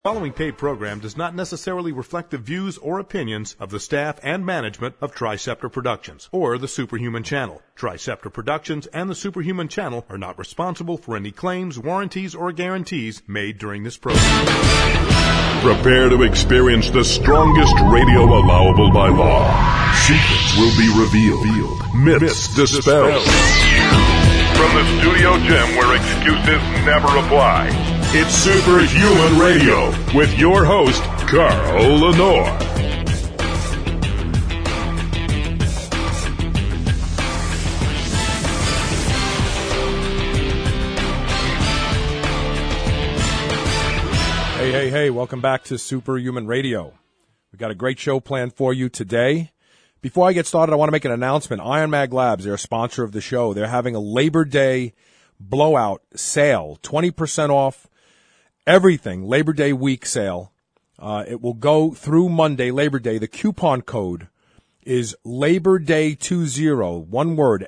The following paid program does not necessarily reflect the views or opinions of the staff and management of Triceptor Productions or the Superhuman Channel. Triceptor Productions and the Superhuman Channel are not responsible for any claims, warranties, or guarantees made during this program. Prepare to experience the strongest radio allowable by law. Secrets will be revealed. Myths dispelled. From the studio gym where excuses never apply. It's Superhuman Radio with your host, Carl Lenore. Hey, welcome back to Superhuman Radio. We got a great show planned for you today. Before I get started, I want to make an announcement. Iron Mag Labs, they're a sponsor of the show. They're having a Labor Day blowout sale, 20% off everything, Labor Day week sale. It will go through Monday, Labor Day. The coupon code is Labor Day 20, one word,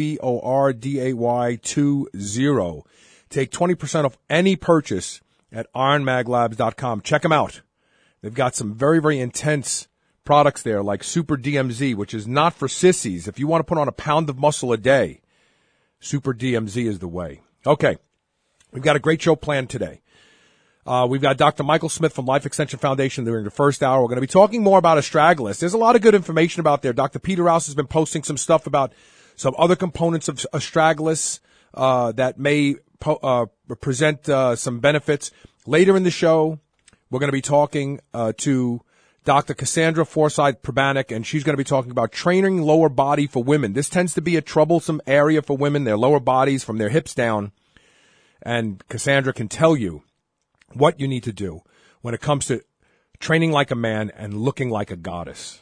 LABORDAY 20. Take 20% off any purchase at ironmaglabs.com. Check them out. They've got some very, very intense products there like Super DMZ, which is not for sissies. If you want to put on a pound of muscle a day, Super DMZ is the way. Okay, we've got a great show planned today. We've got Dr. Michael Smith from Life Extension Foundation during the first hour. We're going to be talking more about astragalus. There's a lot of good information about there. Dr. Peter Rouse has been posting some stuff about some other components of astragalus that may present some benefits. Later in the show, we're going to be talking to Dr. Cassandra Forsythe-Prabanik, and she's going to be talking about training lower body for women. This tends to be a troublesome area for women, their lower bodies from their hips down. And Cassandra can tell you what you need to do when it comes to training like a man and looking like a goddess.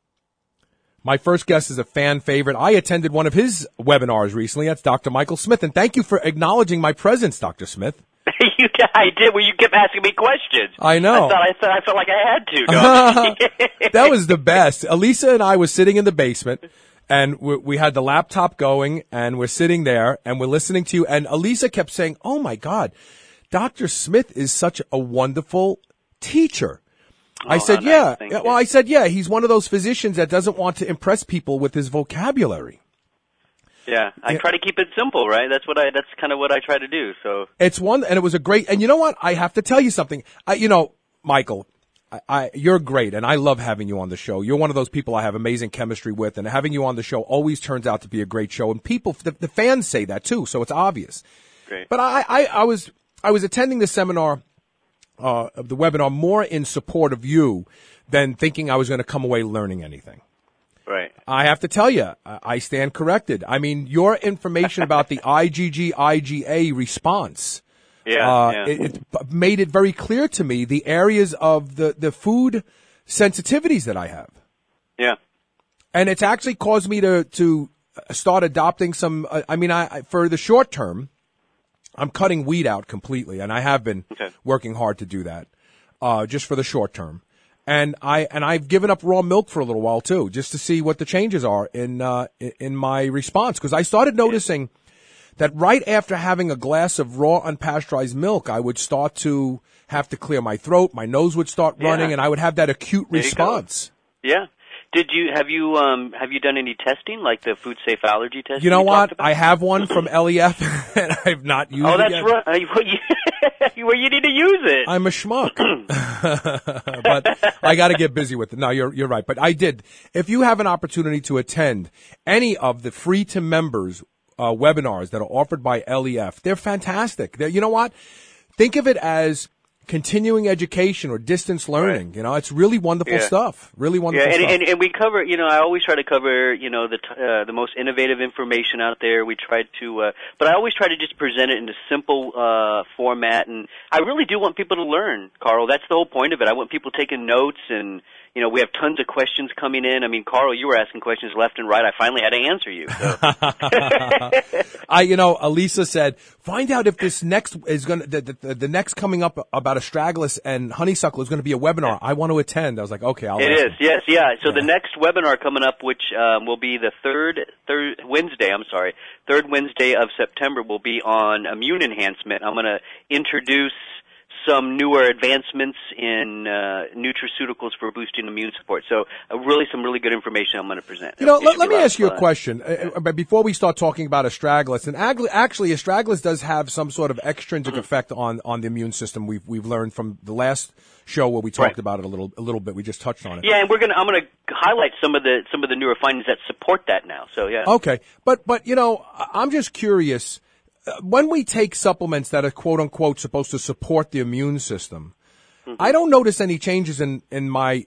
My first guest is a fan favorite. I attended one of his webinars recently. That's Dr. Michael Smith. And thank you for acknowledging my presence, Dr. Smith. I did. Well, you kept asking me questions. I know. I felt like I had to. That was the best. Elisa and I were sitting in the basement, and we had the laptop going, and we're sitting there, and we're listening to you. And Elisa kept saying, "Oh my God, Dr. Smith is such a wonderful teacher." I said, "Yeah." Well, I said, "Yeah." He's one of those physicians that doesn't want to impress people with his vocabulary. Yeah, I try to keep it simple, right? That's kind of what I try to do. So it's one, and it was a great. And you know what? I have to tell you something. Michael, you're great, and I love having you on the show. You're one of those people I have amazing chemistry with, and having you on the show always turns out to be a great show. And people, the fans say that too, so it's obvious. Great. But I was attending the seminar, the webinar, more in support of you than thinking I was going to come away learning anything. Right. I have to tell you, I stand corrected. I mean, your information about the IgG-IgA response, it made it very clear to me the areas of the food sensitivities that I have. Yeah. And it's actually caused me to start adopting some, for the short term, I'm cutting wheat out completely, and I have been working hard to do that, just for the short term. And I've given up raw milk for a little while too, just to see what the changes are in my response. Because I started noticing that right after having a glass of raw unpasteurized milk, I would start to have to clear my throat, my nose would start running, and I would have that acute response. Yeah. Have you done any testing, like the food safe allergy testing? You know what? I have one from LEF, and I've not used it yet. Oh, that's right. Well, you need to use it. I'm a schmuck. But I got to get busy with it. No, you're right. But I did. If you have an opportunity to attend any of the free to members webinars that are offered by LEF, they're fantastic. You know what? Think of it as continuing education or distance learning. Right. You know, it's really wonderful stuff. Really wonderful stuff. And we cover, I always try to cover, the most innovative information out there. We try to, but I always try to just present it in a simple format. And I really do want people to learn, Carl. That's the whole point of it. I want people taking notes, and we have tons of questions coming in. I mean, Carl, you were asking questions left and right. I finally had to answer you. So. Elisa said, find out if this next is going to, the next coming up about astragalus and honeysuckle is going to be a webinar. I want to attend. I was like, okay, I'll It is, yes, yeah. So the next webinar coming up, which will be the third Wednesday of September, will be on immune enhancement. I'm going to introduce some newer advancements in nutraceuticals for boosting immune support. So really some really good information I'm going to present. Let me ask you a question before we start talking about astragalus. And actually, astragalus does have some sort of extrinsic effect on the immune system. We've learned from the last show where we talked about it a little bit. We just touched on it. Yeah, and I'm going to highlight some of the newer findings that support that now. So yeah. Okay, but I'm just curious. When we take supplements that are quote unquote supposed to support the immune system, I don't notice any changes in my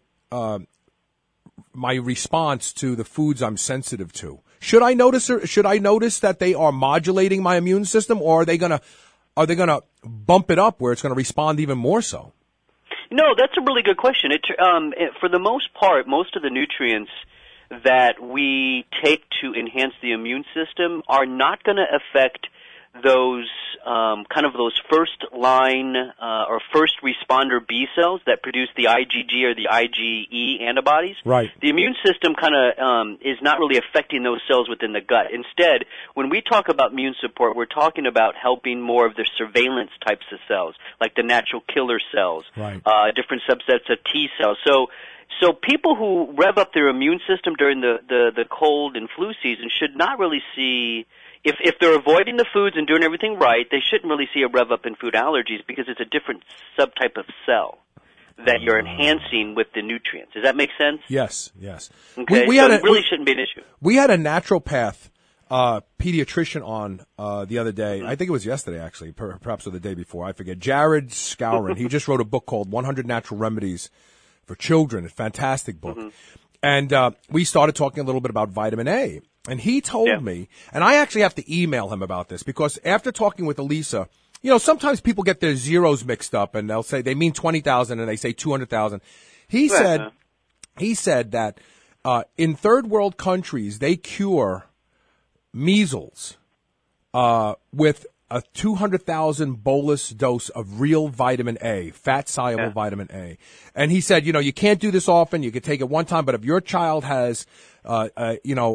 my response to the foods I'm sensitive to. Should I notice that they are modulating my immune system, or are they gonna bump it up where it's gonna respond even more so? No, that's a really good question. For the most part, most of the nutrients that we take to enhance the immune system are not going to affect those those first line or first responder B cells that produce the IgG or the IgE antibodies. Right. The immune system is not really affecting those cells within the gut. Instead, when we talk about immune support, we're talking about helping more of the surveillance types of cells, like the natural killer cells, right. Different subsets of T cells. So people who rev up their immune system during the cold and flu season should not really see. If they're avoiding the foods and doing everything right, they shouldn't really see a rev up in food allergies because it's a different subtype of cell that you're enhancing with the nutrients. Does that make sense? Yes. Okay, it really shouldn't be an issue. We had a naturopath pediatrician on the other day. I think it was yesterday, actually, perhaps or the day before. I forget. Jared Scourin. He just wrote a book called 100 Natural Remedies for Children. A fantastic book. And we started talking a little bit about vitamin A. And he told me, and I actually have to email him about this, because after talking with Elisa, sometimes people get their zeros mixed up and they'll say they mean 20,000 and they say 200,000. He said that in third world countries, they cure measles with a 200,000 bolus dose of real vitamin A, fat-soluble vitamin A. And he said, you can't do this often. You can take it one time, but if your child has a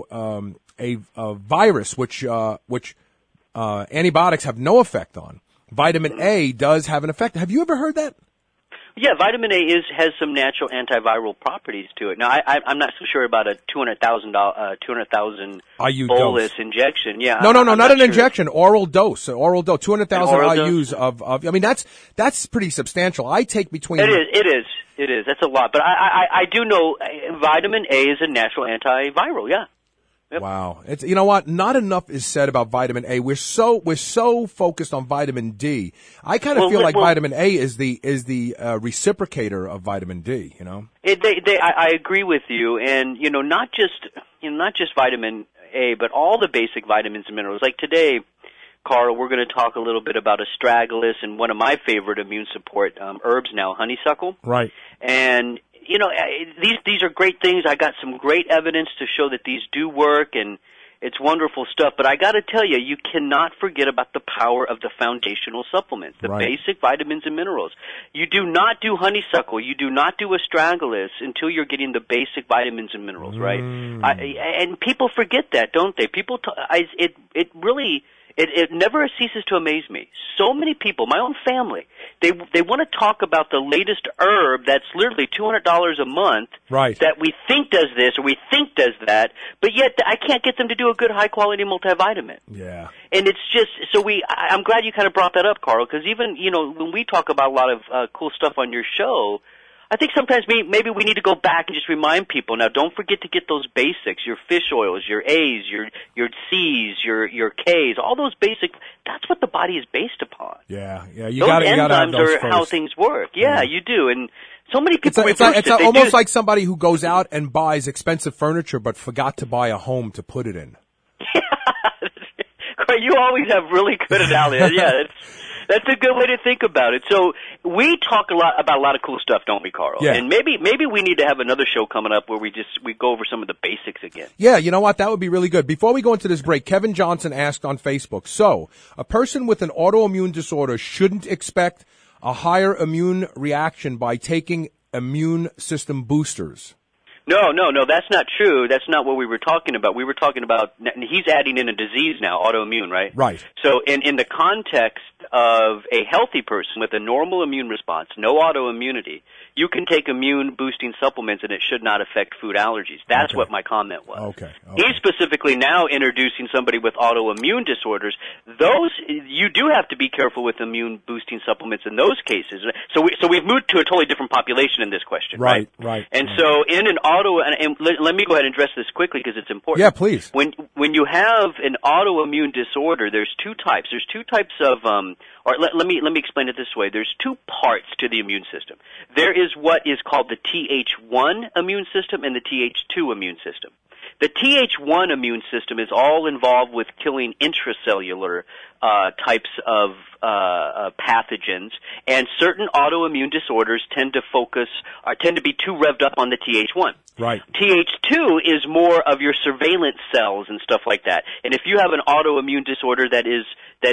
virus which antibiotics have no effect on, vitamin A does have an effect. Have you ever heard that? Yeah, vitamin A has some natural antiviral properties to it. Now, I'm not so sure about a 200,000 bolus injection. Yeah, no, not an injection. Oral dose. 200,000 IUs of. I mean, that's pretty substantial. I take between. It is. That's a lot. But I do know vitamin A is a natural antiviral. Yeah. Yep. Wow. You know what? Not enough is said about vitamin A. We're so focused on vitamin D. I kind of feel like vitamin A is the reciprocator of vitamin D, I agree with you, and not just vitamin A, but all the basic vitamins and minerals. Like today, Carl, we're going to talk a little bit about astragalus and one of my favorite immune support herbs now, honeysuckle. Right. And these are great things. I got some great evidence to show that these do work, and it's wonderful stuff. But I got to tell you, you cannot forget about the power of the foundational supplements, the basic vitamins and minerals. You do not do honeysuckle. You do not do astragalus until you're getting the basic vitamins and minerals, right? And people forget that, don't they? People, it really. It never ceases to amaze me. So many people, my own family, they want to talk about the latest herb that's literally $200 a month, right, that we think does this or we think does that, but yet I can't get them to do a good high-quality multivitamin. Yeah. And it's just, I'm glad you kind of brought that up, Carl, because even, when we talk about a lot of cool stuff on your show, I think sometimes maybe we need to go back and just remind people. Now, don't forget to get those basics, your fish oils, your A's, your C's, your K's, all those basic. That's what the body is based upon. Yeah. You got to have those first. How things work. Yeah, you do. And so many people. It's almost like somebody who goes out and buys expensive furniture but forgot to buy a home to put it in. You always have really good analogies. Yeah. That's a good way to think about it. So we talk about a lot of cool stuff, don't we, Carl? Yeah. And maybe we need to have another show coming up where we go over some of the basics again. Yeah, you know what? That would be really good. Before we go into this break, Kevin Johnson asked on Facebook, so a person with an autoimmune disorder shouldn't expect a higher immune reaction by taking immune system boosters? No, that's not true. That's not what we were talking about. We were talking about, he's adding in a disease now, autoimmune, right? Right. So in the context of a healthy person with a normal immune response, no autoimmunity, you can take immune-boosting supplements and it should not affect food allergies. That's what my comment was. Okay. He's specifically now introducing somebody with autoimmune disorders. Those, you do have to be careful with immune-boosting supplements in those cases. So we've moved to a totally different population in this question, right? Right. And so in an and let me go ahead and address this quickly because it's important. Yeah, please. When you have an autoimmune disorder, there's two types. There's two types of, let me explain it this way. There's two parts to the immune system. There is what is called the Th1 immune system and the Th2 immune system. The Th1 immune system is all involved with killing intracellular types of pathogens, and certain autoimmune disorders tend to be too revved up on the Th1. Right. Th2 is more of your surveillance cells and stuff like that. And if you have an autoimmune disorder that is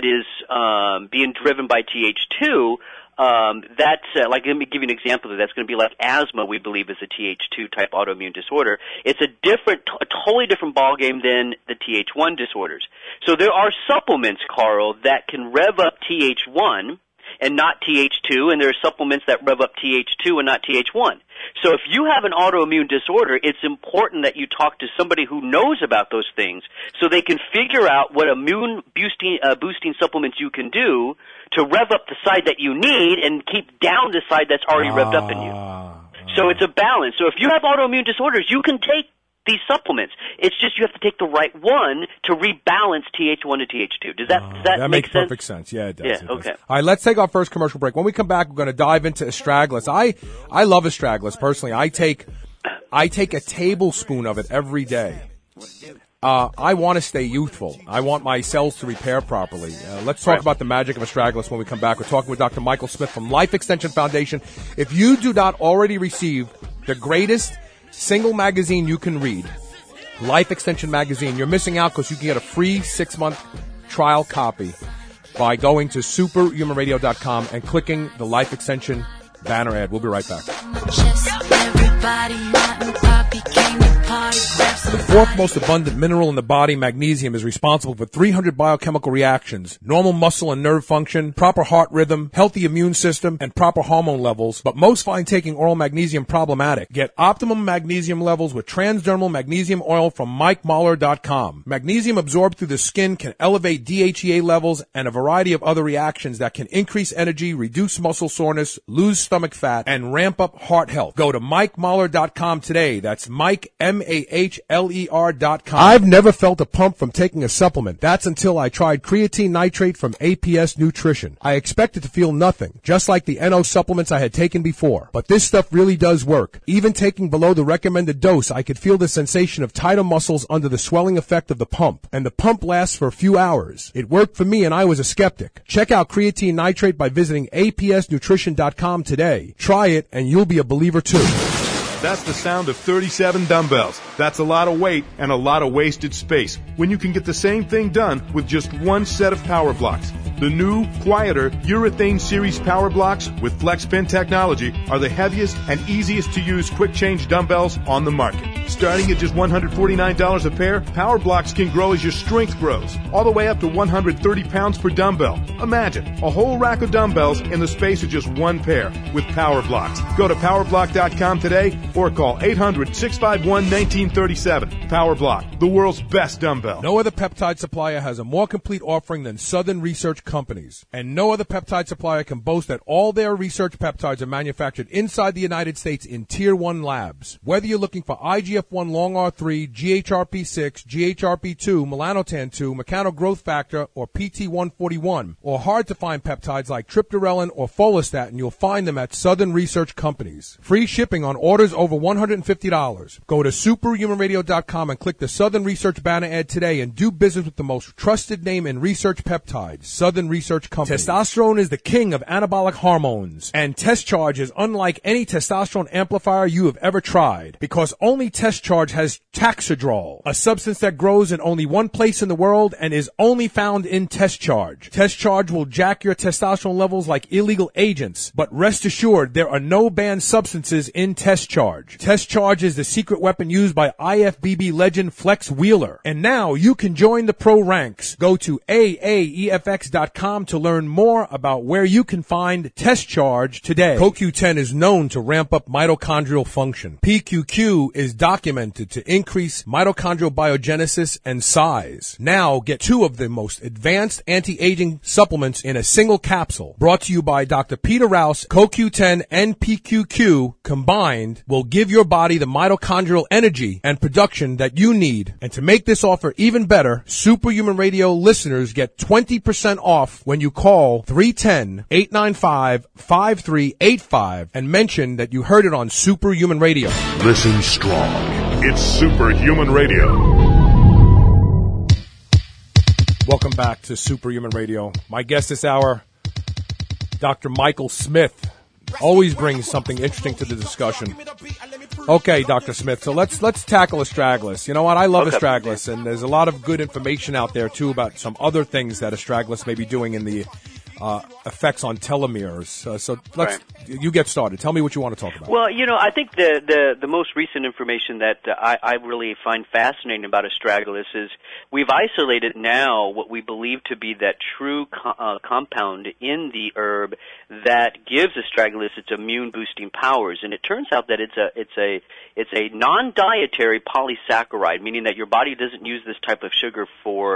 being driven by Th2, that's like, let me give you an example of that. That's going to be like asthma, we believe, is a Th2 type autoimmune disorder. It's a totally different ballgame than the Th1 disorders. So there are supplements, Carl, that can rev up Th1 and not Th2, and there are supplements that rev up Th2 and not Th1. So if you have an autoimmune disorder, it's important that you talk to somebody who knows about those things so they can figure out what immune boosting supplements you can do to rev up the side that you need and keep down the side that's already revved up in you. So it's a balance. So if you have autoimmune disorders, you can take these supplements. It's just you have to take the right one to rebalance Th1 to Th2. Does that make sense? That makes perfect sense. Yeah, it does. Yeah, okay. All right, let's take our first commercial break. When we come back, we're going to dive into astragalus. I love astragalus personally. I take a tablespoon of it every day. I want to stay youthful. I want my cells to repair properly. Let's talk about the magic of astragalus when we come back. We're talking with Dr. Michael Smith from Life Extension Foundation. If you do not already receive the greatest single magazine you can read, Life Extension Magazine, you're missing out because you can get a free 6-month trial copy by going to superhumanradio.com and clicking the Life Extension banner ad. We'll be right back. The fourth most abundant mineral in the body, magnesium, is responsible for 300 biochemical reactions, normal muscle and nerve function, proper heart rhythm, healthy immune system, and proper hormone levels. But most find taking oral magnesium problematic. Get optimum magnesium levels with transdermal magnesium oil from MikeMahler.com. Magnesium absorbed through the skin can elevate DHEA levels and a variety of other reactions that can increase energy, reduce muscle soreness, lose stomach fat, and ramp up heart health. Go to MikeMahler.com today. That's Mike, MAHLER.com. I've never felt a pump from taking a supplement. That's until I tried creatine nitrate from APS Nutrition. I expected to feel nothing, just like the NO supplements I had taken before. But this stuff really does work. Even taking below the recommended dose, I could feel the sensation of tighter muscles under the swelling effect of the pump. And the pump lasts for a few hours. It worked for me and I was a skeptic. Check out creatine nitrate by visiting APSnutrition.com today. Try it and you'll be a believer too. That's the sound of 37 dumbbells. That's a lot of weight and a lot of wasted space when you can get the same thing done with just one set of power blocks. The new, quieter Urethane Series Power Blocks with FlexPin technology are the heaviest and easiest to use quick change dumbbells on the market. Starting at just $149 a pair, Power Blocks can grow as your strength grows, all the way up to 130 pounds per dumbbell. Imagine a whole rack of dumbbells in the space of just one pair with Power Blocks. Go to PowerBlock.com today or call 800-651-1937. Power Block, the world's best dumbbell. No other peptide supplier has a more complete offering than Southern Research Companies. And no other peptide supplier can boast that all their research peptides are manufactured inside the United States in Tier 1 labs. Whether you're looking for IGF-1 long R3, GHRP6, GHRP2, melanotan-2, mechanogrowth factor, or PT141, or hard-to-find peptides like triptorelin or follistatin, you'll find them at Southern Research Companies. Free shipping on orders over $150. Go to superhumanradio.com and click the Southern Research banner ad today and do business with the most trusted name in research peptides, Southern Research Company. Testosterone is the king of anabolic hormones, and Test Charge is unlike any testosterone amplifier you have ever tried, because only Test Charge has Taxidrol, a substance that grows in only one place in the world and is only found in Test Charge. Test Charge will jack your testosterone levels like illegal agents, but rest assured there are no banned substances in Test Charge. Test Charge is the secret weapon used by IFBB legend Flex Wheeler. And now you can join the pro ranks. Go to AAEFX.com to learn more about where you can find Test Charge today. CoQ10 is known to ramp up mitochondrial function. PQQ is documented to increase mitochondrial biogenesis and size. Now get 2 of the most advanced anti-aging supplements in a single capsule. Brought to you by Dr. Peter Rouse. CoQ10 and PQQ combined will give your body the mitochondrial energy and production that you need. And to make this offer even better, Superhuman Radio listeners get 20% off when you call 310-895-5385 and mention that you heard it on Superhuman Radio. Listen strong. It's Superhuman Radio. Welcome back to Superhuman Radio. My guest this hour, Dr. Michael Smith, always brings something interesting to the discussion. Okay, Dr. Smith, so let's tackle astragalus. You know what? I love astragalus, and there's a lot of good information out there, too, about some other things that astragalus may be doing in the effects on telomeres. So you get started. Tell me what you want to talk about. Well, I think the most recent information that I really find fascinating about astragalus is we've isolated now what we believe to be that true compound in the herb that gives astragalus its immune boosting powers, and it turns out that it's a non-dietary polysaccharide, meaning that your body doesn't use this type of sugar for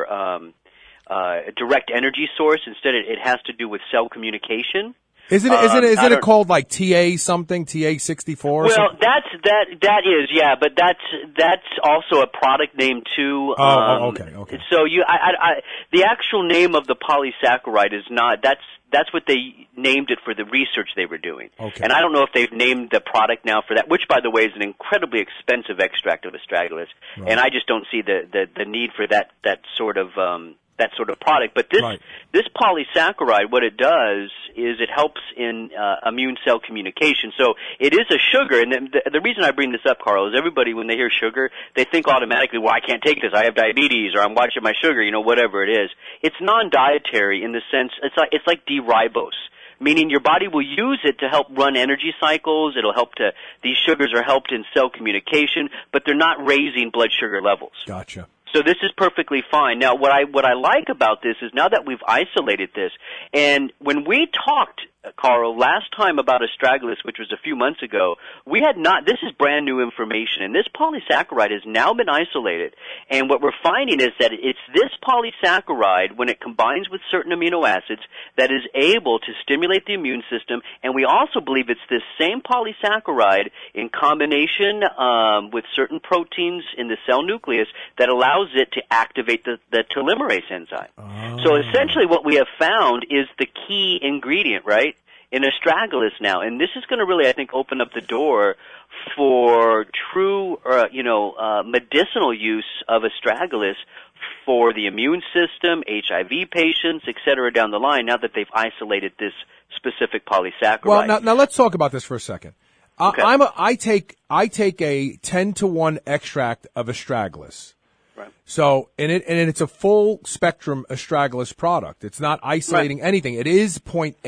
a direct energy source. Instead, it has to do with cell communication. Isn't it called like TA something, TA64? Well, that is, yeah, but that's also a product name too. Okay. So the actual name of the polysaccharide is not. That's what they named it for the research they were doing. Okay. And I don't know if they've named the product now for that, which, by the way, is an incredibly expensive extract of astragalus. Right. And I just don't see the need for that sort of product. But this polysaccharide, what it does is it helps in immune cell communication. So it is a sugar, and the reason I bring this up, Carl, is everybody, when they hear sugar, they think automatically, well, I can't take this, I have diabetes, or I'm watching my sugar, whatever it is. It's non-dietary in the sense, it's like D-ribose, meaning your body will use it to help run energy cycles. These sugars are helped in cell communication, but they're not raising blood sugar levels. Gotcha. So this is perfectly fine. Now, what I like about this is now that we've isolated this, and when we talked, Carl, last time about astragalus, which was a few months ago, we had not, this is brand new information, and this polysaccharide has now been isolated, and what we're finding is that it's this polysaccharide, when it combines with certain amino acids, that is able to stimulate the immune system, and we also believe it's this same polysaccharide in combination with certain proteins in the cell nucleus that allows it to activate the telomerase enzyme. Oh. So essentially what we have found is the key ingredient, right, in astragalus now. And this is going to really, I think, open up the door for true, medicinal use of astragalus for the immune system, HIV patients, et cetera, down the line, now that they've isolated this specific polysaccharide. Well, now let's talk about this for a second. Okay. I take a 10-to-1 extract of astragalus. Right. So, and it's a full spectrum astragalus product. It's not isolating anything. It is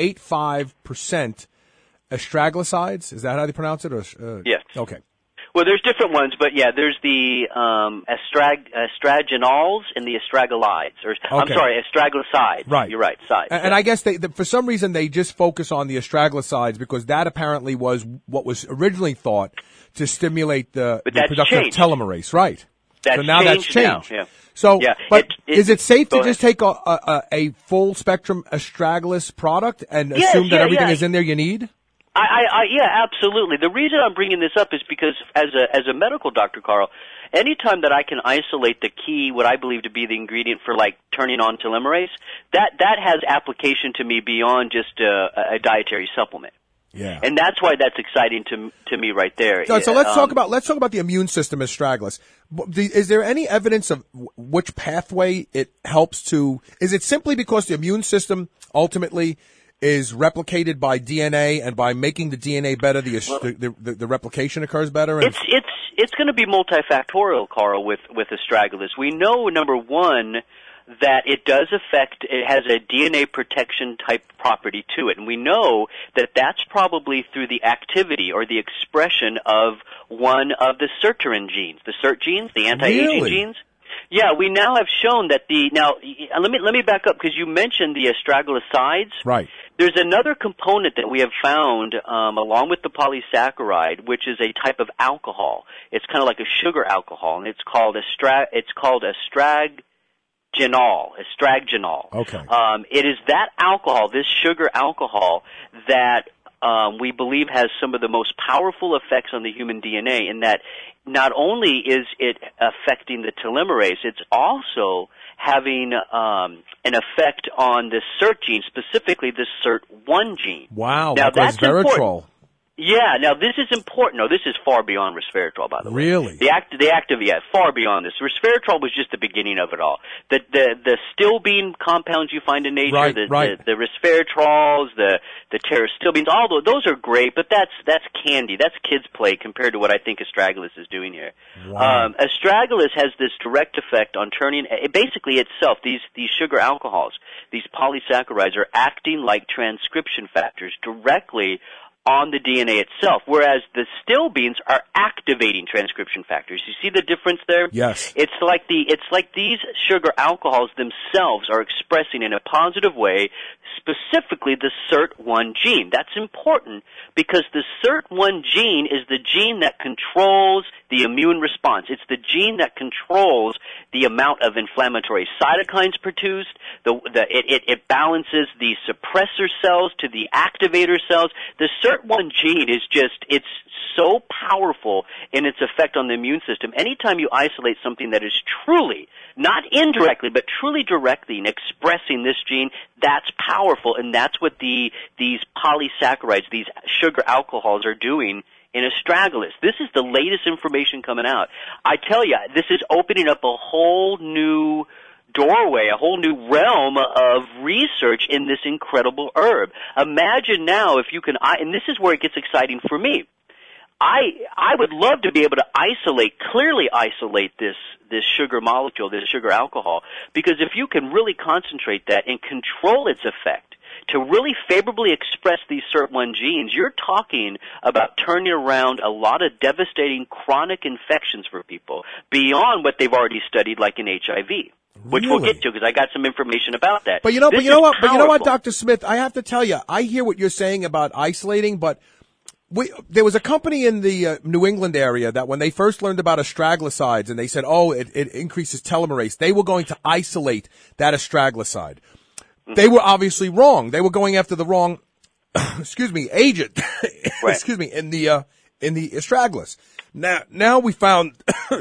0.85% astragalosides. Is that how they pronounce it? Yes. Okay. Well, there's different ones, but yeah, there's the astragenols and the astragalides. I'm sorry, astragalosides. Right. You're right, sides. And I guess for some reason they just focus on the astragalosides because that apparently was what was originally thought to stimulate the production of telomerase. Right. So now that's changed. Now, yeah. So, yeah, is it safe to just take a full spectrum astragalus product and assume that everything is in there you need? Yeah, absolutely. The reason I'm bringing this up is because as a medical doctor, Carl, anytime that I can isolate the key, what I believe to be the ingredient for like turning on telomerase, that has application to me beyond just a dietary supplement. Yeah. And that's why that's exciting to me right there. So let's talk about the immune system astragalus. Is there any evidence of which pathway it helps to? Is it simply because the immune system ultimately is replicated by DNA, and by making the DNA better, the replication occurs better? And It's going to be multifactorial, Carl, with astragalus. We know, number one, that it has a DNA protection type property to it. And we know that that's probably through the activity or the expression of one of the sirtuin genes, the SIRT genes, the anti-aging genes. Yeah, we now have shown that let me back up, because you mentioned the astragalosides. Right. There's another component that we have found, along with the polysaccharide, which is a type of alcohol. It's kind of like a sugar alcohol, and it's called astragenol. Okay. It is that alcohol, this sugar alcohol, that we believe has some of the most powerful effects on the human DNA, in that not only is it affecting the telomerase, it's also having an effect on the SIRT gene, specifically the SIRT1 gene. Wow, now, that's resveratrol. Important. Yeah, now this is important. No, this is far beyond resveratrol, by the way. Really? The active, far beyond this. Resveratrol was just the beginning of it all. The stilbene compounds you find in nature, the resveratrols, the pterostilbenes, all those are great, but that's candy. That's kids' play compared to what I think astragalus is doing here. Wow. Astragalus has this direct effect on turning, basically itself, these sugar alcohols, these polysaccharides are acting like transcription factors directly on the DNA itself, whereas the stilbenes are activating transcription factors. You see the difference there? Yes. It's like these sugar alcohols themselves are expressing in a positive way specifically the SIRT1 gene. That's important because the SIRT1 gene is the gene that controls the immune response. It's the gene that controls the amount of inflammatory cytokines produced. It balances the suppressor cells to the activator cells. The SIRT1 gene is it's so powerful in its effect on the immune system. Anytime you isolate something that is truly, not indirectly, but truly directly expressing this gene, that's powerful, and that's what these polysaccharides, these sugar alcohols are doing in astragalus. This is the latest information coming out. I tell you, this is opening up a whole new doorway, a whole new realm of research in this incredible herb. Imagine now if you can, and this is where it gets exciting for me. I would love to be able to clearly isolate this sugar molecule, this sugar alcohol, because if you can really concentrate that and control its effect to really favorably express these SIRT1 genes, you're talking about turning around a lot of devastating chronic infections for people beyond what they've already studied, like in HIV. Which we'll get to, because I got some information about that. But you know what, Dr. Smith, I have to tell you, I hear what you're saying about isolating, but there was a company in the New England area that when they first learned about astragalosides and they said, it increases telomerase, they were going to isolate that astragaloside. Mm-hmm. They were obviously wrong. They were going after the wrong, agent, right. In the astragalus. Now we found,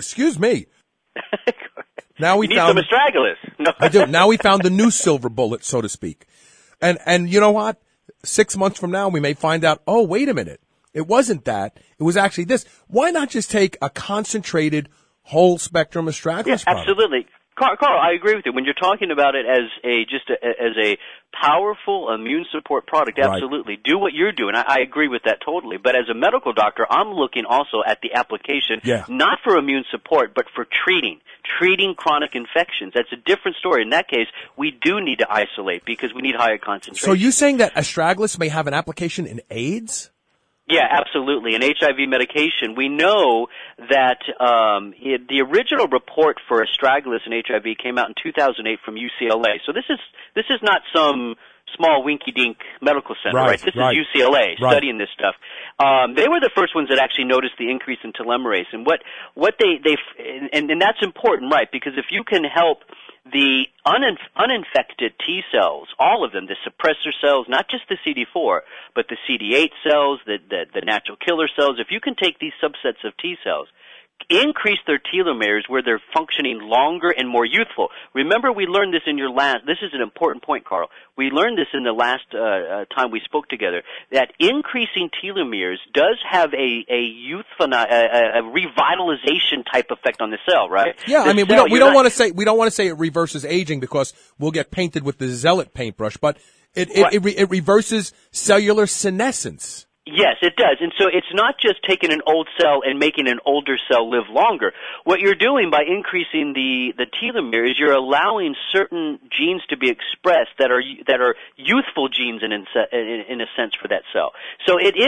Now we found some astragalus. No. I do. Now we found the new silver bullet, so to speak. And you know what? 6 months from now, we may find out, wait a minute. It wasn't that. It was actually this. Why not just take a concentrated whole spectrum astragalus product? Absolutely. Carl, I agree with you. When you're talking about it as a powerful immune support product, absolutely. Right. Do what you're doing. I agree with that totally. But as a medical doctor, I'm looking also at the application, not for immune support, but for treating chronic infections. That's a different story. In that case, we do need to isolate because we need higher concentration. So you're saying that astragalus may have an application in AIDS? Yeah, absolutely. In HIV medication, we know that the original report for astragalus and HIV came out in 2008 from UCLA. So this is not some small winky-dink medical center, right? This is UCLA studying this stuff. They were the first ones that actually noticed the increase in telomerase, and what they and that's important, right? Because if you can help the uninfected T cells, all of them, the suppressor cells, not just the CD4, but the CD8 cells, the natural killer cells, if you can take these subsets of T cells, increase their telomeres where they're functioning longer and more youthful. Remember, we learned this this is an important point, Carl. We learned this in the last time we spoke together, that increasing telomeres does have a revitalization type effect on the cell, right? Yeah, I mean, we don't want to say it reverses aging because we'll get painted with the zealot paintbrush, but It reverses cellular senescence. Yes, it does. And so it's not just taking an old cell and making an older cell live longer. What you're doing by increasing the telomere is you're allowing certain genes to be expressed that are youthful genes in a sense for that cell. So it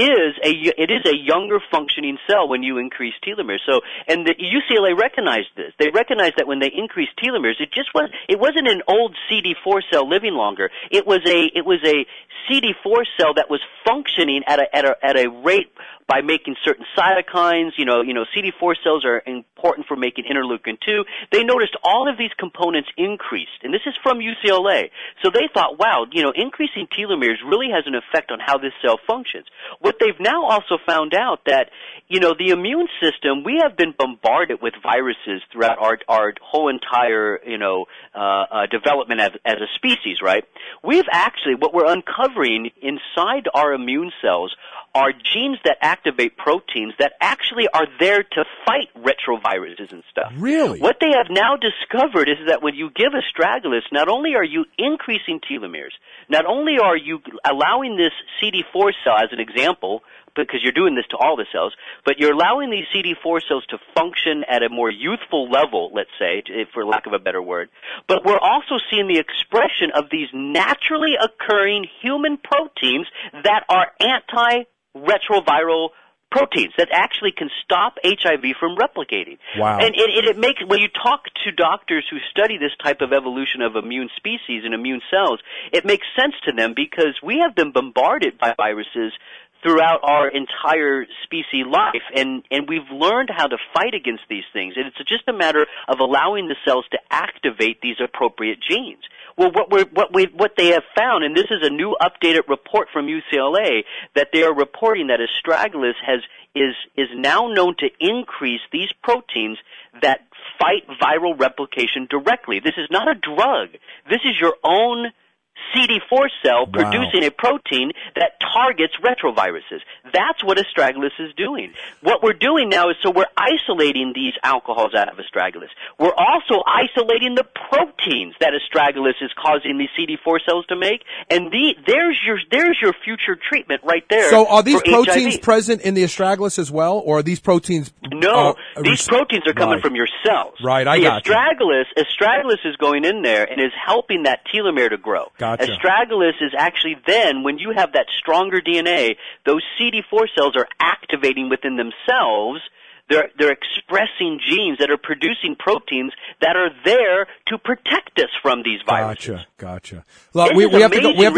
is a younger functioning cell when you increase telomeres. So, and the UCLA recognized this. They recognized that when they increased telomeres, it wasn't an old CD4 cell living longer. It was a CD4 cell that was functioning at a rate by making certain cytokines. CD4 cells are important for making interleukin-2. They noticed all of these components increased, and this is from UCLA. So they thought, wow, increasing telomeres really has an effect on how this cell functions. What they've now also found out that, the immune system, we have been bombarded with viruses throughout our whole entire, development as a species, right? What we're uncovering inside our immune cells are genes that activate proteins that actually are there to fight retroviruses and stuff. Really? What they have now discovered is that when you give astragalus, not only are you increasing telomeres, not only are you allowing this CD4 cell, as an example, because you're doing this to all the cells, but you're allowing these CD4 cells to function at a more youthful level, let's say, for lack of a better word. But we're also seeing the expression of these naturally occurring human proteins that are anti-retroviral proteins that actually can stop HIV from replicating. Wow. And it makes, when you talk to doctors who study this type of evolution of immune species and immune cells, it makes sense to them because we have been bombarded by viruses throughout our entire species life, and we've learned how to fight against these things. And it's just a matter of allowing the cells to activate these appropriate genes. Well, what they have found, and this is a new updated report from UCLA, that they are reporting that astragalus is now known to increase these proteins that fight viral replication directly. This is not a drug. This is your own CD4 cell producing a protein that targets retroviruses. That's what astragalus is doing. What we're doing now is we're isolating these alcohols out of astragalus. We're also isolating the proteins that astragalus is causing these CD4 cells to make, and there's your future treatment right there. So are these proteins HIV. present in the astragalus as well, or are these proteins? No, these proteins are coming from your cells. Right, I got you. Astragalus is going in there and is helping that telomere to grow. Gotcha. Astragalus is actually then, when you have that stronger DNA, those CD4 cells are activating within themselves. They're expressing genes that are producing proteins that are there to protect us from these viruses. Gotcha. Look, we have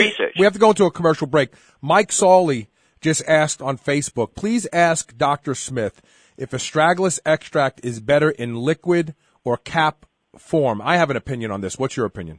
to go into a commercial break. Mike Sawley just asked on Facebook, please ask Dr. Smith if astragalus extract is better in liquid or cap form. I have an opinion on this. What's your opinion?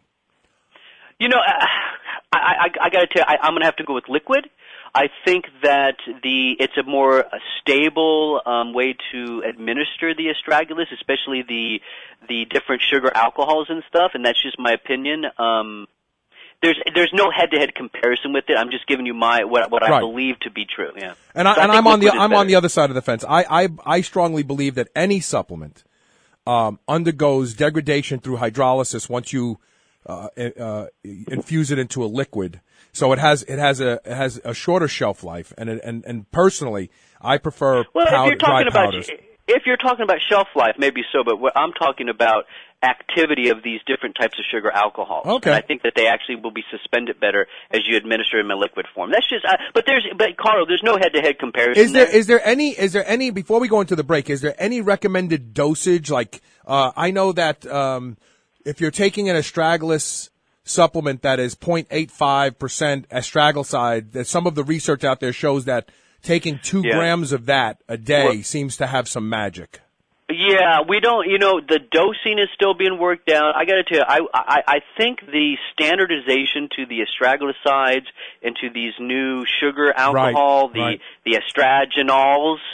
I got to tell you, I'm going to have to go with liquid. I think that it's a more stable way to administer the astragalus, especially the different sugar alcohols and stuff, and that's just my opinion. There's no head-to-head comparison with it. I'm just giving you what I believe to be true. Yeah. And I'm on the other side of the fence. I strongly believe that any supplement undergoes degradation through hydrolysis once you infuse it into a liquid, so it has a shorter shelf life, and personally, I prefer dry powders. If you're talking about shelf life, maybe so, but what I'm talking about activity of these different types of sugar alcohols. Okay. And I think that they actually will be suspended better as you administer them in liquid form. That's just, but Carl, there's no head-to-head comparison. Is there any, before we go into the break, is there any recommended dosage? Like, I know that, if you're taking an astragalus supplement that is 0.85% astragaloside, that some of the research out there shows that taking 2 grams of that a day seems to have some magic. Yeah, we don't, the dosing is still being worked out. I gotta tell you, I think the standardization to the astragalosides and to these new sugar alcohol, the astragenols,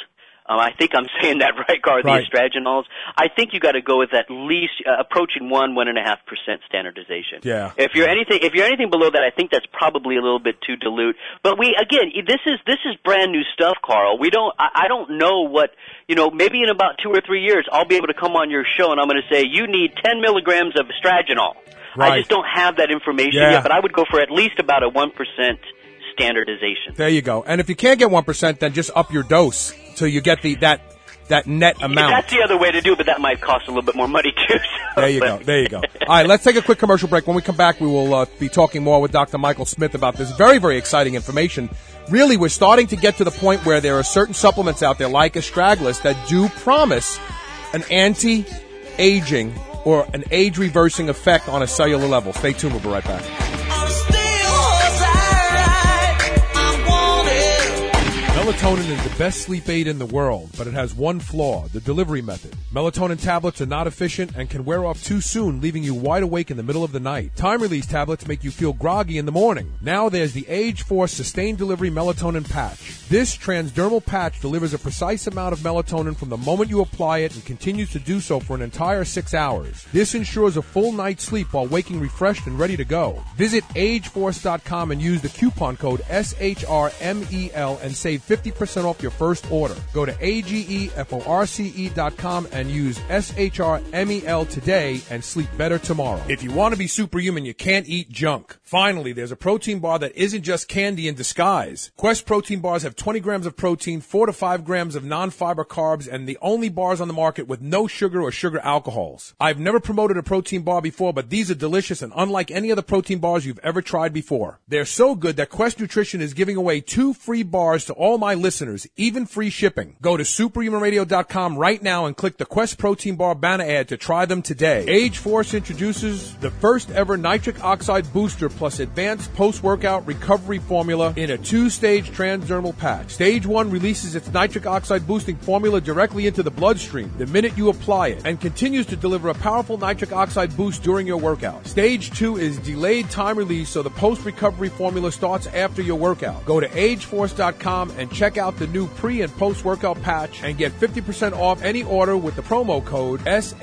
I think I'm saying that right, Gar, Right. the estragenols. I think you got to go with at least approaching 1.5% standardization. Yeah. If you're anything below that, I think that's probably a little bit too dilute. But this is brand new stuff, Carl. I don't know what, maybe in about 2 or 3 years I'll be able to come on your show and I'm going to say you need 10 milligrams of estragenol. Right. I just don't have that information yet, but I would go for at least about a 1% standardization. There you go. And if you can't get 1%, then just up your dose till you get that net amount. That's the other way to do it, but that might cost a little bit more money too. So. There you go. All right, let's take a quick commercial break. When we come back, we will be talking more with Dr. Michael Smith about this very, very exciting information. Really, we're starting to get to the point where there are certain supplements out there, like Astragalus, that do promise an anti-aging or an age-reversing effect on a cellular level. Stay tuned. We'll be right back. Melatonin is the best sleep aid in the world, but it has one flaw, the delivery method. Melatonin tablets are not efficient and can wear off too soon, leaving you wide awake in the middle of the night. Time-release tablets make you feel groggy in the morning. Now there's the Age Force Sustained Delivery Melatonin Patch. This transdermal patch delivers a precise amount of melatonin from the moment you apply it and continues to do so for an entire 6 hours. This ensures a full night's sleep while waking refreshed and ready to go. Visit ageforce.com and use the coupon code SHRMEL and save 50% off your first order. Go to ageforce.com and use SHRMEL today and sleep better tomorrow. If you want to be superhuman, you can't eat junk. Finally, there's a protein bar that isn't just candy in disguise. Quest protein bars have 20 grams of protein, 4 to 5 grams of non-fiber carbs, and the only bars on the market with no sugar or sugar alcohols. I've never promoted a protein bar before, but these are delicious and unlike any other protein bars you've ever tried before. They're so good that Quest Nutrition is giving away 2 free bars to all my listeners, even free shipping. Go to superhumanradio.com right now and click the Quest Protein Bar banner ad to try them today. Age Force introduces the first ever nitric oxide booster plus advanced post-workout recovery formula in a 2-stage transdermal patch. Stage 1 releases its nitric oxide boosting formula directly into the bloodstream the minute you apply it and continues to deliver a powerful nitric oxide boost during your workout. Stage 2 is delayed time release, so the post-recovery formula starts after your workout. Go to ageforce.com and check out the new pre- and post-workout patch and get 50% off any order with the promo code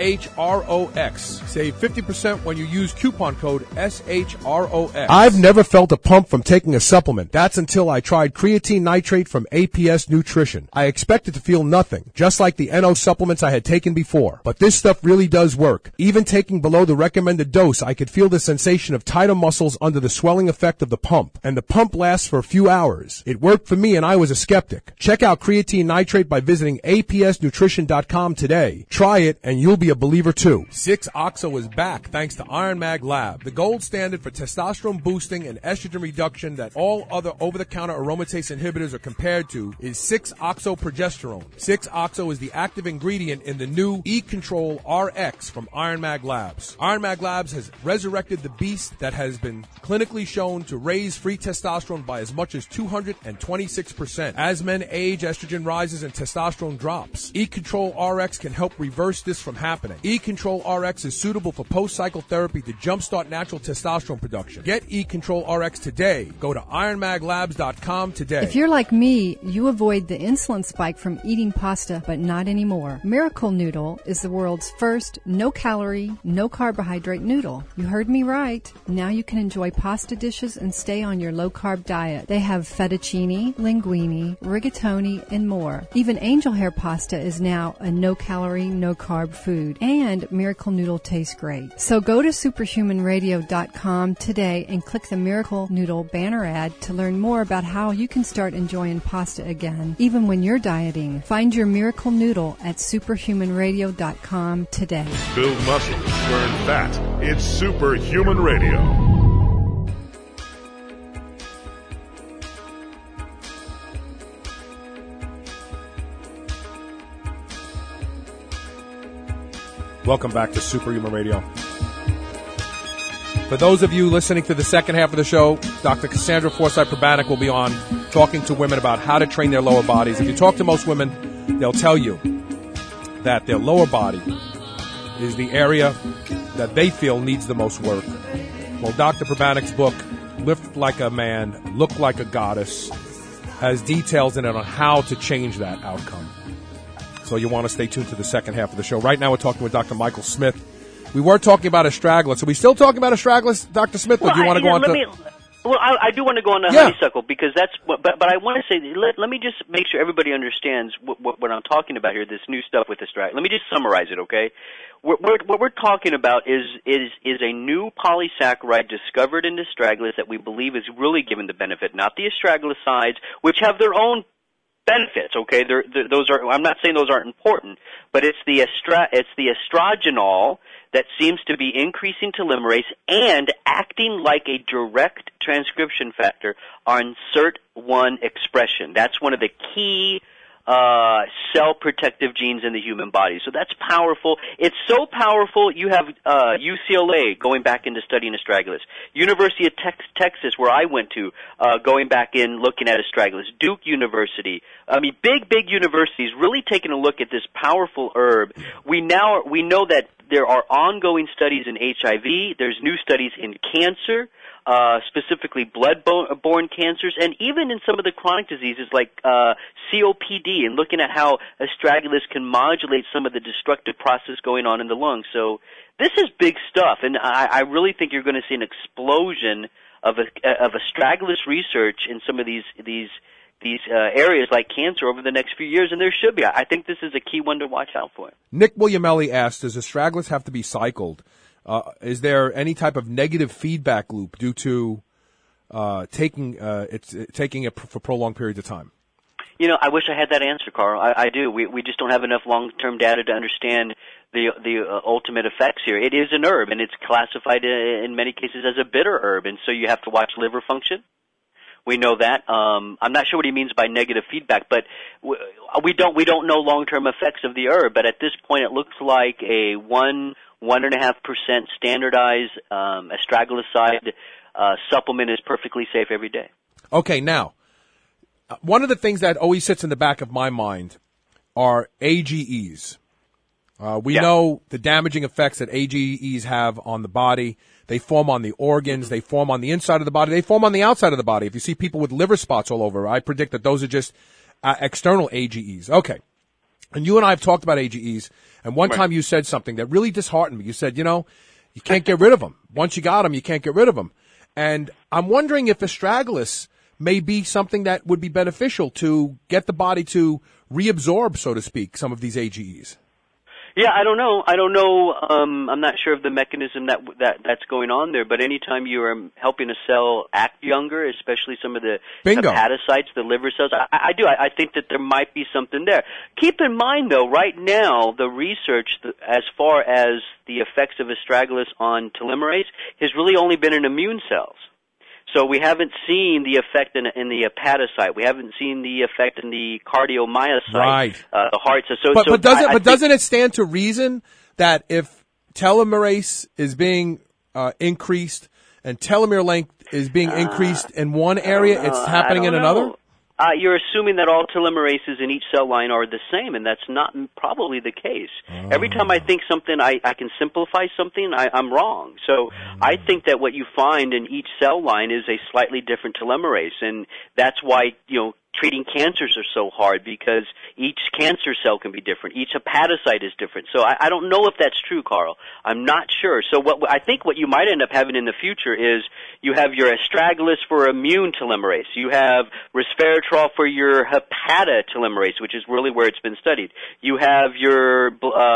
SHROX. Save 50% when you use coupon code SHROX. I've never felt a pump from taking a supplement. That's until I tried creatine nitrate from APS Nutrition. I expected to feel nothing, just like the NO supplements I had taken before. But this stuff really does work. Even taking below the recommended dose, I could feel the sensation of tighter muscles under the swelling effect of the pump. And the pump lasts for a few hours. It worked for me and I was a skeptic. Check out creatine nitrate by visiting apsnutrition.com today. Try it and you'll be a believer too. 6-OXO is back thanks to Iron Mag Lab, the gold standard for testosterone boosting and estrogen reduction that all other over-the-counter aromatase inhibitors are compared to is 6-OXO progesterone. 6-OXO is the active ingredient in the new E-Control RX from Iron Mag Labs. Iron Mag Labs has resurrected the beast that has been clinically shown to raise free testosterone by as much as 226%. As men age, estrogen rises and testosterone drops. E-Control RX can help reverse this from happening. E-Control RX is suitable for post-cycle therapy to jumpstart natural testosterone production. Get E-Control RX today. Go to ironmaglabs.com today. If you're like me, you avoid the insulin spike from eating pasta, but not anymore. Miracle Noodle is the world's first no-calorie, no-carbohydrate noodle. You heard me right. Now you can enjoy pasta dishes and stay on your low-carb diet. They have fettuccine, linguine, rigatoni, and more. Even angel hair pasta is now a no-calorie, no-carb food. And Miracle Noodle tastes great. So go to superhumanradio.com today and click the Miracle Noodle banner ad to learn more about how you can start enjoying pasta again, even when you're dieting. Find your Miracle Noodle at superhumanradio.com today. Build muscle, burn fat. It's Superhuman Radio. Welcome back to Superhuman Radio. For those of you listening to the second half of the show, Dr. Cassandra Forsythe-Prabanic will be on talking to women about how to train their lower bodies. If you talk to most women, they'll tell you that their lower body is the area that they feel needs the most work. Well, Dr. Prabanic's book, Lift Like a Man, Look Like a Goddess, has details in it on how to change that outcome. So you want to stay tuned to the second half of the show. Right now we're talking with Dr. Michael Smith. We were talking about astragalus. Are we still talking about astragalus, Dr. Smith, or do you want to go on to... Well, I do want to go on to honeysuckle because that's what, but I want to say, let me just make sure everybody understands what I'm talking about here, this new stuff with astragalus. Let me just summarize it, okay? What we're talking about is a new polysaccharide discovered in astragalus that we believe is really given the benefit, not the astragalosides, which have their own benefits, okay? Those are, I'm not saying those aren't important, but it's the estrogenol that seems to be increasing telomerase and acting like a direct transcription factor on SIRT1 expression. That's one of the key cell protective genes in the human body. So that's powerful. It's so powerful, you have UCLA going back into studying astragalus. University of Texas, where I went to, going back in looking at astragalus. Duke University. I mean, big universities really taking a look at this powerful herb. We know that there are ongoing studies in HIV. There's new studies in cancer, specifically blood-borne cancers, and even in some of the chronic diseases like COPD, and looking at how astragalus can modulate some of the destructive process going on in the lungs. So this is big stuff, and I really think you're going to see an explosion of astragalus research in some of these areas like cancer over the next few years, and there should be. I think this is a key one to watch out for. Nick Williamelli asked, does astragalus have to be cycled? Is there any type of negative feedback loop due to taking it for prolonged periods of time? You know, I wish I had that answer, Carl. I do. We just don't have enough long-term data to understand the ultimate effects here. It is an herb, and it's classified in many cases as a bitter herb, and so you have to watch liver function. We know that. I'm not sure what he means by negative feedback, but we don't know long-term effects of the herb. But at this point, it looks like a 1.5% standardized astragaloside supplement is perfectly safe every day. Okay, now, one of the things that always sits in the back of my mind are AGEs. We know the damaging effects that AGEs have on the body. They form on the organs. They form on the inside of the body. They form on the outside of the body. If you see people with liver spots all over, I predict that those are just external AGEs. Okay. And you and I have talked about AGEs, and one time you said something that really disheartened me. You said, you can't get rid of them. Once you got them, you can't get rid of them. And I'm wondering if astragalus may be something that would be beneficial to get the body to reabsorb, so to speak, some of these AGEs. Yeah, I don't know. I'm not sure of the mechanism that's going on there, but anytime you are helping a cell act younger, especially some of the hepatocytes, the liver cells, I think that there might be something there. Keep in mind, though, right now, the research as far as the effects of astragalus on telomerase has really only been in immune cells. So we haven't seen the effect in the hepatocyte. We haven't seen the effect in the cardiomyocyte, the heart. But doesn't it stand to reason that if telomerase is being increased and telomere length is being increased in one area, it's happening in another? You're assuming that all telomerases in each cell line are the same, and that's not probably the case. Every time I think something, I can simplify something, I'm wrong. So I think that what you find in each cell line is a slightly different telomerase, and that's why, treating cancers are so hard, because each cancer cell can be different. Each hepatocyte is different. So I don't know if that's true, Carl. I'm not sure. So I think what you might end up having in the future is you have your astragalus for immune telomerase. You have resveratrol for your hepatotelomerase, which is really where it's been studied. You have your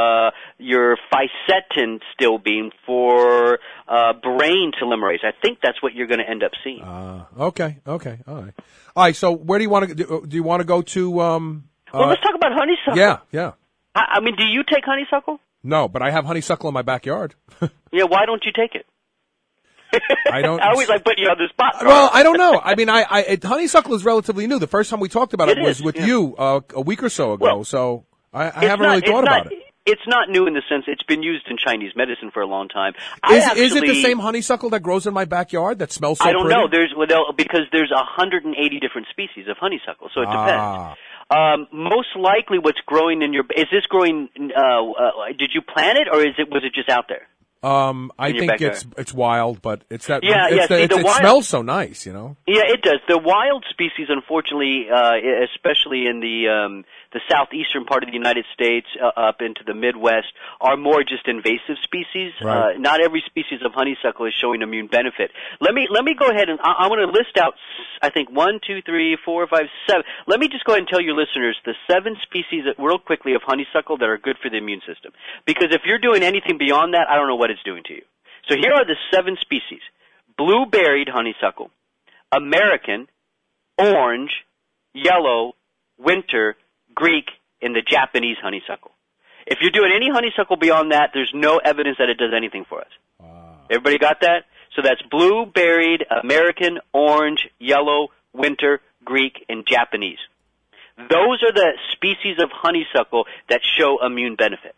fisetin still being for brain telomerase. I think that's what you're going to end up seeing. Okay. All right. So where do you want to do? You want to go to? Well, let's talk about honeysuckle. Yeah. I mean, do you take honeysuckle? No, but I have honeysuckle in my backyard. Yeah, why don't you take it? I don't. I always like putting you on the spot. Well, I don't know. I mean, honeysuckle is relatively new. The first time we talked about it was with you a week or so ago. Well, so I haven't really thought about it. It's not new in the sense it's been used in Chinese medicine for a long time. Is it the same honeysuckle that grows in my backyard that smells so pretty? I don't pretty? know. Because there's 180 different species of honeysuckle, so it depends. Most likely what's growing in your... Is this growing... did you plant it, or was it just out there? I think it's wild, but it's that. Yeah, it smells so nice, you know. Yeah, it does. The wild species, unfortunately, especially in the southeastern part of the United States, up into the Midwest, are more just invasive species. Right. Not every species of honeysuckle is showing immune benefit. Let me go ahead and I'm going to list out. I think 1, 2, 3, 4, 5, 7. Let me just go ahead and tell your listeners the 7 species real quickly of honeysuckle that are good for the immune system. Because if you're doing anything beyond that, I don't know what it's doing to you. So here are the 7 species: blue-berried honeysuckle, American, orange, yellow, winter, Greek, and the Japanese honeysuckle. If you're doing any honeysuckle beyond that, there's no evidence that it does anything for us. Everybody got that? So that's blue-berried, American, orange, yellow, winter, Greek, and Japanese. Those are the species of honeysuckle that show immune benefit.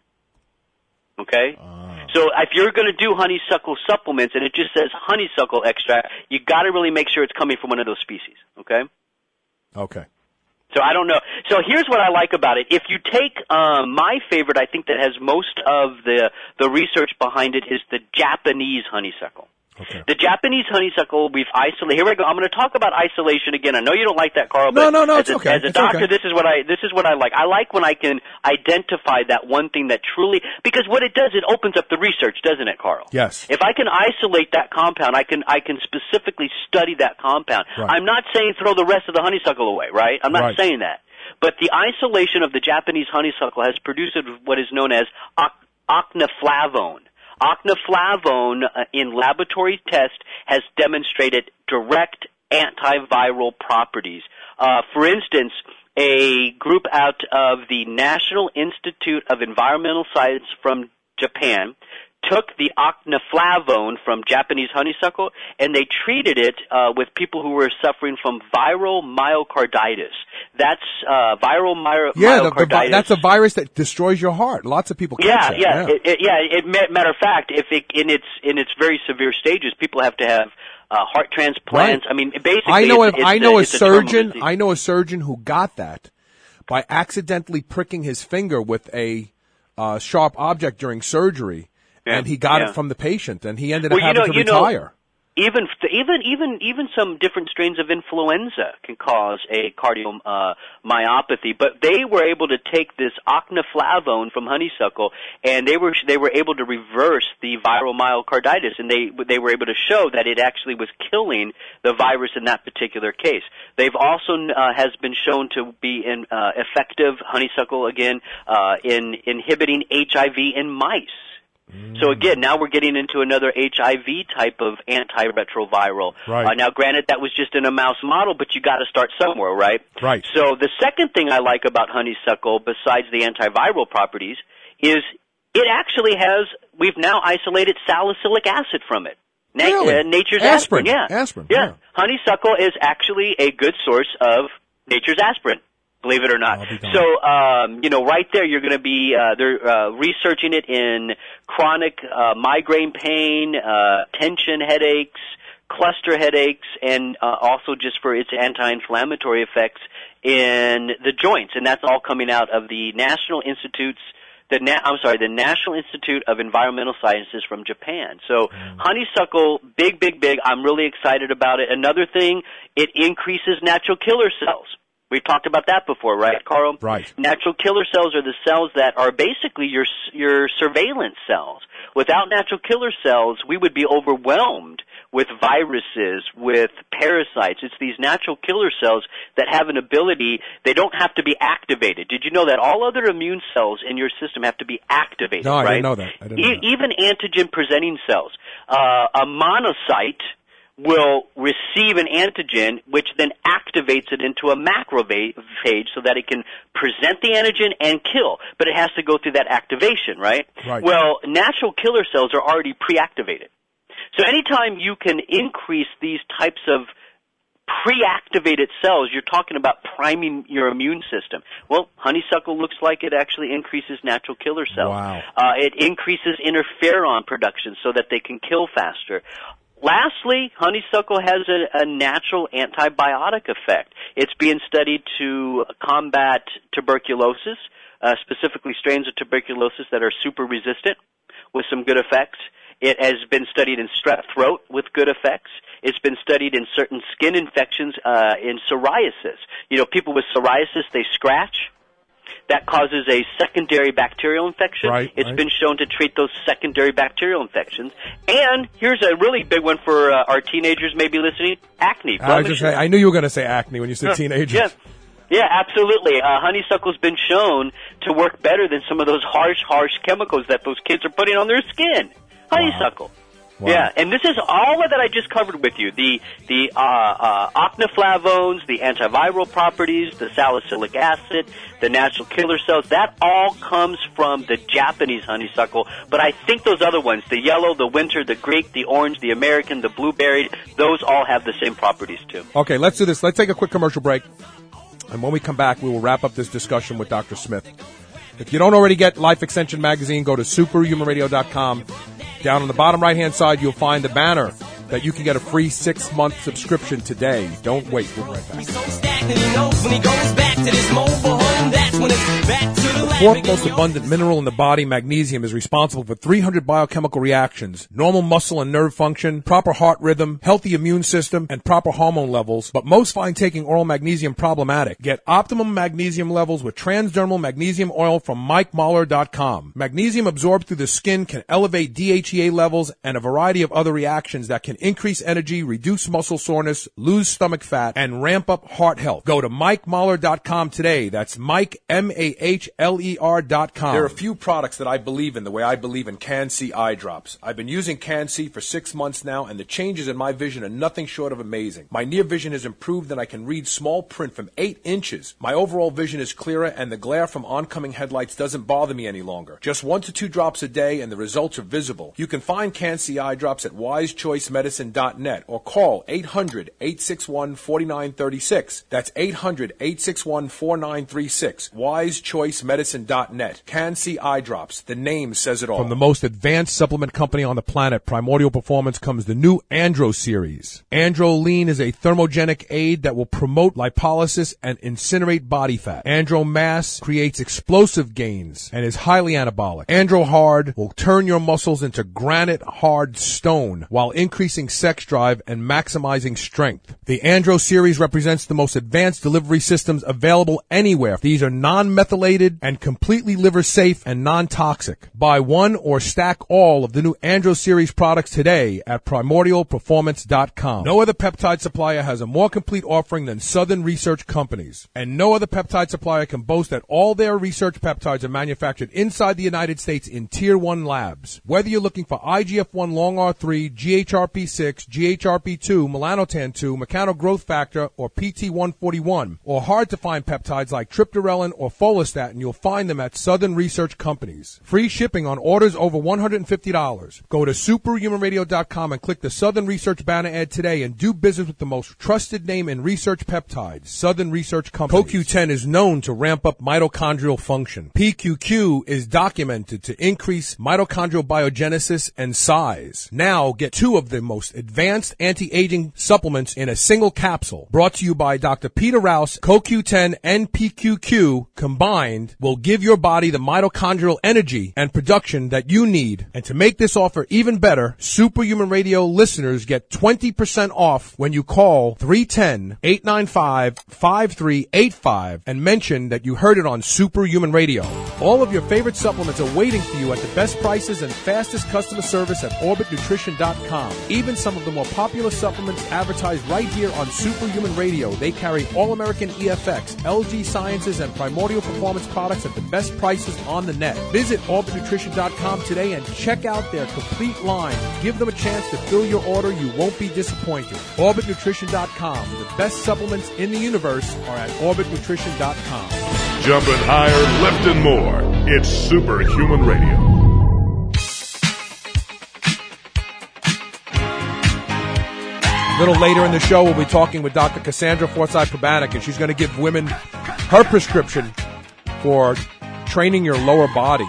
Okay? So if you're going to do honeysuckle supplements and it just says honeysuckle extract, you got to really make sure it's coming from one of those species. Okay? Okay. So I don't know. So here's what I like about it. If you take my favorite, I think that has most of the research behind it, is the Japanese honeysuckle. Okay. The Japanese honeysuckle, we've isolated. Here we go. I'm going to talk about isolation again. I know you don't like that, Carl. No, but it's okay. As a doctor, this is what I like. I like when I can identify that one thing that truly, because what it does, it opens up the research, doesn't it, Carl? Yes. If I can isolate that compound, I can specifically study that compound. Right. I'm not saying throw the rest of the honeysuckle away, right? I'm not saying that. But the isolation of the Japanese honeysuckle has produced what is known as ocnaflavone. Ocnaflavone in laboratory tests has demonstrated direct antiviral properties. For instance, a group out of the National Institute of Environmental Science from Japan took the ocnaflavone from Japanese honeysuckle and they treated it with people who were suffering from viral myocarditis. That's viral myocarditis. That's a virus that destroys your heart. Lots of people catch that. Matter of fact, if in its very severe stages, people have to have heart transplants. Right. I mean, basically, I know a surgeon who got that by accidentally pricking his finger with a sharp object during surgery. Yeah, and he got it from the patient, and he ended up having to retire. Even some different strains of influenza can cause a cardiomyopathy, but they were able to take this ocnaflavone from honeysuckle, and they were able to reverse the viral myocarditis, and they were able to show that it actually was killing the virus in that particular case. They've also has been shown to be effective, honeysuckle again, in inhibiting HIV in mice. So again, now we're getting into another HIV type of antiretroviral. Right. Now, granted, that was just in a mouse model, but you got to start somewhere, right? Right. So the second thing I like about honeysuckle, besides the antiviral properties, is it actually has. We've now isolated salicylic acid from it. Really? Nature's aspirin. Aspirin. Yeah. Honeysuckle is actually a good source of nature's aspirin. Believe it or not. So, right there, you're going to be they're researching it in chronic migraine pain, tension headaches, cluster headaches, and also just for its anti-inflammatory effects in the joints. And that's all coming out of the National Institute of Environmental Sciences from Japan. So honeysuckle, big. I'm really excited about it. Another thing, it increases natural killer cells. We've talked about that before, right, Carl? Right. Natural killer cells are the cells that are basically your surveillance cells. Without natural killer cells, we would be overwhelmed with viruses, with parasites. It's these natural killer cells that have an ability, they don't have to be activated. Did you know that all other immune cells in your system have to be activated, No, right? I didn't know that. Even antigen-presenting cells. A monocyte will receive an antigen, which then activates it into a macrophage so that it can present the antigen and kill. But it has to go through that activation, right? Right. Well, natural killer cells are already pre-activated. So anytime you can increase these types of pre-activated cells, you're talking about priming your immune system. Well, honeysuckle looks like it actually increases natural killer cells. Wow. It increases interferon production so that they can kill faster. Lastly, honeysuckle has a natural antibiotic effect. It's being studied to combat tuberculosis, specifically strains of tuberculosis that are super resistant with some good effects. It has been studied in strep throat with good effects. It's been studied in certain skin infections, in psoriasis. You know, people with psoriasis, they scratch. That causes a secondary bacterial infection. It's been shown to treat those secondary bacterial infections. And here's a really big one for our teenagers maybe listening, acne. I knew you were going to say acne when you said teenagers. Yeah, absolutely. Honeysuckle's been shown to work better than some of those harsh chemicals that those kids are putting on their skin. Honeysuckle. Wow. Yeah, and this is all that I just covered with you. The octaflavones, the antiviral properties, the salicylic acid, the natural killer cells, that all comes from the Japanese honeysuckle. But I think those other ones, the yellow, the winter, the Greek, the orange, the American, the blueberry, those all have the same properties too. Okay, let's do this. Let's take a quick commercial break. And when we come back, we will wrap up this discussion with Dr. Smith. If you don't already get Life Extension Magazine, go to superhumanradio.com. Down on the bottom right-hand side, you'll find the banner that you can get a free 6-month subscription today. Don't wait. We'll be right back. The fourth most abundant mineral in the body, magnesium, is responsible for 300 biochemical reactions, normal muscle and nerve function, proper heart rhythm, healthy immune system, and proper hormone levels. But most find taking oral magnesium problematic. Get optimum magnesium levels with transdermal magnesium oil from MikeMahler.com. Magnesium absorbed through the skin can elevate DHEA levels and a variety of other reactions that can increase energy, reduce muscle soreness, lose stomach fat, and ramp up heart health. Go to MikeMahler.com today. That's Mike, MAHLER.com. There are a few products that I believe in the way I believe in Can-C eye drops. I've been using Can-C for 6 months now, and the changes in my vision are nothing short of amazing. My near vision has improved, and I can read small print from 8 inches. My overall vision is clearer, and the glare from oncoming headlights doesn't bother me any longer. Just 1 to 2 drops a day, and the results are visible. You can find Can-C eye drops at wisechoicemedicine.net or call 800-861-4936. That's 800-861-4936. wisechoicemedicine.net. Can-C eye drops. The name says it all. From the most advanced supplement company on the planet, Primordial Performance, comes the new Andro series. Androline is a thermogenic aid that will promote lipolysis and incinerate body fat. Andro Mass creates explosive gains and is highly anabolic. Andro Hard will turn your muscles into granite hard stone while increasing sex drive and maximizing strength. The Andro series represents the most advanced delivery systems available anywhere. These are non-methylated and completely liver safe and non-toxic. Buy one or stack all of the new Andro series products today at primordialperformance.com. No other peptide supplier has a more complete offering than Southern Research Companies. And no other peptide supplier can boast that all their research peptides are manufactured inside the United States in Tier 1 labs. Whether you're looking for IGF-1 long R3, GHRP6, GHRP2, melanotan-2, mechanogrowth factor, or PT141, or hard to find peptides like triptorelin or follistatin, you'll find them at Southern Research Companies. Free shipping on orders over $150. Go to superhumanradio.com and click the Southern Research banner ad today and do business with the most trusted name in research peptides, Southern Research Companies. CoQ10 is known to ramp up mitochondrial function. PQQ is documented to increase mitochondrial biogenesis and size. Now get 2 of the most advanced anti-aging supplements in a single capsule. Brought to you by Dr. Peter Rouse. CoQ10 and PQQ combined will give your body the mitochondrial energy and production that you need. And to make this offer even better, Superhuman Radio listeners get 20% off when you call 310-895-5385 and mention that you heard it on Superhuman Radio. All of your favorite supplements are waiting for you at the best prices and fastest customer service at OrbitNutrition.com. Even some of the more popular supplements advertised right here on Superhuman Radio. They carry All-American EFX, LG Sciences, and Primordial Performance products at the best prices on the net. Visit OrbitNutrition.com today and check out their complete line. Give them a chance to fill your order. You won't be disappointed. OrbitNutrition.com. The best supplements in the universe are at OrbitNutrition.com. Jumping higher, lifting more. It's Superhuman Radio. A little later in the show, we'll be talking with Dr. Cassandra Forsythe-Probanek, and she's going to give women her prescription for training your lower body.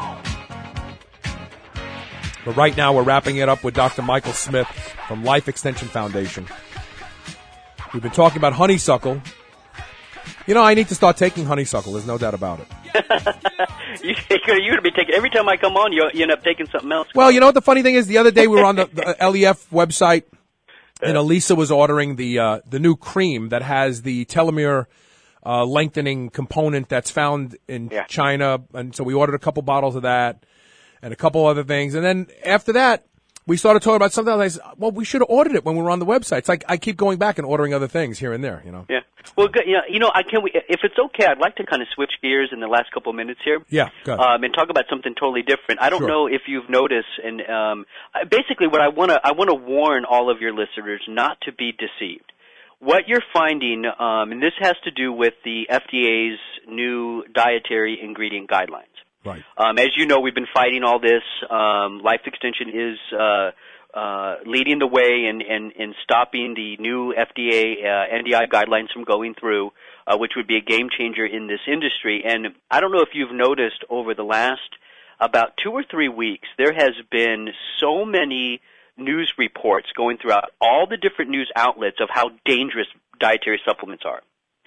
But right now, we're wrapping it up with Dr. Michael Smith from Life Extension Foundation. We've been talking about honeysuckle, You know, I need to start taking honeysuckle. There's no doubt about it. You're going to be taking, every time I come on, you end up taking something else. Well, you know what the funny thing is? The other day we were on the LEF website, and Elisa was ordering the new cream that has the telomere lengthening component that's found in China, and so we ordered a couple bottles of that and a couple other things. And then after that, we started talking about something else. I said, well, we should have ordered it when we were on the website. It's like I keep going back and ordering other things here and there, you know. Yeah. Well, good. If it's okay, I'd like to kind of switch gears in the last couple of minutes here. Yeah, go ahead. And talk about something totally different. I don't know if you've noticed, and basically what I want to warn all of your listeners not to be deceived. What you're finding, and this has to do with the FDA's new dietary ingredient guidelines. Right. As you know, we've been fighting all this. Life Extension is leading the way in stopping the new FDA NDI guidelines from going through, which would be a game changer in this industry. And I don't know if you've noticed over the last about 2 or 3 weeks, there has been so many news reports going throughout all the different news outlets of how dangerous dietary supplements are.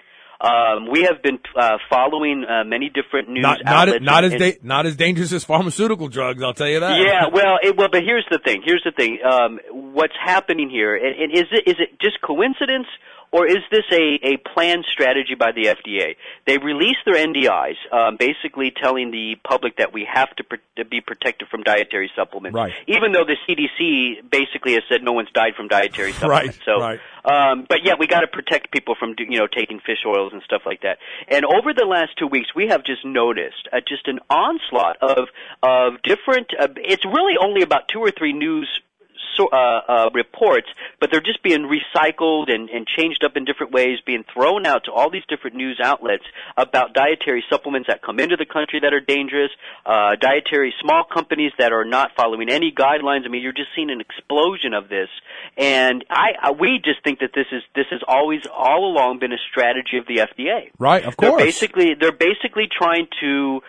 We have been following many different news outlets. Not as dangerous as pharmaceutical drugs, I'll tell you that. Yeah, but here's the thing. What's happening here? And is it just coincidence, or is this a planned strategy by the FDA? They released their NDIs, basically telling the public that we have to be protected from dietary supplements. Right. Even though the CDC basically has said no one's died from dietary supplements. Right. But yeah, we got to protect people from taking fish oils and stuff like that. And over the last 2 weeks, we have just noticed just an onslaught of different. It's really only about 2 or 3 news reports, but they're just being recycled and changed up in different ways, being thrown out to all these different news outlets about dietary supplements that come into the country that are dangerous, dietary small companies that are not following any guidelines. I mean, you're just seeing an explosion of this, and we just think that this has always all along been a strategy of the FDA. Right, of course. They're basically trying to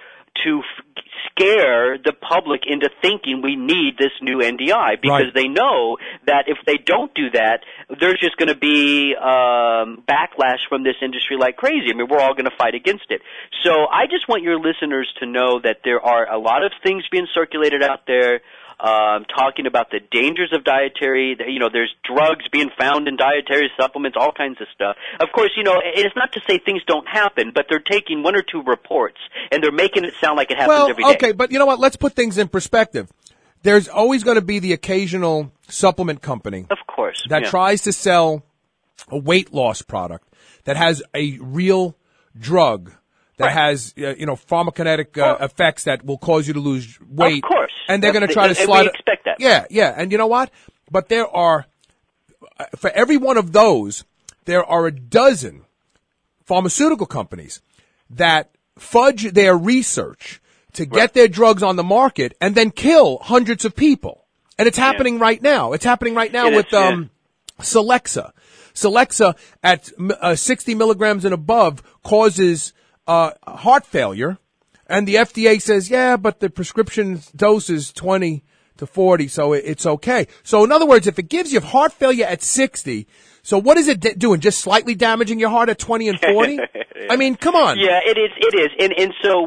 scare the public into thinking we need this new NDI, because they know that if they don't do that, there's just going to be backlash from this industry like crazy. I mean, we're all going to fight against it. So I just want your listeners to know that there are a lot of things being circulated out there, talking about the dangers of dietary, there's drugs being found in dietary supplements, all kinds of stuff. Of course, it's not to say things don't happen, but they're taking 1 or 2 reports and they're making it sound like it happens every day. Okay, but you know what? Let's put things in perspective. There's always going to be the occasional supplement company, of course, that tries to sell a weight loss product that has a real drug that has, pharmacokinetic effects that will cause you to lose weight. Of course. And they're going to try to slide it. We expect that. Yeah. And you know what? But there are, for every one of those, there are a dozen pharmaceutical companies that fudge their research to get their drugs on the market and then kill hundreds of people. And it's happening right now. It's happening right now with Celexa. Celexa at 60 milligrams and above causes heart failure, and the FDA says, but the prescription dose is 20 to 40, so it's okay. So in other words, if it gives you heart failure at 60, so what is it doing? Just slightly damaging your heart at 20 and 40? I mean, come on. Yeah, it is. And so,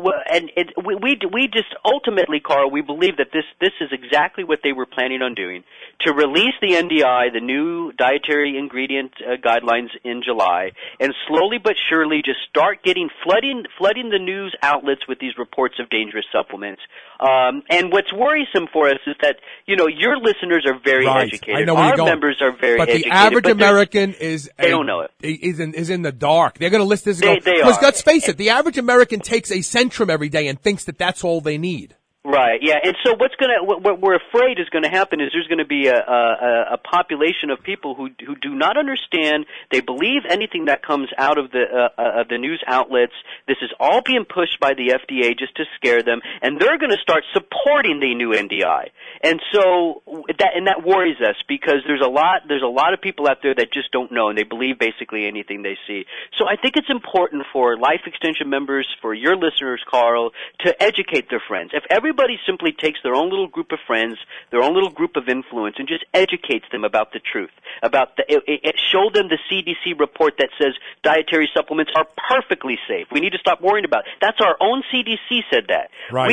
we just ultimately, Carl, we believe that this is exactly what they were planning on doing, to release the NDI, the new dietary ingredient guidelines in July, and slowly but surely just start flooding the news outlets with these reports of dangerous supplements. And what's worrisome for us is that, your listeners are very educated. I know where Our you're going. members are very educated. But the average American they don't know it. Is in the dark. They're going to list this and They because are. let's face it, the average American takes a Centrum every day and thinks that that's all they need. Right, yeah, and so what we're afraid is going to happen is there's going to be a population of people who do not understand. They believe anything that comes out of the news outlets. This is all being pushed by the FDA just to scare them, and they're going to start supporting the new NDI. And so that worries us, because there's a lot of people out there that just don't know, and they believe basically anything they see. So I think it's important for Life Extension members, for your listeners, Carl, to educate their friends. If everybody everybody simply takes their own little group of friends, their own little group of influence, and just educates them about the truth, about show them the CDC report that says dietary supplements are perfectly safe. We need to stop worrying about it. That's our own CDC said that. Right.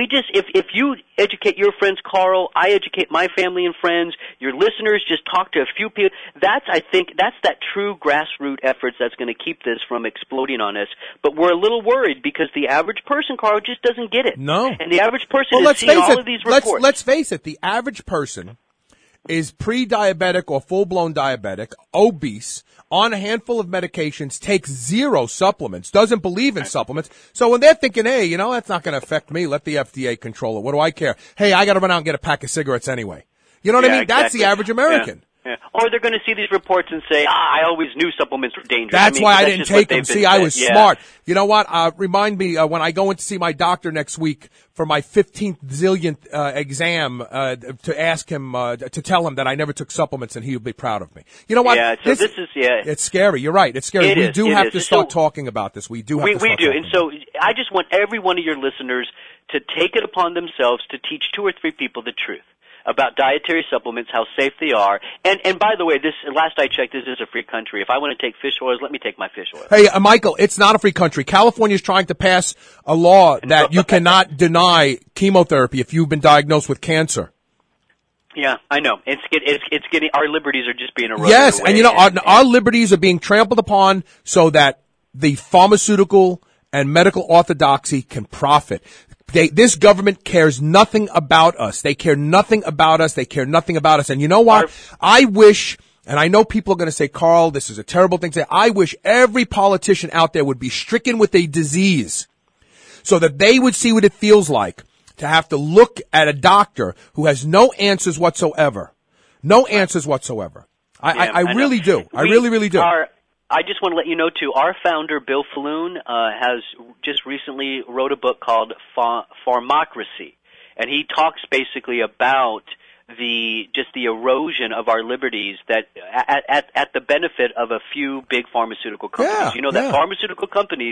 If you educate your friends, Carl, I educate my family and friends, your listeners just talk to a few people, I think that's that true grassroots efforts that's going to keep this from exploding on us. But we're a little worried because the average person, Carl, just doesn't get it. No. And the average person is seeing all of these reports. Let's face it, the average person is pre-diabetic or full-blown diabetic, obese, on a handful of medications, takes 0 supplements, doesn't believe in supplements. So when they're thinking, hey, that's not going to affect me, let the FDA control it. What do I care? Hey, I got to run out and get a pack of cigarettes anyway. You know what I mean? Exactly. That's the average American. Yeah. Or they're going to see these reports and say, I always knew supplements were dangerous. That's why I didn't take them. See, I was smart. Yeah. You know what? Remind me when I go in to see my doctor next week for my 15th zillionth exam to ask him, to tell him that I never took supplements and he would be proud of me. You know what? Yeah, so this is. It's scary. You're right. It's scary. We do have to start talking about this. We do have to start talking. And so I just want every one of your listeners to take it upon themselves to teach 2 or 3 people the truth about dietary supplements, how safe they are. And by the way, this last I checked, this is a free country. If I want to take fish oils, let me take my fish oil. Hey, Michael, it's not a free country. California is trying to pass a law that you cannot deny chemotherapy if you've been diagnosed with cancer. Yeah, I know. It's getting, our liberties are just being eroded. Yes, away. and our liberties are being trampled upon so that the pharmaceutical and medical orthodoxy can profit. This government cares nothing about us. They care nothing about us. They care nothing about us. And you know what? I wish, and I know people are going to say, Carl, this is a terrible thing to say. I wish every politician out there would be stricken with a disease so that they would see what it feels like to have to look at a doctor who has no answers whatsoever. No answers whatsoever. I really do. I really, really do. I just want to let you know, too, our founder, Bill Falloon, has just recently wrote a book called Pharmocracy, and he talks basically about the erosion of our liberties that at the benefit of a few big pharmaceutical companies. Yeah, that pharmaceutical companies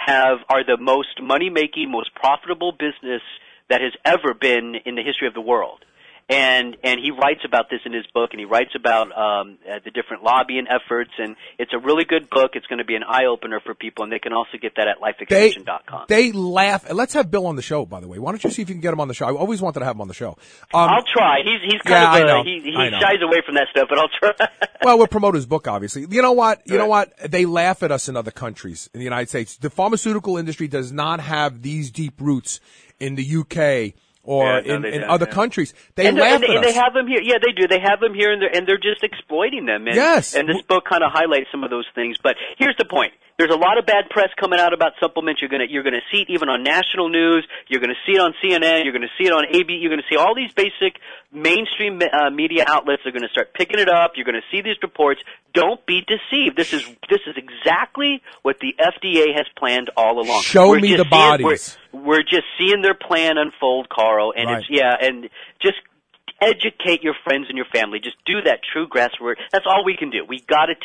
are the most money-making, most profitable business that has ever been in the history of the world. And he writes about this in his book, and he writes about the different lobbying efforts, and it's a really good book. It's going to be an eye-opener for people, and they can also get that at lifeextension.com. They laugh. Let's have Bill on the show, by the way. Why don't you see if you can get him on the show? I always wanted to have him on the show. I'll try. He's kind of he shies away from that stuff, but I'll try. Well, we'll promote his book, obviously. You know what? You know what? They laugh at us in other countries, in the United States. The pharmaceutical industry does not have these deep roots in the UK or in other countries. They laugh at us. And they have them here. Yeah, they do. They have them here, and they're just exploiting them. And, yes. And this book kind of highlights some of those things. But here's the point. There's a lot of bad press coming out about supplements. You're gonna see it even on national news. You're gonna see it on CNN. You're gonna see it on AB. You're gonna see all these basic mainstream media outlets are gonna start picking it up. You're gonna see these reports. Don't be deceived. This is exactly what the FDA has planned all along. Show me the bodies. We're just seeing their plan unfold, Carl, and right. and just educate your friends and your family. Just do that true grassroots. That's all we can do. We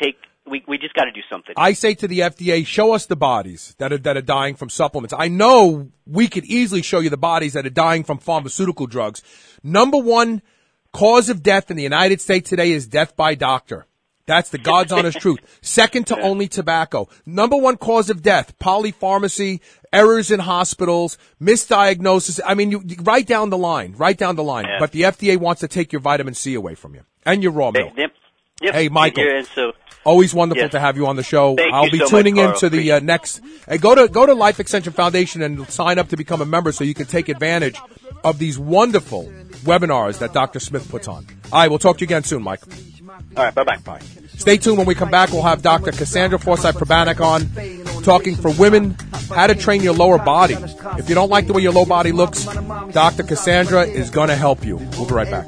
just got to do something. I say to the FDA, show us the bodies that are dying from supplements. I know we could easily show you the bodies that are dying from pharmaceutical drugs. Number 1 cause of death in the United States today is death by doctor. That's the God's honest truth. Second to only tobacco. Number 1 cause of death, polypharmacy, errors in hospitals, misdiagnosis. I mean, you right down the line. Yeah. But the FDA wants to take your vitamin C away from you and your raw milk. Yep. Hey, Michael. And so, always wonderful to have you on the show. I'll be so tuning much, into the next. Hey, go to Life Extension Foundation and sign up to become a member so you can take advantage of these wonderful webinars that Dr. Smith puts on. All right, we'll talk to you again soon, Mike. All right, bye-bye. Bye. Stay tuned. When we come back, we'll have Dr. Cassandra Forsythe-Prabanik on, talking for women, how to train your lower body. If you don't like the way your lower body looks, Dr. Cassandra is going to help you. We'll be right back.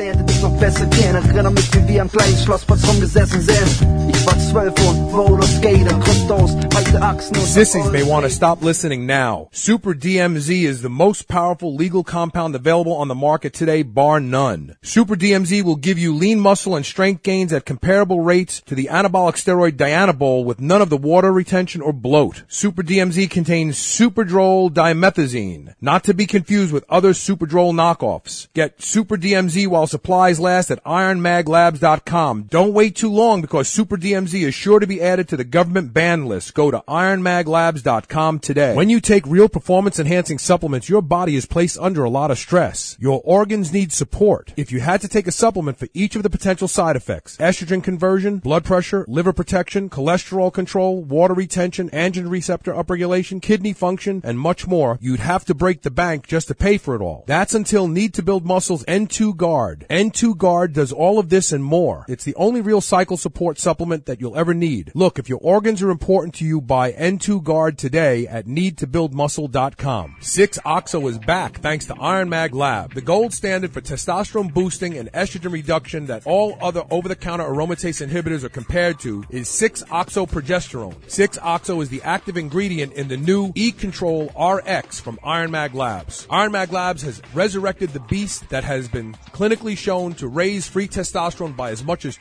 Sissies may want to stop listening now. Super DMZ is the most powerful legal compound available on the market today, bar none. Super DMZ will give you lean muscle and strength gains at comparable rates to the anabolic steroid Dianabol with none of the water retention or bloat. Super DMZ contains Superdrol dimethazine, not to be confused with other Superdrol knockoffs. Get Super DMZ while supplies last at IronMagLabs.com. Don't wait too long because Super DMZ is sure to be added to the government ban list. Go to IronMagLabs.com today. When you take real performance-enhancing supplements, your body is placed under a lot of stress. Your organs need support. If you had to take a supplement for each of the potential side effects, estrogen conversion, blood pressure, liver protection, cholesterol control, water retention, androgen receptor upregulation, kidney function, and much more, you'd have to break the bank just to pay for it all. That's until Need to Build Muscle's N2 Guard. N2 Guard does all of this and more. It's the only real cycle support supplement that you'll ever need. Look, if your organs are important to you, buy N2 Guard today at needtobuildmuscle.com. 6-OXO is back thanks to Iron Mag Lab, the gold standard for testosterone boosting and estrogen reduction that all other over-the-counter aromatase inhibitors are compared to is 6-OXO progesterone. 6-OXO is the active ingredient in the new E-Control RX from Iron Mag Labs. Iron Mag Labs has resurrected the beast that has been clinically shown to raise free testosterone by as much as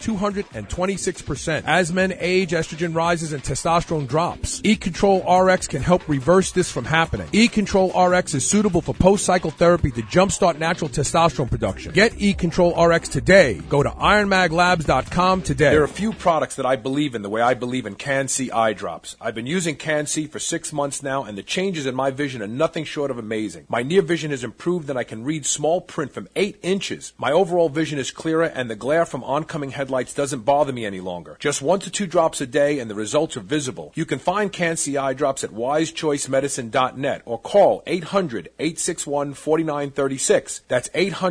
226%. As men age, estrogen rises and testosterone drops. E-Control RX can help reverse this from happening. E-Control RX is suitable for post-cycle therapy to jumpstart natural testosterone production. Get E-Control RX today. Go to IronMagLabs.com today. There are a few products that I believe in the way I believe in Can-C eye drops. I've been using Can-C for 6 months now, and the changes in my vision are nothing short of amazing. My near vision has improved, and I can read small print from 8 inches. My overall vision is clearer, and the glare from oncoming headlights doesn't bother me any longer. Just 1 to 2 drops a day, and the results are visible. You can find Can-C eye drops at wisechoicemedicine.net or call 800-861-4936. That's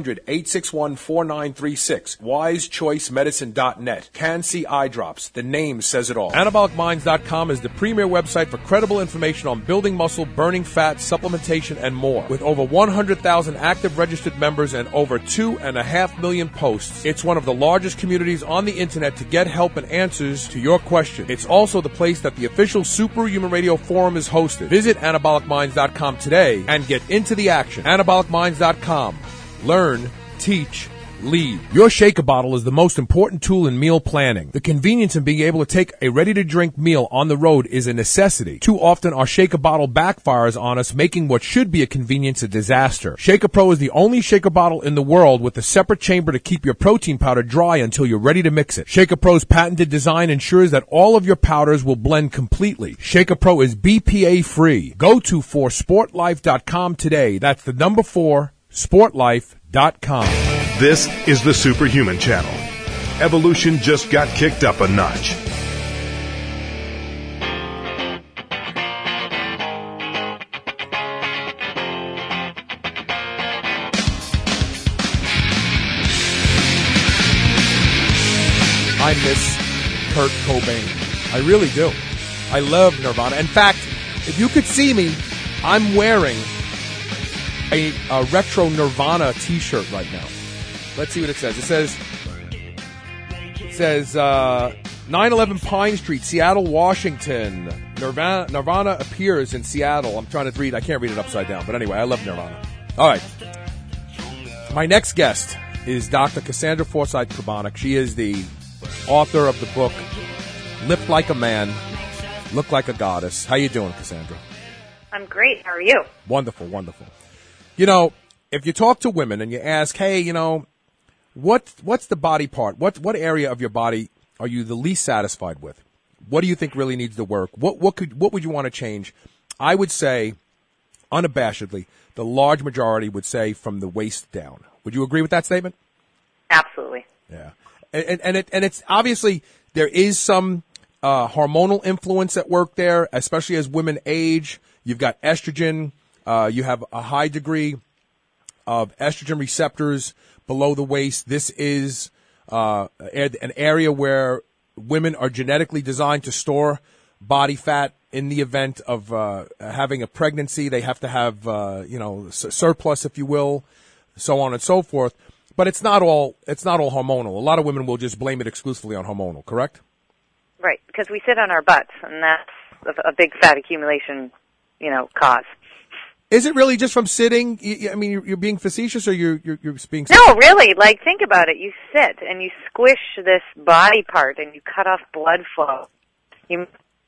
800-861-4936. wisechoicemedicine.net. Can-C eye drops. The name says it all. AnabolicMinds.com is the premier website for credible information on building muscle, burning fat, supplementation, and more. With over 100,000 active registered members and over 2.5 million posts, it's one of the largest communities on the internet to get help and answers to your questions. It's also the place that the official Superhuman Radio Forum is hosted. Visit AnabolicMinds.com today and get into the action. AnabolicMinds.com. Learn, teach, lead. Your shaker bottle is the most important tool in meal planning. The convenience in being able to take a ready-to-drink meal on the road is a necessity. Too often, our shaker bottle backfires on us, making what should be a convenience a disaster. Shaker Pro is the only shaker bottle in the world with a separate chamber to keep your protein powder dry until you're ready to mix it. Shaker Pro's patented design ensures that all of your powders will blend completely. Shaker Pro is BPA-free. Go to 4sportlife.com today. That's the number 4, sportlife.com. This is the Superhuman Channel. Evolution just got kicked up a notch. I miss Kurt Cobain. I really do. I love Nirvana. In fact, if you could see me, I'm wearing a retro Nirvana t-shirt right now. Let's see what it says. It says 911 Pine Street, Seattle, Washington. Nirvana appears in Seattle. I'm trying to read. I can't read it upside down. But anyway, I love Nirvana. All right. My next guest is Dr. Cassandra Forsythe-Krabonic. She is the author of the book Lift Like a Man, Look Like a Goddess. How you doing, Cassandra? I'm great. How are you? Wonderful, wonderful. You know, if you talk to women and you ask, hey, you know, what's the body part? What area of your body are you the least satisfied with? What do you think really needs to work? What would you want to change? I would say, unabashedly, the large majority would say from the waist down. Would you agree with that statement? Absolutely. Yeah. And it's obviously there is some hormonal influence at work there, especially as women age. You've got estrogen. You have a high degree of estrogen receptors below the waist. This is an area where women are genetically designed to store body fat in the event of having a pregnancy. They have to have surplus, if you will, so on and so forth. But it's not all hormonal. A lot of women will just blame it exclusively on hormonal, correct? Right, because we sit on our butts, and that's a big fat accumulation, cause. Is it really just from sitting? I mean, you're being facetious, or you're being... No, really. Like, think about it. You sit, and you squish this body part, and you cut off blood flow. You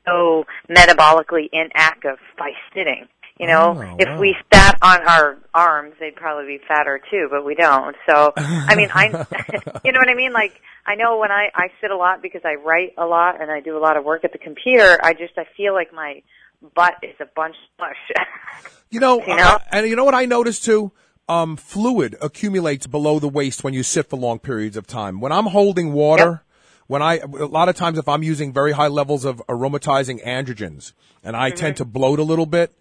so metabolically inactive by sitting. You know, if we sat on our arms, they'd probably be fatter too, but we don't. So, I mean, you know what I mean? Like, I know when I sit a lot because I write a lot and I do a lot of work at the computer, I feel like my butt is a bunch of mush. You know, know? And you know what I noticed too? Fluid accumulates below the waist when you sit for long periods of time. When I'm holding water, a lot of times if I'm using very high levels of aromatizing androgens and I tend to bloat a little bit,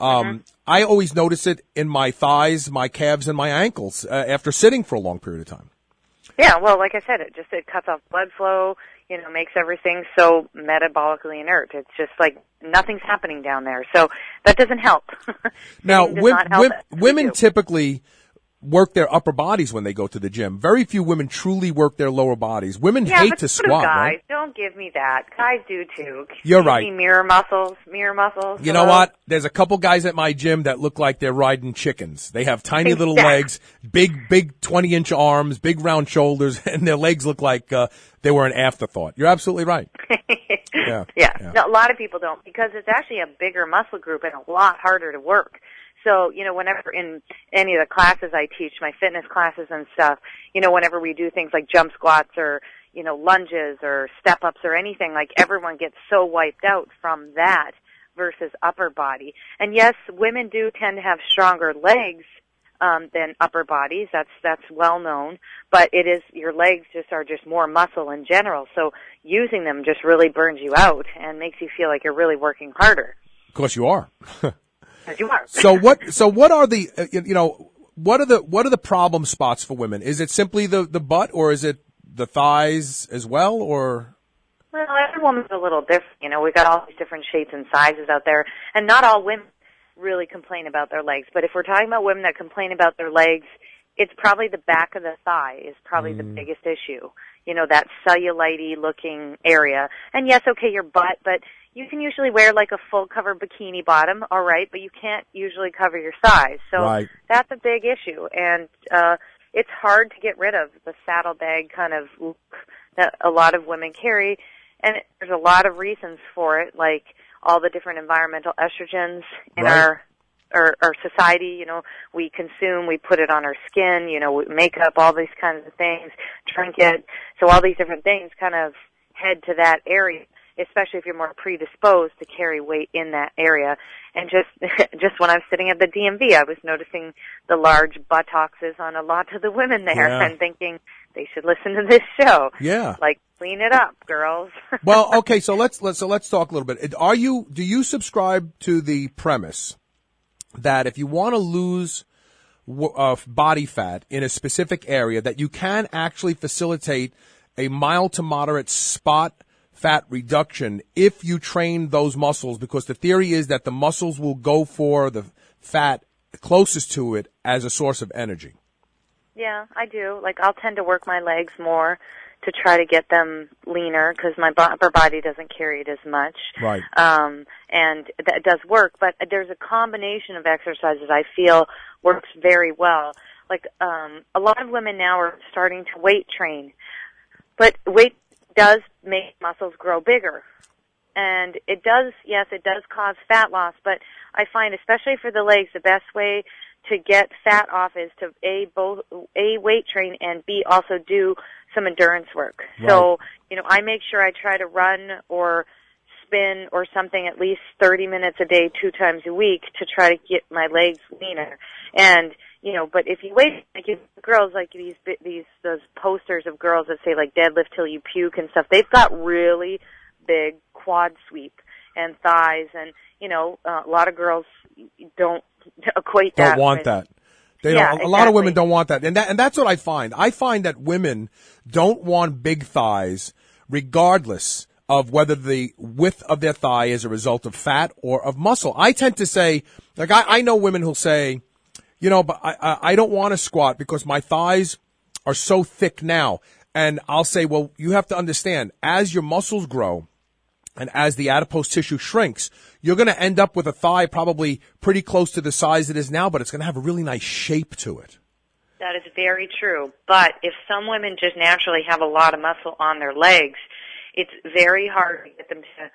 I always notice it in my thighs, my calves, and my ankles after sitting for a long period of time. Yeah, well, like I said, it cuts off blood flow, you know, makes everything so metabolically inert. It's just like nothing's happening down there. So that doesn't help. Now, women typically work their upper bodies when they go to the gym. Very few women truly work their lower bodies. Women hate to squat, guys, right? Don't give me that. Guys do too. You're right. See mirror muscles. You know what? There's a couple guys at my gym that look like they're riding chickens. They have tiny little legs, big 20-inch arms, big round shoulders, and their legs look like they were an afterthought. You're absolutely right. Yeah. No, a lot of people don't because it's actually a bigger muscle group and a lot harder to work. So, you know, whenever in any of the classes I teach, my fitness classes and stuff, you know, whenever we do things like jump squats or, you know, lunges or step-ups or anything, like everyone gets so wiped out from that versus upper body. And yes, women do tend to have stronger legs than upper bodies. That's well known. But it is, your legs are just more muscle in general. So using them just really burns you out and makes you feel like you're really working harder. Of course you are. You are. So what are the what are the problem spots for women? Is it simply the butt, or is it the thighs as well, or? Well, every woman's a little different. You know, we've got all these different shapes and sizes out there, and not all women really complain about their legs. But if we're talking about women that complain about their legs, it's probably the back of the thigh is probably the biggest issue. You know, that cellulite-y looking area. And yes, okay, your butt, but you can usually wear like a full cover bikini bottom, all right, but you can't usually cover your thighs. So that's a big issue. And it's hard to get rid of the saddlebag kind of look that a lot of women carry. And there's a lot of reasons for it, like all the different environmental estrogens in our society. You know, we consume, we put it on our skin, you know, makeup, all these kinds of things, trinkets. So all these different things kind of head to that area, especially if you're more predisposed to carry weight in that area. And just when I was sitting at the DMV, I was noticing the large buttocks on a lot of the women there and thinking they should listen to this show. Yeah. Like, clean it up, girls. Well, okay, so let's talk a little bit. Do you subscribe to the premise that if you want to lose body fat in a specific area, that you can actually facilitate a mild to moderate spot fat reduction if you train those muscles, because the theory is that the muscles will go for the fat closest to it as a source of energy? Yeah, I do. Like, I'll tend to work my legs more to try to get them leaner because my upper body doesn't carry it as much. Right. And that does work, but there's a combination of exercises I feel works very well. Like, a lot of women now are starting to weight train, but weight does make muscles grow bigger. And it does cause fat loss, but I find, especially for the legs, the best way to get fat off is to A, weight train, and B, also do some endurance work. Right. So, you know, I make sure I try to run or spin or something at least 30 minutes a day, 2 times a week to try to get my legs leaner. And, you know, but if you wait, like girls, like those posters of girls that say like deadlift till you puke and stuff, they've got really big quad sweep and thighs, and, you know, a lot of girls don't equate that. Don't want that. They don't. Exactly. A lot of women don't want that. And that's what I find. I find that women don't want big thighs regardless of whether the width of their thigh is a result of fat or of muscle. I tend to say, like, I know women who'll say, you know, but I don't want to squat because my thighs are so thick now. And I'll say, well, you have to understand, as your muscles grow and as the adipose tissue shrinks, you're going to end up with a thigh probably pretty close to the size it is now, but it's going to have a really nice shape to it. That is very true. But if some women just naturally have a lot of muscle on their legs, it's very hard to get them to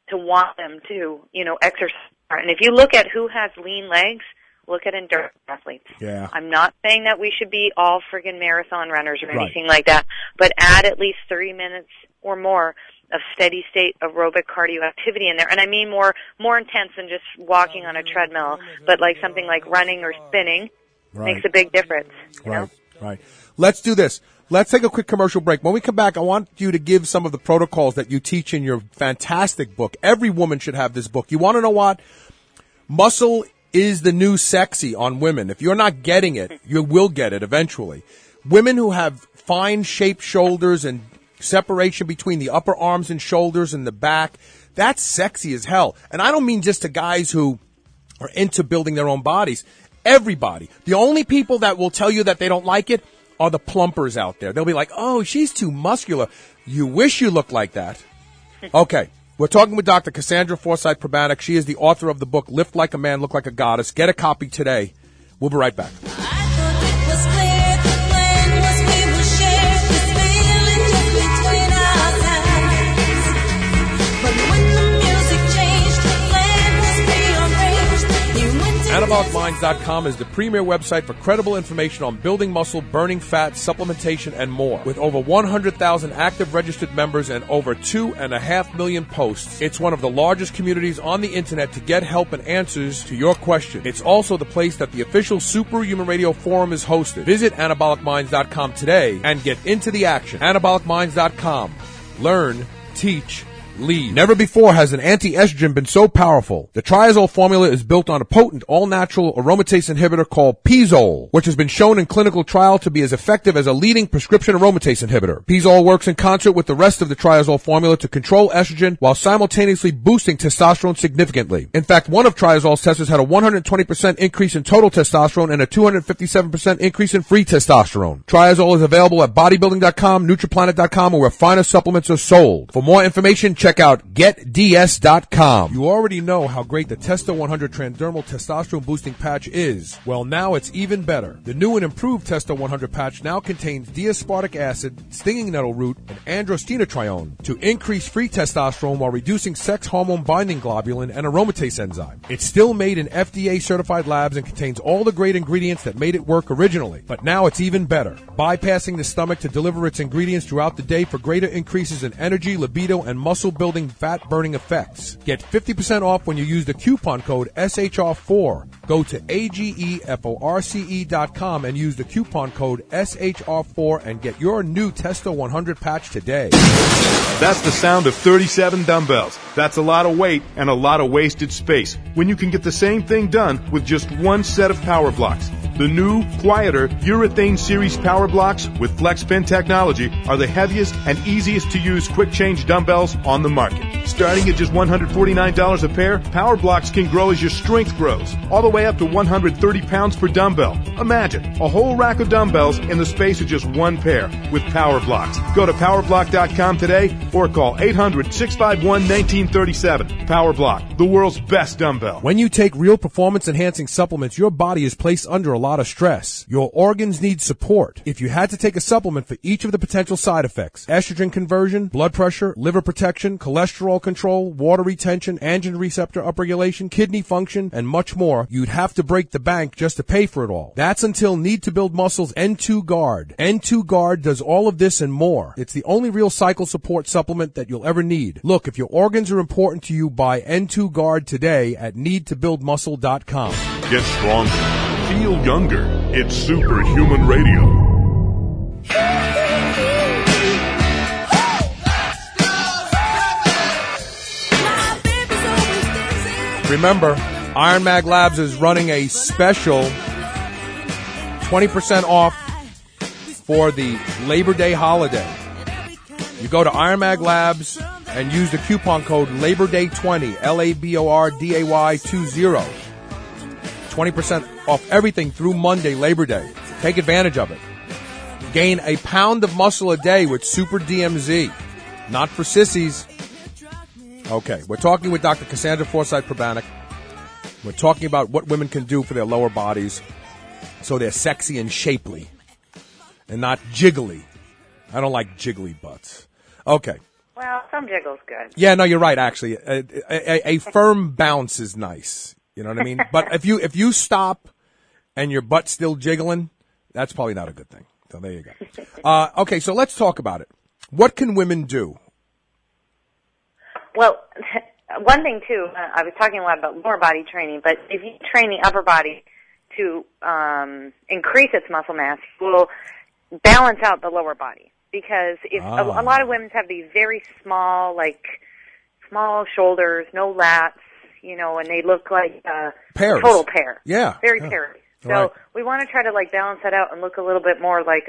to want them to, exercise. And if you look at who has lean legs, look at endurance athletes. Yeah. I'm not saying that we should be all friggin' marathon runners or anything like that, but add at least 30 minutes or more of steady state aerobic cardio activity in there. And I mean more intense than just walking on a treadmill, but like something like running or spinning makes a big difference. You know? Right. Let's do this. Let's take a quick commercial break. When we come back, I want you to give some of the protocols that you teach in your fantastic book. Every woman should have this book. You want to know what? Muscle is the new sexy on women. If you're not getting it, you will get it eventually. Women who have fine shaped shoulders and separation between the upper arms and shoulders and the back, that's sexy as hell. And I don't mean just to guys who are into building their own bodies. Everybody. The only people that will tell you that they don't like it are the plumpers out there. They'll be like, oh, she's too muscular. You wish you looked like that. Okay. We're talking with Dr. Cassandra Forsythe Probanek. She is the author of the book, Lift Like a Man, Look Like a Goddess. Get a copy today. We'll be right back. AnabolicsMinds.com is the premier website for credible information on building muscle, burning fat, supplementation, and more. With over 100,000 active registered members and over 2.5 million posts, it's one of the largest communities on the internet to get help and answers to your questions. It's also the place that the official Superhuman Radio Forum is hosted. Visit AnabolicMinds.com today and get into the action. AnabolicMinds.com. Learn, teach, lead. Never before has an anti-estrogen been so powerful. The Triazole formula is built on a potent all-natural aromatase inhibitor called Pizole, which has been shown in clinical trial to be as effective as a leading prescription aromatase inhibitor. Pizole works in concert with the rest of the Triazole formula to control estrogen while simultaneously boosting testosterone significantly. In fact, one of Triazole's testers had a 120% increase in total testosterone and a 257% increase in free testosterone. Triazole is available at bodybuilding.com, nutriplanet.com, or where finer supplements are sold. For more information, check out getds.com. You already know how great the Testo 100 Transdermal Testosterone Boosting Patch is. Well, now it's even better. The new and improved Testo 100 patch now contains D-aspartic acid, stinging nettle root, and androstenedione to increase free testosterone while reducing sex hormone binding globulin and aromatase enzyme. It's still made in FDA-certified labs and contains all the great ingredients that made it work originally. But now it's even better, bypassing the stomach to deliver its ingredients throughout the day for greater increases in energy, libido, and muscle-building, fat-burning effects. Get 50% off when you use the coupon code SHR4. Go to AGEFORCE.com and use the coupon code SHR4 and get your new Testo 100 patch today. That's the sound of 37 dumbbells. That's a lot of weight and a lot of wasted space when you can get the same thing done with just one set of power blocks. The new, quieter urethane series power blocks with FlexPin technology are the heaviest and easiest to use quick change dumbbells on the market. Starting at just $149 a pair, power blocks can grow as your strength grows, all the way up to 130 pounds per dumbbell. Imagine a whole rack of dumbbells in the space of just one pair with power blocks. Go to powerblock.com today or call 800-651-1937. Power Block, the world's best dumbbell. When you take real performance-enhancing supplements, your body is placed under a lot of stress. Your organs need support. If you had to take a supplement for each of the potential side effects, estrogen conversion, blood pressure, liver protection, cholesterol control, water retention, androgen receptor upregulation, kidney function, and much more, you'd have to break the bank just to pay for it all. That's until Need to Build Muscle's N2 Guard. N2 Guard does all of this and more. It's the only real cycle support supplement that you'll ever need. Look, if your organs are important to you, buy N2 Guard today at needtobuildmuscle.com. Get stronger. Feel younger. It's Superhuman Radio. Remember, Iron Mag Labs is running a special 20% off for the Labor Day holiday. You go to Iron Mag Labs and use the coupon code LABORDAY20, LABORDAY20. 20% off everything through Monday, Labor Day. Take advantage of it. Gain a pound of muscle a day with Super DMZ. Not for sissies. Okay, we're talking with Dr. Cassandra Forsythe Probanek. We're talking about what women can do for their lower bodies so they're sexy and shapely and not jiggly. I don't like jiggly butts. Okay. Well, some jiggle's good. Yeah, no, you're right. Actually, a firm bounce is nice. You know what I mean? But if you stop and your butt's still jiggling, that's probably not a good thing. So there you go. Okay, so let's talk about it. What can women do? Well, one thing too, I was talking a lot about lower body training, but if you train the upper body to increase its muscle mass, it will balance out the lower body. Because if a lot of women have these very small, small shoulders, no lats, and they look like a total pear. Yeah. Very peary. So we want to try to balance that out and look a little bit more like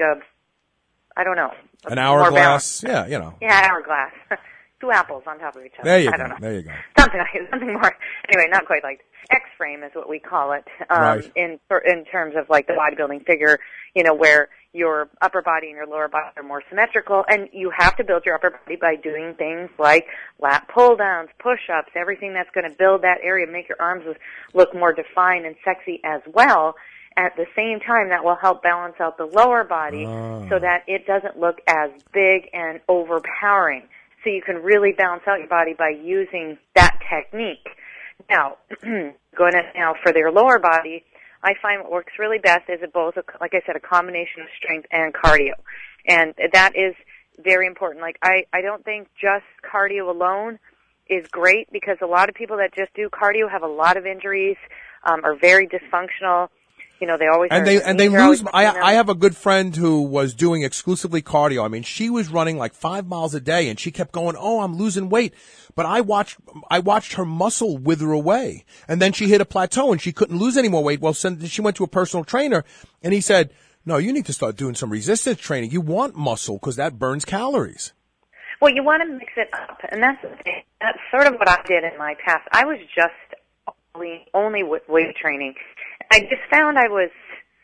an hourglass. Yeah, Yeah, hourglass. 2 apples on top of each other. There you I go. don't know. There you go. Something more. Anyway, not quite like X-frame is what we call it. Right. In terms of the bodybuilding figure, where your upper body and your lower body are more symmetrical, and you have to build your upper body by doing things like lat pull-downs, push-ups, everything that's going to build that area, make your arms look more defined and sexy as well. At the same time, that will help balance out the lower body so that it doesn't look as big and overpowering. So you can really balance out your body by using that technique. Now, now for their lower body, I find what works really best is both, like I said, a combination of strength and cardio. And that is very important. I don't think just cardio alone is great, because a lot of people that just do cardio have a lot of injuries, are very dysfunctional. They always they lose. I have a good friend who was doing exclusively cardio. I mean, she was running 5 miles a day, and she kept going, "Oh, I'm losing weight." But I watched her muscle wither away, and then she hit a plateau, and she couldn't lose any more weight. Well, she went to a personal trainer, and he said, "No, you need to start doing some resistance training. You want muscle because that burns calories." Well, you want to mix it up, and that's the thing. That's sort of what I did in my past. I was just only with weight training. I just found I was,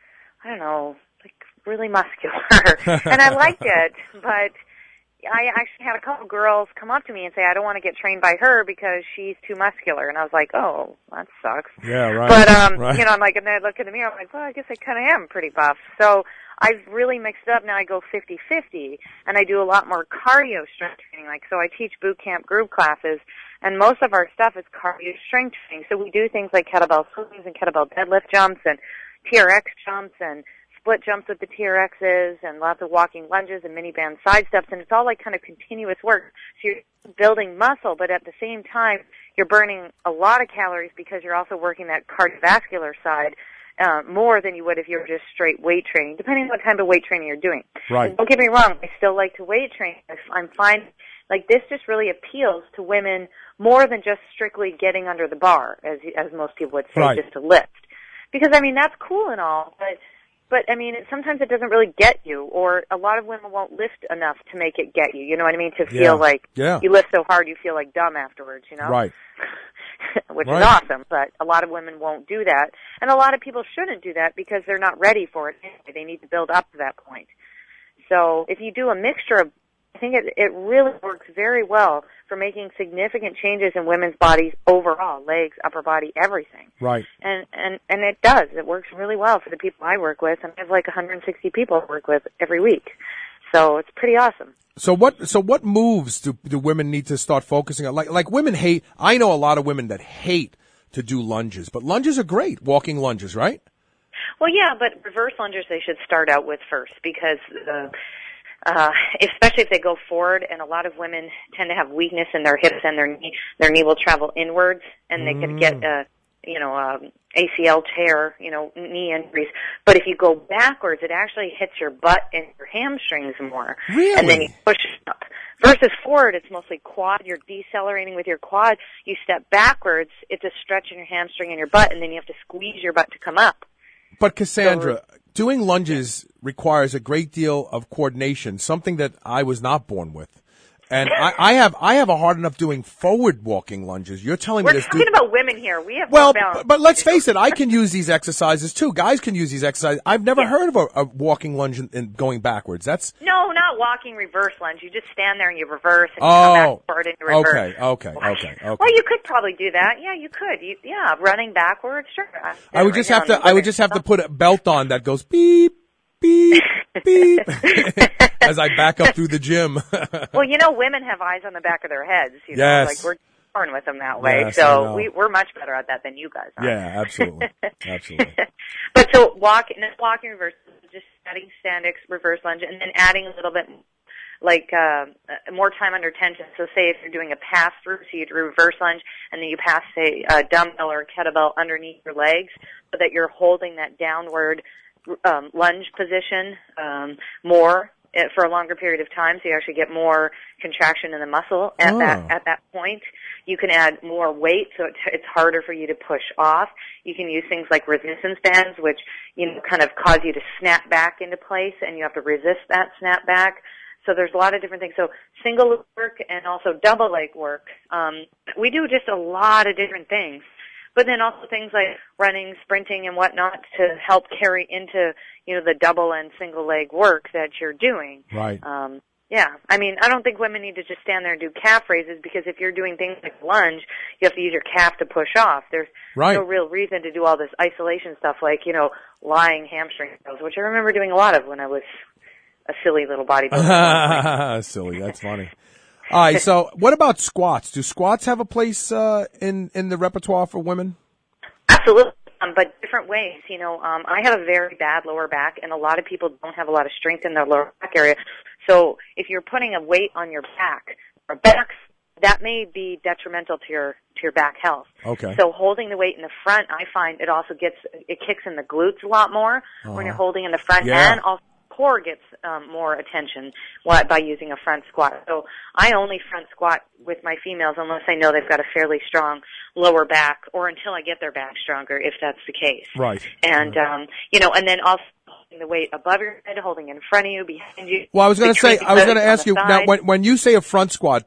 really muscular. And I liked it, but I actually had a couple girls come up to me and say, I don't want to get trained by her because she's too muscular. And I was like, oh, that sucks. Yeah, right. But, right. I'm like, and then I look in the mirror, I'm like, well, I guess I kind of am pretty buff. So I've really mixed it up. Now I go 50-50, and I do a lot more cardio strength training. So I teach boot camp group classes, and most of our stuff is cardio strength training. So we do things like kettlebell swings and kettlebell deadlift jumps and TRX jumps and split jumps with the TRXs and lots of walking lunges and mini band side steps. And it's all kind of continuous work. So you're building muscle, but at the same time, you're burning a lot of calories because you're also working that cardiovascular side more than you would if you were just straight weight training, depending on what type of weight training you're doing. Right. And don't get me wrong, I still like to weight train. I'm fine. This just really appeals to women more than just strictly getting under the bar, as most people would say, right. just to lift. Because, that's cool and all, but sometimes it doesn't really get you, or a lot of women won't lift enough to make it get you, you know what I mean? To feel you lift so hard you feel like dumb afterwards, Right. Which is awesome, but a lot of women won't do that. And a lot of people shouldn't do that because they're not ready for it anyway. They need to build up to that point. So if you do a mixture of, I think it really works very well for making significant changes in women's bodies overall, legs, upper body, everything. Right. And it does. It works really well for the people I work with, and I have 160 people I work with every week. So it's pretty awesome. So what moves do women need to start focusing on? Like women hate, I know a lot of women that hate to do lunges, but lunges are great, walking lunges, right? Well, yeah, but reverse lunges they should start out with first, because especially if they go forward, and a lot of women tend to have weakness in their hips and their knee will travel inwards, and they could get ACL tear, knee injuries. But if you go backwards, it actually hits your butt and your hamstrings more. Really? And then you push up. Versus forward, it's mostly quad. You're decelerating with your quad. You step backwards, it's a stretch in your hamstring and your butt, and then you have to squeeze your butt to come up. But Cassandra, doing lunges requires a great deal of coordination, something that I was not born with. And I have a hard enough doing forward walking lunges. You're telling me we're talking about women here. We have well, balance. but let's face it, I can use these exercises too. Guys can use these exercises. I've never heard of a walking lunge and going backwards. That's no, not walking reverse lunge. You just stand there and you reverse and you come back forward and you reverse. Okay. Well, you could probably do that. Yeah, you could. Running backwards, sure. I would just have to put a belt on that goes beep beep beep, as I back up through the gym. Well, women have eyes on the back of their heads. Yes. Like we're born with them that way. Yes, so we're much better at that than you guys are. Yeah, absolutely. Absolutely. But so walking reverse, just adding standings, reverse lunge, and then adding a little bit more time under tension. So say if you're doing a pass through, so you do reverse lunge, and then you pass, say, a dumbbell or a kettlebell underneath your legs, so that you're holding that downward lunge position more for a longer period of time, so you actually get more contraction in the muscle at that point. You can add more weight, so it's harder for you to push off. You can use things like resistance bands, which kind of cause you to snap back into place, and you have to resist that snap back. So there's a lot of different things. So single leg work and also double leg work. We do just a lot of different things. But then also things like running, sprinting, and whatnot to help carry into, the double and single leg work that you're doing. Right. Yeah. I mean, I don't think women need to just stand there and do calf raises, because if you're doing things like lunge, you have to use your calf to push off. There's no real reason to do all this isolation stuff like, lying hamstring curls, which I remember doing a lot of when I was a silly little bodybuilder. Silly. That's funny. All right. So what about squats? Do squats have a place in the repertoire for women? Absolutely. But different ways. I have a very bad lower back, and a lot of people don't have a lot of strength in their lower back area. So if you're putting a weight on your back or back, that may be detrimental to your back health. Okay. So holding the weight in the front, I find it also kicks in the glutes a lot more when you're holding in the front, and also core gets more attention by using a front squat. So I only front squat with my females unless I know they've got a fairly strong lower back, or until I get their back stronger, if that's the case. Right. And and then also holding the weight above your head, holding in front of you, behind you. Well, I was going to ask you now. When you say a front squat,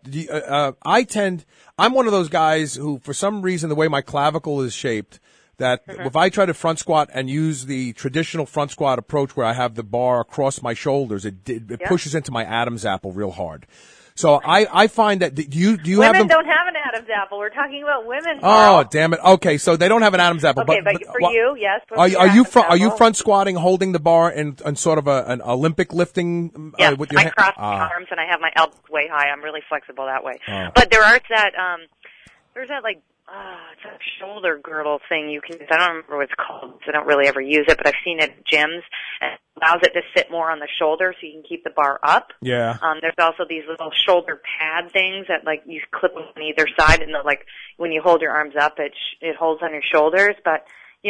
I'm one of those guys who, for some reason, the way my clavicle is shaped, that if I try to front squat and use the traditional front squat approach where I have the bar across my shoulders, it pushes into my Adam's apple real hard. So I find that, do you women have them? Don't have an Adam's apple. We're talking about women. Oh, Carl. damn it. Okay, so they don't have an Adam's apple. Okay, but for you, yes. Are you front squatting, holding the bar in sort of an Olympic lifting? Yeah, with your I cross my arms and I have my elbows way high. I'm really flexible that way. Oh. But there's that like, it's a shoulder girdle thing you can use. I don't remember what it's called, so I don't really ever use it, but I've seen it at gyms, and it allows it to sit more on the shoulder so you can keep the bar up. Yeah. There's also these little shoulder pad things that like you clip on either side, and like when you hold your arms up, it holds on your shoulders, but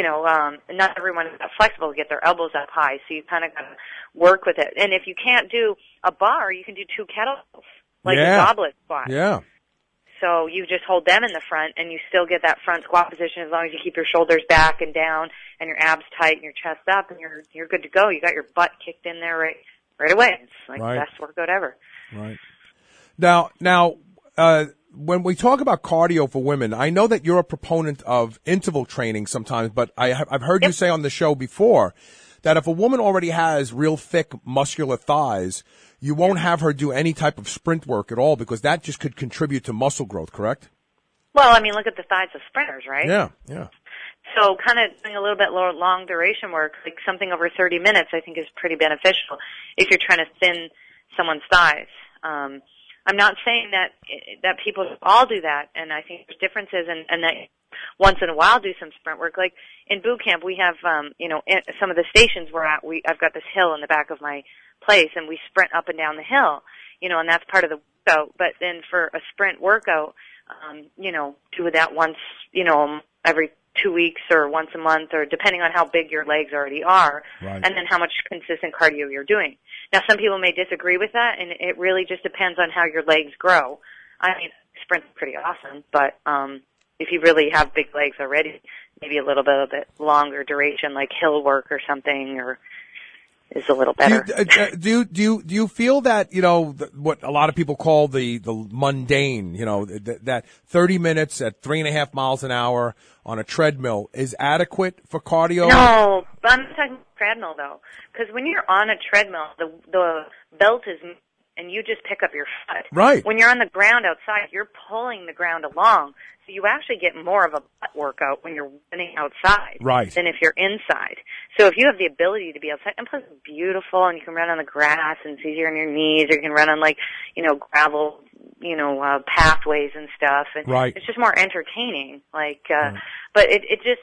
not everyone is that flexible to get their elbows up high, so you kind of got to work with it. And if you can't do a bar, you can do two kettlebells, like a goblet squat. Yeah. So you just hold them in the front, and you still get that front squat position as long as you keep your shoulders back and down, and your abs tight, and your chest up, and you're good to go. You got your butt kicked in there right away. It's like the best workout ever. Right. Now, when we talk about cardio for women, I know that you're a proponent of interval training sometimes, but I've heard you say on the show before that if a woman already has real thick muscular thighs, you won't have her do any type of sprint work at all, because that just could contribute to muscle growth, correct? Well, I mean, look at the thighs of sprinters, right? Yeah. So kind of doing a little bit long duration work, like something over 30 minutes, I think is pretty beneficial if you're trying to thin someone's thighs. I'm not saying that people all do that, and I think there's differences, and that once in a while do some sprint work. Like in boot camp, we have, some of the stations we're at, I've got this hill in the back of my place, and we sprint up and down the hill, and that's part of the workout. But then for a sprint workout, do that once, every 2 weeks or once a month, or depending on how big your legs already are, and then how much consistent cardio you're doing. Now, some people may disagree with that, and it really just depends on how your legs grow. I mean, sprint's pretty awesome, but if you really have big legs already, maybe a little bit longer duration, like hill work or something, or is a little better. Do you feel that, what a lot of people call the mundane, that 30 minutes at 3.5 miles an hour on a treadmill is adequate for cardio? No, I'm talking treadmill though, because when you're on a treadmill, the belt is and you just pick up your foot. Right. When you're on the ground outside, you're pulling the ground along, so you actually get more of a butt workout when you're running outside than if you're inside. So if you have the ability to be outside, and plus it's beautiful, and you can run on the grass, and it's easier on your knees, or you can run on gravel, pathways and stuff, and it's just more entertaining. But it just,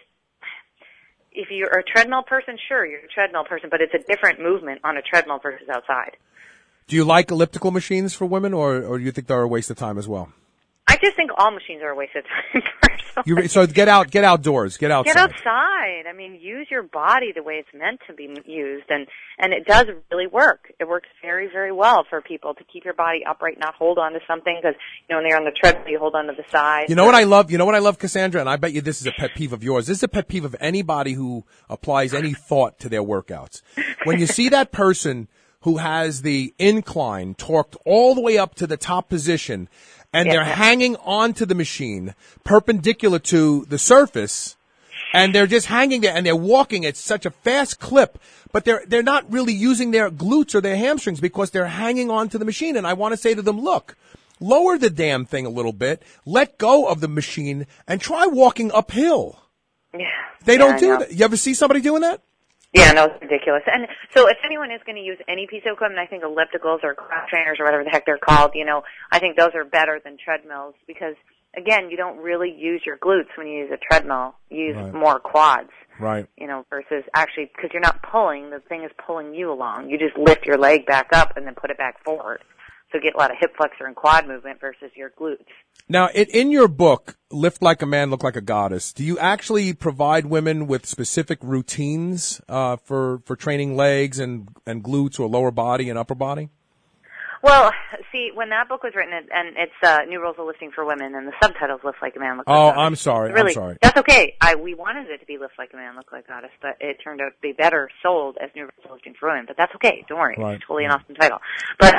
if you're a treadmill person, sure, you're a treadmill person, but it's a different movement on a treadmill versus outside. Do you like elliptical machines for women, or do you think they're a waste of time as well? I just think all machines are a waste of time, personally. So get outdoors, get outside. Get outside. I mean, use your body the way it's meant to be used, and it does really work. It works very, very well for people to keep your body upright, not hold on to something, because, when they're on the treadmill, you hold on to the side. You know what I love, Cassandra, and I bet you this is a pet peeve of yours. This is a pet peeve of anybody who applies any thought to their workouts. When you see that person who has the incline torqued all the way up to the top position, and they're hanging onto the machine perpendicular to the surface, and they're just hanging there, and they're walking at such a fast clip, but they're not really using their glutes or their hamstrings because they're hanging onto the machine. And I want to say to them, look, lower the damn thing a little bit, let go of the machine, and try walking uphill. Yeah. They don't do that. You ever see somebody doing that? Yeah, no, it's ridiculous. And so if anyone is going to use any piece of equipment, I think ellipticals or cross trainers or whatever the heck they're called, I think those are better than treadmills because, again, you don't really use your glutes when you use a treadmill. You use more quads. Right. Versus actually, because you're not pulling, the thing is pulling you along. You just lift your leg back up and then put it back forward. So get a lot of hip flexor and quad movement versus your glutes. Now, in your book, Lift Like a Man, Look Like a Goddess, do you actually provide women with specific routines for training legs and glutes or lower body and upper body? Well, see, when that book was written, and it's New Rules of Lifting for Women, and the subtitle's Lift Like a Man, Look Like a Goddess. Oh, I'm sorry. Really, I'm sorry. That's okay. We wanted it to be Lift Like a Man, Look Like a Goddess, but it turned out to be better sold as New Rules of Lifting for Women. But that's okay. Don't worry. Right. It's totally an awesome title. But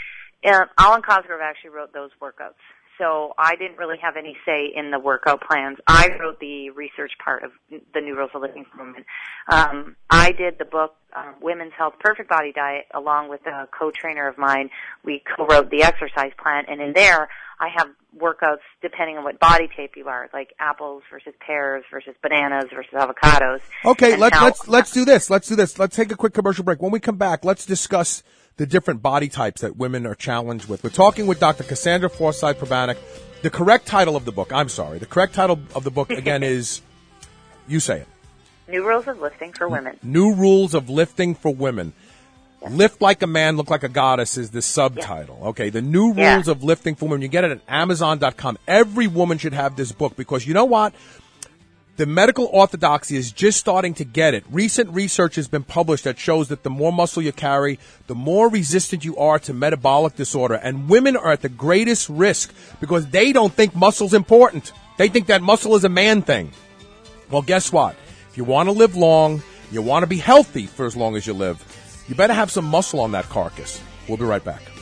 Alan Cosgrove actually wrote those workouts. So I didn't really have any say in the workout plans. I wrote the research part of the New Rules of Lifting for Women. I did the book, Women's Health Perfect Body Diet, along with a co-trainer of mine. We co-wrote the exercise plan, and in there I have workouts depending on what body type you are, like apples versus pears versus bananas versus avocados. Okay, let's do this. Let's take a quick commercial break. When we come back, let's discuss the different body types that women are challenged with. We're talking with Dr. Cassandra Forsythe-Pravanik. The correct title of the book, again, is, you say it. New Rules of Lifting for Women. New Rules of Lifting for Women. Yeah. Lift Like a Man, Look Like a Goddess is the subtitle. Yeah. Okay, the New Rules of Lifting for Women. You get it at Amazon.com. Every woman should have this book because you know what? The medical orthodoxy is just starting to get it. Recent research has been published that shows that the more muscle you carry, the more resistant you are to metabolic disorder. And women are at the greatest risk because they don't think muscle's important. They think that muscle is a man thing. Well, guess what? If you want to live long, you want to be healthy for as long as you live, you better have some muscle on that carcass. We'll be right back.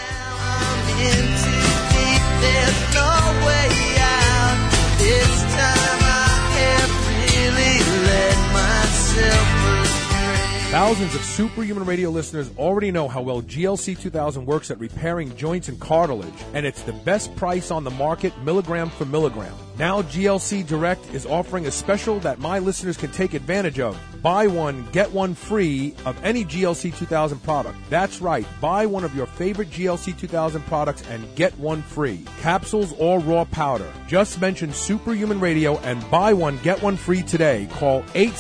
Thousands of Superhuman Radio listeners already know how well GLC 2000 works at repairing joints and cartilage, and it's the best price on the market, milligram for milligram. Now GLC Direct is offering a special that my listeners can take advantage of. Buy one, get one free of any GLC 2000 product. That's right. Buy one of your favorite GLC 2000 products and get one free. Capsules or raw powder. Just mention Superhuman Radio and buy one, get one free today. Call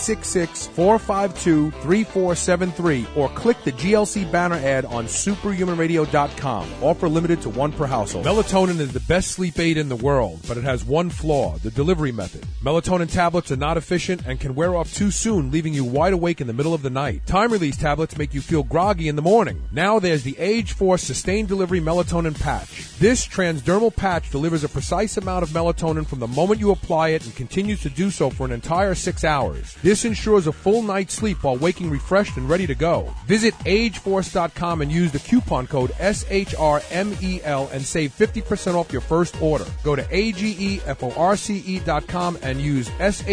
866-452-3473 or click the GLC banner ad on superhumanradio.com. Offer limited to one per household. Melatonin is the best sleep aid in the world, but it has one flaw, the delivery method. Melatonin tablets are not efficient and can wear off too soon, leaving you wide awake in the middle of the night. Time-release tablets make you feel groggy in the morning. Now there's the Age Force Sustained Delivery Melatonin Patch. This transdermal patch delivers a precise amount of melatonin from the moment you apply it and continues to do so for an entire 6 hours. This ensures a full night's sleep while waking refreshed and ready to go. Visit ageforce.com and use the coupon code SHRMEL and save 50% off your first order. Go to AGEFORCE.com rce.com and use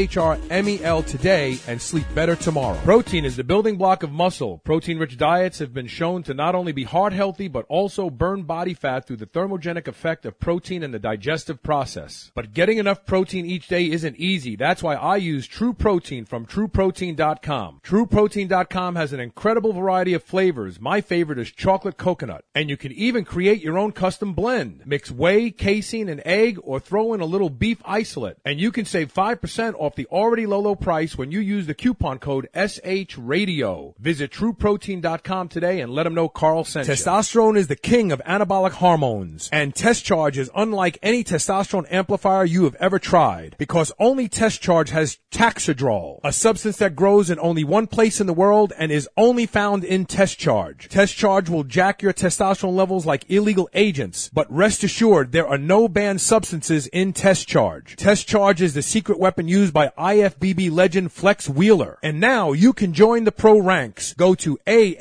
SHRMEL today and sleep better tomorrow. Protein is the building block of muscle. Protein-rich diets have been shown to not only be heart healthy, but also burn body fat through the thermogenic effect of protein in the digestive process. But getting enough protein each day isn't easy. That's why I use True Protein from TrueProtein.com. TrueProtein.com has an incredible variety of flavors. My favorite is chocolate coconut. And you can even create your own custom blend. Mix whey, casein, and egg, or throw in a little beef isolate. And you can save 5% off the already low price when you use the coupon code SHRadio. Visit TrueProtein.com today and let them know Carl sent you. Testosterone is the king of anabolic hormones. And Test Charge is unlike any testosterone amplifier you have ever tried. Because only Test Charge has Taxidrol, a substance that grows in only one place in the world and is only found in Test Charge. Test Charge will jack your testosterone levels like illegal agents. But rest assured, there are no banned substances in Test Charge. Test Charge is the secret weapon used by IFBB legend Flex Wheeler. And now you can join the pro ranks. Go to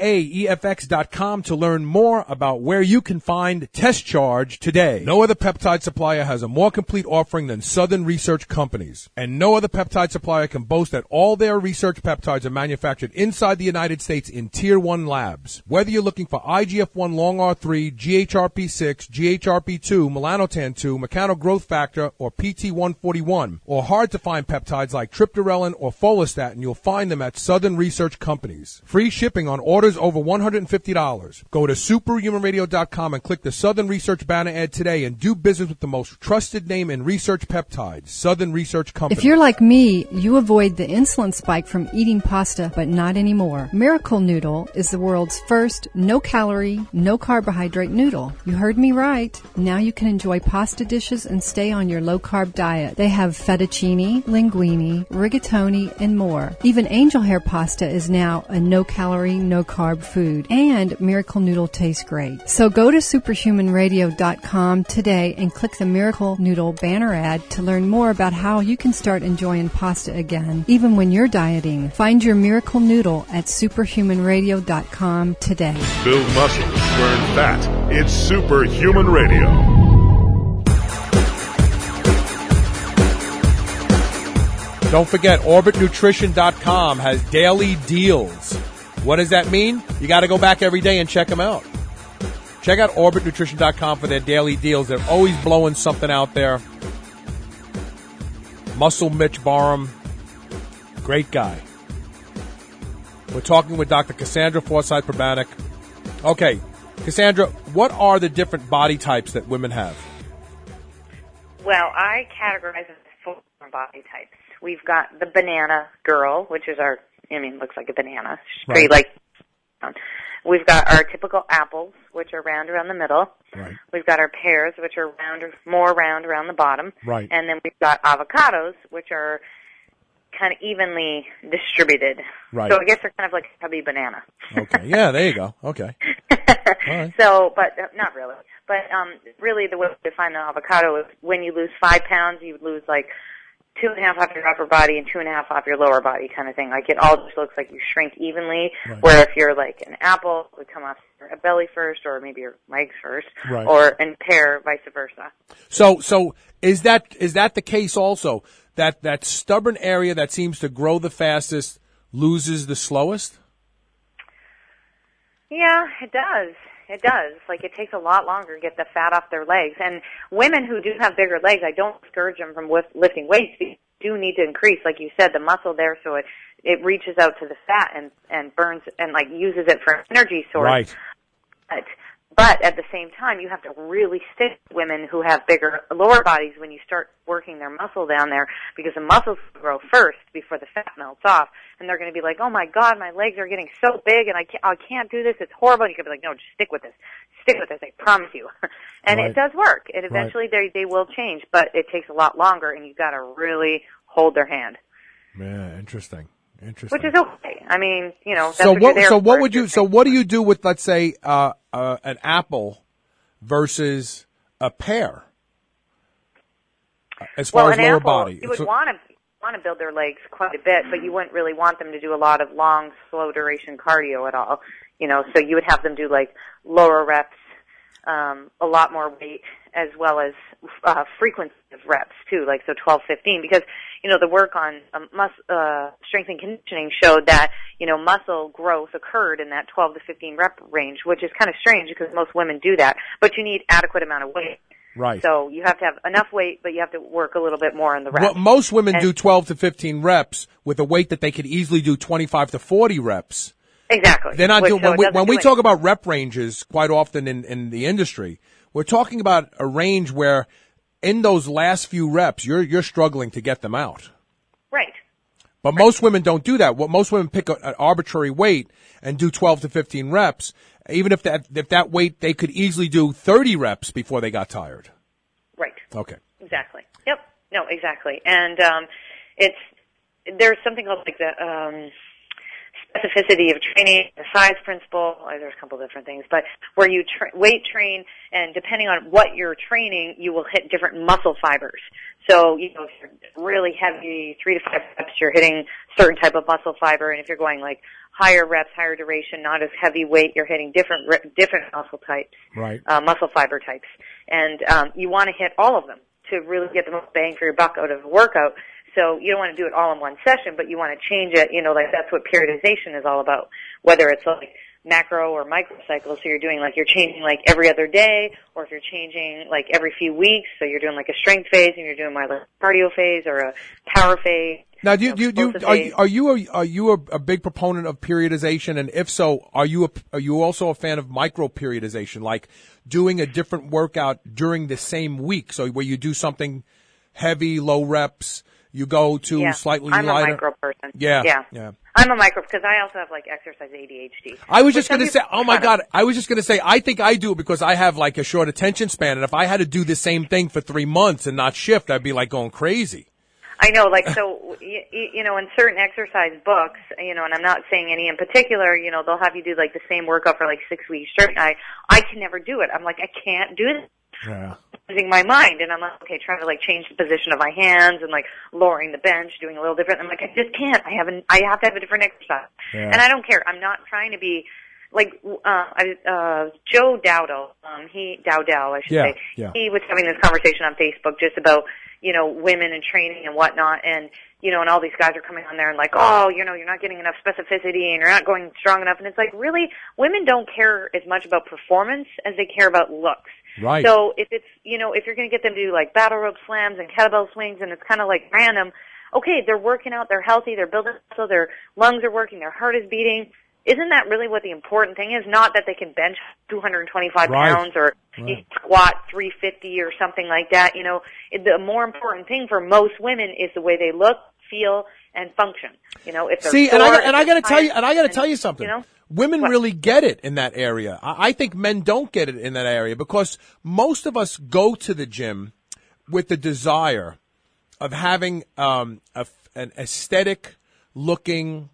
AAEFX.com to learn more about where you can find Test Charge today. No other peptide supplier has a more complete offering than Southern Research Companies. And no other peptide supplier can boast that all their research peptides are manufactured inside the United States in Tier 1 labs. Whether you're looking for IGF-1 Long R3, GHRP6, GHRP2, melanotan-2, mechanical growth factor, or PT141, or hard-to-find peptides like triptorelin or follistatin, you'll find them at Southern Research Companies. Free shipping on orders over $150. Go to superhumanradio.com and click the Southern Research banner ad today and do business with the most trusted name in research peptides, Southern Research Company. If you're like me, you avoid the insulin spike from eating pasta, but not anymore. Miracle Noodle is the world's first no-calorie, no-carbohydrate noodle. You heard me right. Now you can enjoy pasta dishes and stay on your low-carb diet. They have fettuccine, linguine, rigatoni, and more. Even angel hair pasta is now a no-calorie, no-carb food. And Miracle Noodle tastes great. So go to superhumanradio.com today and click the Miracle Noodle banner ad to learn more about how you can start enjoying pasta again, even when you're dieting. Find your Miracle Noodle at superhumanradio.com today. Build muscle, burn fat. It's Superhuman Radio. Don't forget, OrbitNutrition.com has daily deals. What does that mean? You got to go back every day and check them out. Check out OrbitNutrition.com for their daily deals. They're always blowing something out there. Muscle Mitch Barham, great guy. We're talking with Dr. Cassandra Forsythe-Prbanek. Okay, Cassandra, what are the different body types that women have? Well, I categorize them as 4 body types. We've got the banana girl, which is looks like a banana. She's pretty We've got our typical apples, which are round around the middle. Right. We've got our pears, which are more round around the bottom. Right. And then we've got avocados, which are kind of evenly distributed. Right. So I guess they're kind of like a chubby banana. Okay. Yeah, there you go. Okay. All right. So, but not really. But really the way to define the avocado is when you lose 5 pounds, you lose like 2.5 off your upper body and 2.5 off your lower body kind of thing. Like it all just looks like you shrink evenly, Right. where if you're like an apple, it would come off your belly first or maybe your legs first, Right. or and pear, vice versa. So is that the case also, that stubborn area that seems to grow the fastest loses the slowest? Yeah, it does. It does. Like, it takes a lot longer to get the fat off their legs. And women who do have bigger legs, I don't discourage them from lifting weights. You do need to increase, like you said, the muscle there so it reaches out to the fat and burns and, like, uses it for an energy source. Right. But at the same time, you have to really stick with women who have bigger lower bodies when you start working their muscle down there, because the muscles grow first before the fat melts off. And they're going to be like, oh, my God, my legs are getting so big, and I can't do this. It's horrible. And you can be like, no, just stick with this. Stick with this. I promise you. And Right. It does work. And eventually they will change, but it takes a lot longer, and you've got to really hold their hand. Yeah, interesting. Which is okay. I mean, that's So what you're there for. what do you do with, let's say, an apple versus a pear? As far as an lower apple, body. you would want to build their legs quite a bit, but you wouldn't really want them to do a lot of long, slow duration cardio at all. So you would have them do like lower reps, a lot more weight, as well as frequency of reps too, like so 12, 15, because the work on strength and conditioning showed that muscle growth occurred in that 12 to 15 rep range, which is kind of strange because most women do that, but you need adequate amount of weight. Right. So you have to have enough weight, but you have to work a little bit more on the reps. Well, most women do 12 to 15 reps with a weight that they could easily do 25 to 40 reps. Exactly. They're not doing, when we talk about rep ranges quite often in the industry, we're talking about a range where in those last few reps, you're struggling to get them out. Right. But most women don't do that. Most women pick an arbitrary weight and do 12 to 15 reps, even if that weight, they could easily do 30 reps before they got tired. Right. Okay. Exactly. Yep. No, exactly. And there's something called like the specificity of training, the size principle. There's a couple different things, but where you weight train, and depending on what you're training, you will hit different muscle fibers. So, if you're really heavy, 3 to 5 reps, you're hitting certain type of muscle fiber, and if you're going like higher reps, higher duration, not as heavy weight, you're hitting different muscle types, right? Muscle fiber types, and you want to hit all of them to really get the most bang for your buck out of a workout. So you don't want to do it all in one session, but you want to change it, like that's what periodization is all about, whether it's like macro or micro cycles. So you're changing like every other day, or if you're changing like every few weeks, so you're doing like a strength phase and you're doing my cardio phase or a power phase. Now, are you a big proponent of periodization? And if so, are you also a fan of micro periodization, like doing a different workout during the same week? So where you do something heavy, low reps, you go to slightly lighter. I'm a micro person. Yeah. I'm a micro because I also have like exercise ADHD. I was just going to say, oh my God, I think I do it because I have like a short attention span, and if I had to do the same thing for 3 months and not shift, I'd be like going crazy. I know, like, so, in certain exercise books, and I'm not saying any in particular, they'll have you do like the same workout for like 6 weeks straight. I can never do it. I'm like, I can't do this. Yeah. Losing my mind, and I'm like, okay, trying to like change the position of my hands and like lowering the bench, doing a little different. I'm like, I just can't. I have to have a different exercise, and I don't care. I'm not trying to be like Joe Dowdell. Dowdell, I should say. Yeah. He was having this conversation on Facebook just about women and training and whatnot, and and all these guys are coming on there and like, oh, you're not getting enough specificity and you're not going strong enough, and it's like, really, women don't care as much about performance as they care about looks. Right. So if it's, if you're going to get them to do like battle rope slams and kettlebell swings and it's kind of like random, okay, they're working out, they're healthy, they're building muscle, their lungs are working, their heart is beating. Isn't that really what the important thing is? Not that they can bench 225 pounds or squat 350 or something like that. The more important thing for most women is the way they look, feel, and function. If they're see, sore, and I got to tell you something. Women what? Really get it in that area. I think men don't get it in that area because most of us go to the gym with the desire of having an aesthetic looking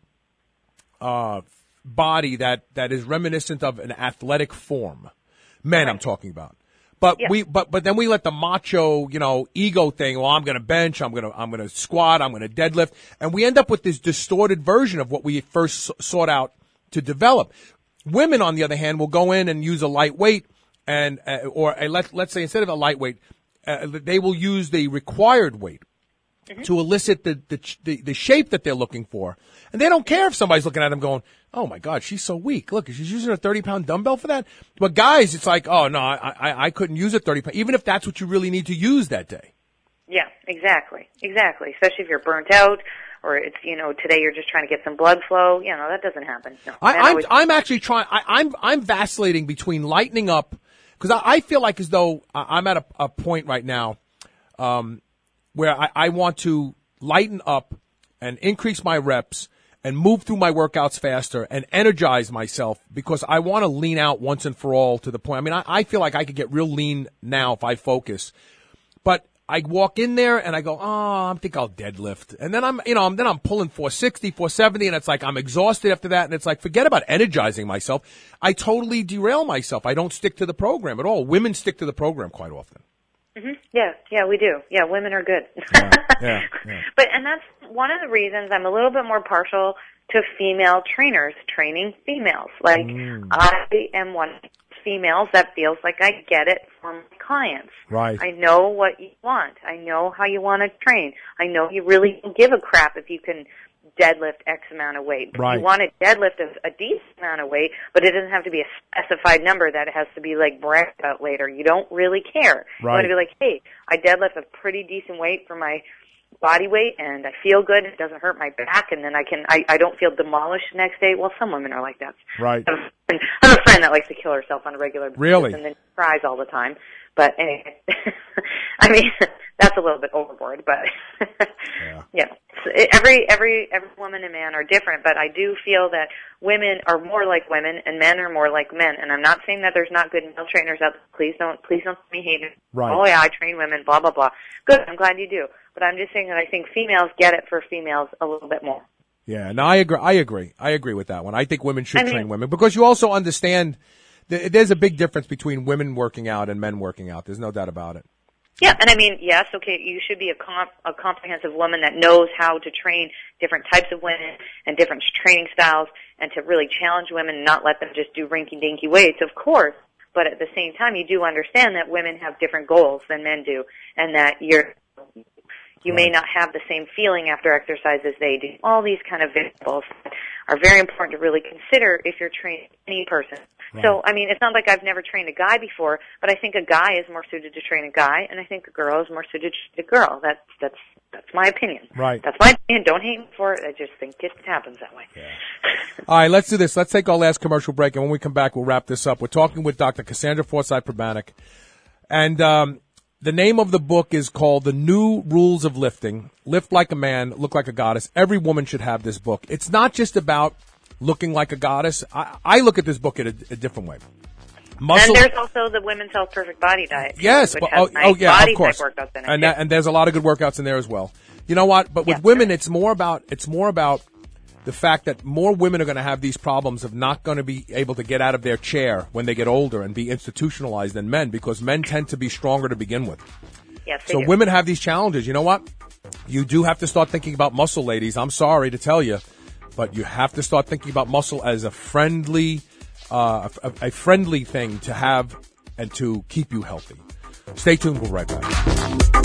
body that is reminiscent of an athletic form. Men, right. I'm talking about. But but then we let the macho, ego thing. Well, I'm going to bench. I'm going to squat. I'm going to deadlift, and we end up with this distorted version of what we first sought out to develop. Women, on the other hand, will go in and use a lightweight, and let's say instead of a lightweight, they will use the required weight to elicit the shape that they're looking for, and they don't care if somebody's looking at them going, "Oh my God, she's so weak. Look, she's using a 30-pound dumbbell for that." But guys, it's like, "Oh no, I couldn't use a 30-pound, even if that's what you really need to use that day." Yeah, exactly. Especially if you're burnt out. Or it's, today you're just trying to get some blood flow. That doesn't happen. No, I'm actually trying. I'm vacillating between lightening up because I feel like as though I'm at a point right now where I want to lighten up and increase my reps and move through my workouts faster and energize myself because I want to lean out once and for all to the point. I mean, I feel like I could get real lean now if I focus, but I walk in there and I go, I think I'll deadlift. And then I'm pulling 460, 470, and it's like I'm exhausted after that. And it's like, forget about energizing myself. I totally derail myself. I don't stick to the program at all. Women stick to the program quite often. Mm-hmm. Yeah, we do. Yeah, women are good. Yeah. And that's one of the reasons I'm a little bit more partial to female trainers training females. Like, I am one females, that feels like I get it from my clients. Right. I know what you want. I know how you want to train. I know you really don't give a crap if you can deadlift X amount of weight. But Right. you want to deadlift a decent amount of weight, but it doesn't have to be a specified number that it has to be like bragged about later. You don't really care. You want to be like, hey, I deadlift a pretty decent weight for my body weight, and I feel good. It doesn't hurt my back, and then I don't feel demolished the next day. Well, some women are like that. Right. I have a friend that likes to kill herself on a regular basis, Really? and then cries all the time. But anyway, I mean, that's a little bit overboard. But yeah. Every woman and man are different. But I do feel that women are more like women, and men are more like men. And I'm not saying that there's not good male trainers out there. Please don't let me hate it. Right. Oh yeah, I train women. Blah blah blah. Good. I'm glad you do. But I'm just saying that I think females get it for females a little bit more. Yeah, no, I agree. I agree with that one. I think women should train women because you also understand there's a big difference between women working out and men working out. There's no doubt about it. Yeah, and I mean, yes, okay, you should be a comprehensive woman that knows how to train different types of women and different training styles and to really challenge women and not let them just do rinky-dinky weights, of course. But at the same time, you do understand that women have different goals than men do and that you may not have the same feeling after exercise as they do. All these kind of variables are very important to really consider if you're training any person. Right. So, I mean, it's not like I've never trained a guy before, but I think a guy is more suited to train a guy, and I think a girl is more suited to train a girl. That's my opinion. Right. That's my opinion. Don't hate me for it. I just think it happens that way. Yeah. All right, let's do this. Let's take our last commercial break, and when we come back, we'll wrap this up. We're talking with Dr. Cassandra Forsythe-Pribanic, and the name of the book is called The New Rules of Lifting. Lift like a man, look like a goddess. Every woman should have this book. It's not just about looking like a goddess. I look at this book in a different way. And there's also the Women's Health Perfect Body Diet. Yes. Which has of course. Workouts in it. And there's a lot of good workouts in there as well. You know what? But with women, it's more about the fact that more women are going to have these problems of not going to be able to get out of their chair when they get older and be institutionalized than men because men tend to be stronger to begin with. Yes, so women have these challenges. You know what? You do have to start thinking about muscle, ladies. I'm sorry to tell you, but you have to start thinking about muscle as a friendly thing to have and to keep you healthy. Stay tuned. We'll be right back.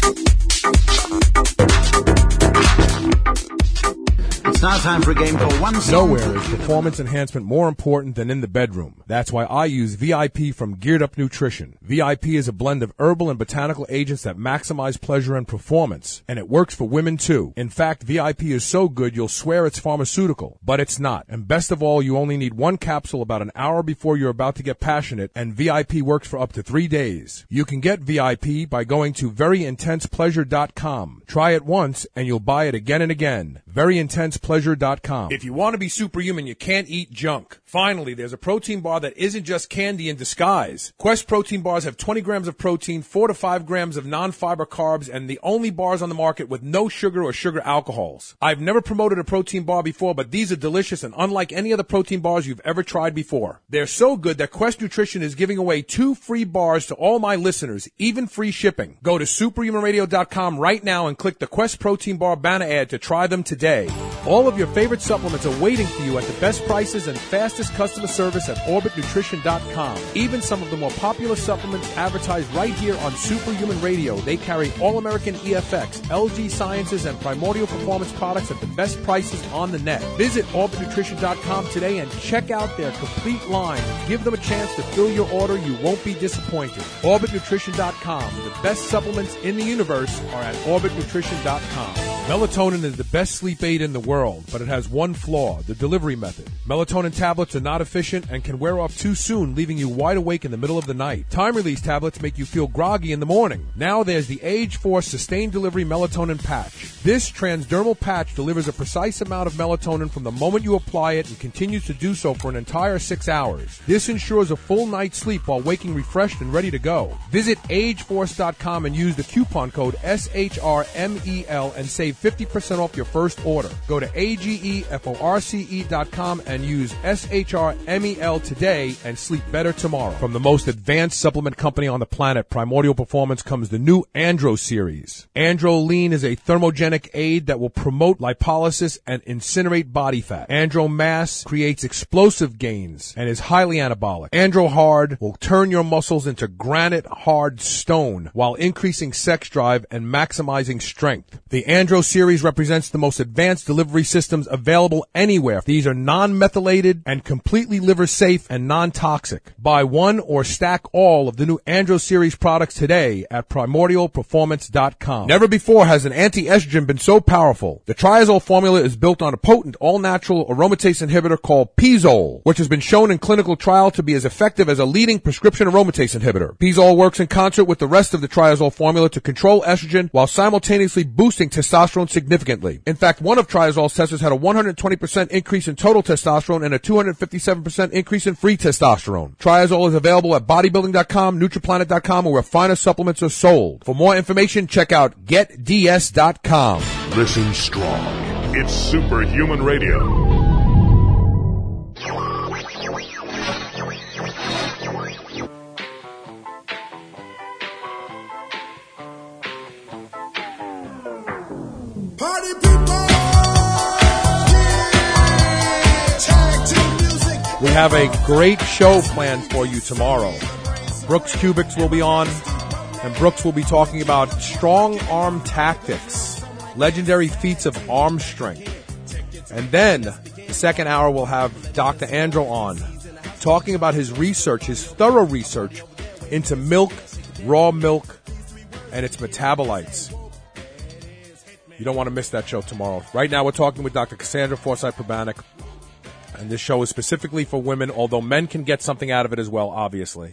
It's now time for a game called One Song. Nowhere is performance enhancement more important than in the bedroom. That's why I use VIP from Geared Up Nutrition. VIP is a blend of herbal and botanical agents that maximize pleasure and performance. And it works for women too. In fact, VIP is so good you'll swear it's pharmaceutical. But it's not. And best of all, you only need one capsule about an hour before you're about to get passionate. And VIP works for up to 3 days. You can get VIP by going to veryintensepleasure.com. Try it once and you'll buy it again and again. veryintensepleasure.com. If you want to be superhuman, you can't eat junk. Finally, there's a protein bar that isn't just candy in disguise. Quest protein bars have 20 grams of protein, 4 to 5 grams of non-fiber carbs, and the only bars on the market with no sugar or sugar alcohols. I've never promoted a protein bar before, but these are delicious and unlike any other protein bars you've ever tried before. They're so good that Quest Nutrition is giving away 2 free bars to all my listeners, even free shipping. Go to superhumanradio.com right now and click the Quest Protein Bar banner ad to try them today. All of your favorite supplements are waiting for you at the best prices and fastest customer service at OrbitNutrition.com. Even some of the more popular supplements advertised right here on Superhuman Radio. They carry All-American EFX, LG Sciences, and Primordial Performance products at the best prices on the net. Visit OrbitNutrition.com today and check out their complete line. Give them a chance to fill your order. You won't be disappointed. OrbitNutrition.com. The best supplements in the universe are at OrbitNutrition.com. Melatonin is the best sleep aid in the world, but it has one flaw, the delivery method. Melatonin tablets are not efficient and can wear off too soon, leaving you wide awake in the middle of the night. Time-release tablets make you feel groggy in the morning. Now there's the Age Force Sustained Delivery Melatonin Patch. This transdermal patch delivers a precise amount of melatonin from the moment you apply it and continues to do so for an entire 6 hours. This ensures a full night's sleep while waking refreshed and ready to go. Visit AgeForce.com and use the coupon code SHRMEL and save 50% off your first order. Go to AGEFORCE.com and use SHRMEL today and sleep better tomorrow. From the most advanced supplement company on the planet, Primordial Performance, comes the new Andro series. Andro Lean is a thermogenic aid that will promote lipolysis and incinerate body fat. Andro Mass creates explosive gains and is highly anabolic. Andro Hard will turn your muscles into granite hard stone while increasing sex drive and maximizing strength. The Andro series represents the most advanced delivery systems available anywhere. These are non-methylated and completely liver safe and non-toxic. Buy one or stack all of the new Andro series products today at primordialperformance.com. Never before has an anti-estrogen been so powerful. The triazole formula is built on a potent all-natural aromatase inhibitor called Pizole, which has been shown in clinical trial to be as effective as a leading prescription aromatase inhibitor. Pizole works in concert with the rest of the triazole formula to control estrogen while simultaneously boosting testosterone significantly. In fact, one of triazole's testers had a 120% increase in total testosterone and a 257% increase in free testosterone. Triazole is available at bodybuilding.com, nutriplanet.com, or where finer supplements are sold. For more information, check out getds.com. Listen strong. It's Superhuman Radio. Party people! We have a great show planned for you tomorrow. Brooks Kubiks will be on, and Brooks will be talking about strong arm tactics, legendary feats of arm strength. And then the second hour we'll have Dr. Andro on, talking about his research, his thorough research into milk, raw milk, and its metabolites. You don't want to miss that show tomorrow. Right now we're talking with Dr. Cassandra Forsythe-Probanek, and this show is specifically for women, although men can get something out of it as well, obviously.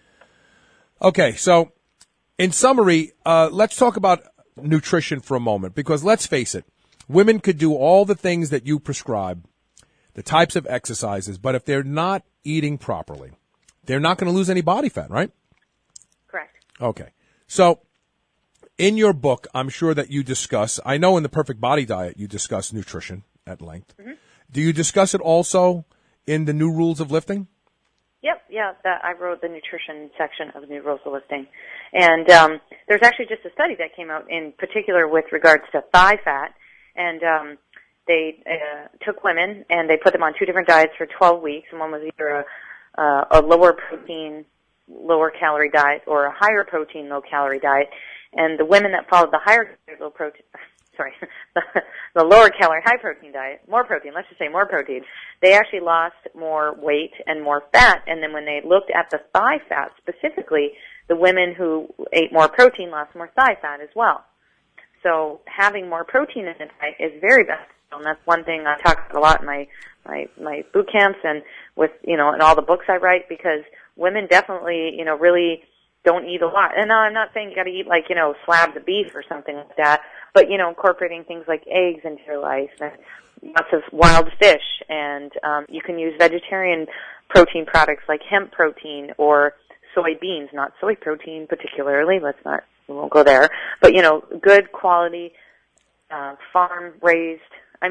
Okay, so in summary, let's talk about nutrition for a moment, because let's face it, women could do all the things that you prescribe, the types of exercises, but if they're not eating properly, they're not going to lose any body fat, right? Correct. Okay. So in your book, I'm sure that you discuss, I know in the Perfect Body Diet, you discuss nutrition at length. Mm-hmm. Do you discuss it also in the New Rules of Lifting? Yep, yeah, I wrote the nutrition section of New Rules of Lifting. And there's actually just a study that came out in particular with regards to thigh fat. And they took women and they put them on two different diets for 12 weeks. And one was either a lower protein, lower calorie diet or a higher protein, low calorie diet. And the women that followed the higher low protein, the lower calorie, high protein diet, more protein, let's just say more protein, they actually lost more weight and more fat. And then when they looked at the thigh fat specifically, the women who ate more protein lost more thigh fat as well. So having more protein in the diet is very beneficial, and that's one thing I talk about a lot in my boot camps and with, in all the books I write, because women definitely, really don't eat a lot. And now I'm not saying you got to eat slabs of beef or something like that, but incorporating things like eggs into your life and lots of wild fish, and you can use vegetarian protein products like hemp protein or soybeans, not soy protein particularly. We won't go there, but good quality farm raised.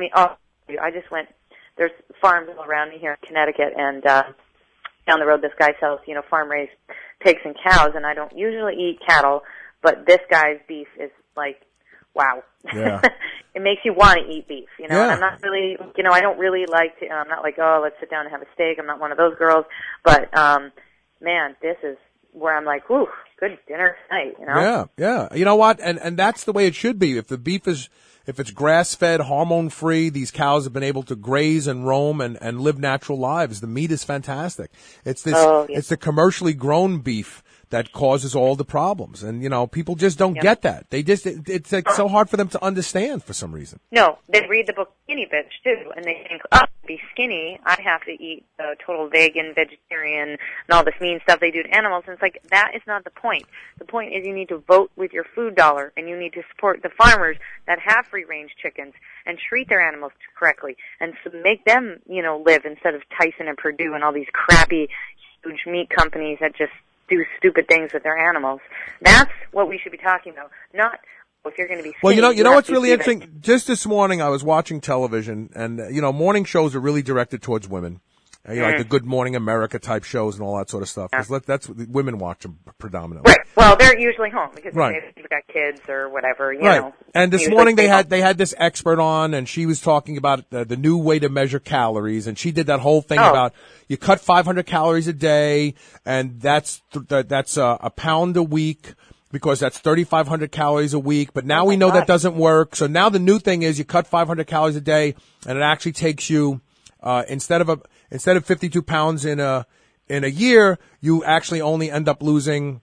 I just went. There's farms all around me here in Connecticut, and down the road, this guy sells farm raised pigs and cows, and I don't usually eat cattle, but this guy's beef is like, wow. Yeah. It makes you want to eat beef, Yeah. And I'm not really, I don't really like to, I'm not like, oh, let's sit down and have a steak. I'm not one of those girls, but, man, this is where I'm like, whew, good dinner tonight, Yeah. You know what? And that's the way it should be. If the beef is, if it's grass-fed, hormone-free, these cows have been able to graze and roam and live natural lives. The meat is fantastic. It's this, It's the commercially grown beef that causes all the problems. And, people just don't get that. It's like so hard for them to understand for some reason. No, they read the book Skinny Bitch, too, and they think, oh, to be skinny, I have to eat total vegan, vegetarian, and all this mean stuff they do to animals. And it's like, that is not the point. The point is you need to vote with your food dollar, and you need to support the farmers that have free-range chickens and treat their animals correctly and make them, live instead of Tyson and Purdue and all these crappy, huge meat companies that just do stupid things with their animals. That's what we should be talking about. Not if you're going to be Well, skinny, you know what's have to really do that. interesting? Just this morning, I was watching television, and morning shows are really directed towards women. Like the Good Morning America type shows and all that sort of stuff. 'Cause that's what women watch them predominantly. Right. Well, they're usually home because Right. they've got kids or whatever. You Right. know. And this Usually morning stay home. they had this expert on, and she was talking about the new way to measure calories, and she did that whole thing about you cut 500 calories a day, and that's a pound a week. Because that's 3,500 calories a week, but now we know that doesn't work. So now the new thing is you cut 500 calories a day, and it actually takes you instead of 52 pounds in a year, you actually only end up losing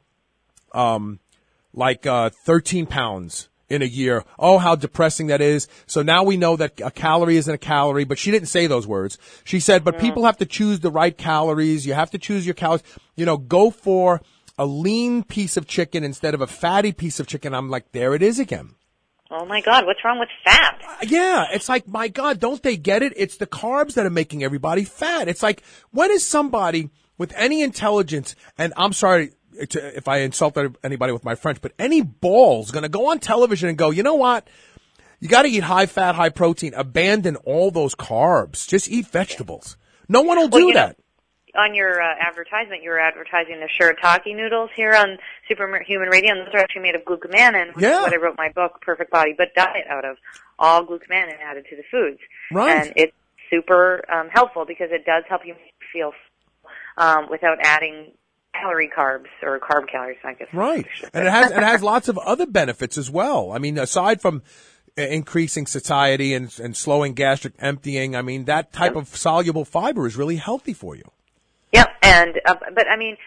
13 pounds in a year. Oh, how depressing that is. So now we know that a calorie isn't a calorie, but she didn't say those words. She said, but people have to choose the right calories. You have to choose your calories. Go for a lean piece of chicken instead of a fatty piece of chicken. I'm like, there it is again. Oh my God, what's wrong with fat? Yeah, it's like, my God, don't they get it? It's the carbs that are making everybody fat. It's like, when is somebody with any intelligence, and I'm sorry if I insulted anybody with my French, but any balls going to go on television and go, you know what? You got to eat high fat, high protein. Abandon all those carbs. Just eat vegetables. No one will do that. On your advertisement, you were advertising the shirataki noodles here on Superhuman Radio, and those are actually made of glucomannan, which is what I wrote my book, Perfect Body But Diet, out of. All glucomannan added to the foods. Right. And it's super helpful because it does help you feel without adding calorie carbs or carb calories, I guess. Right. And it has lots of other benefits as well. I mean, aside from increasing satiety and slowing gastric emptying, I mean, that type of soluble fiber is really healthy for you. Yep, and but I mean,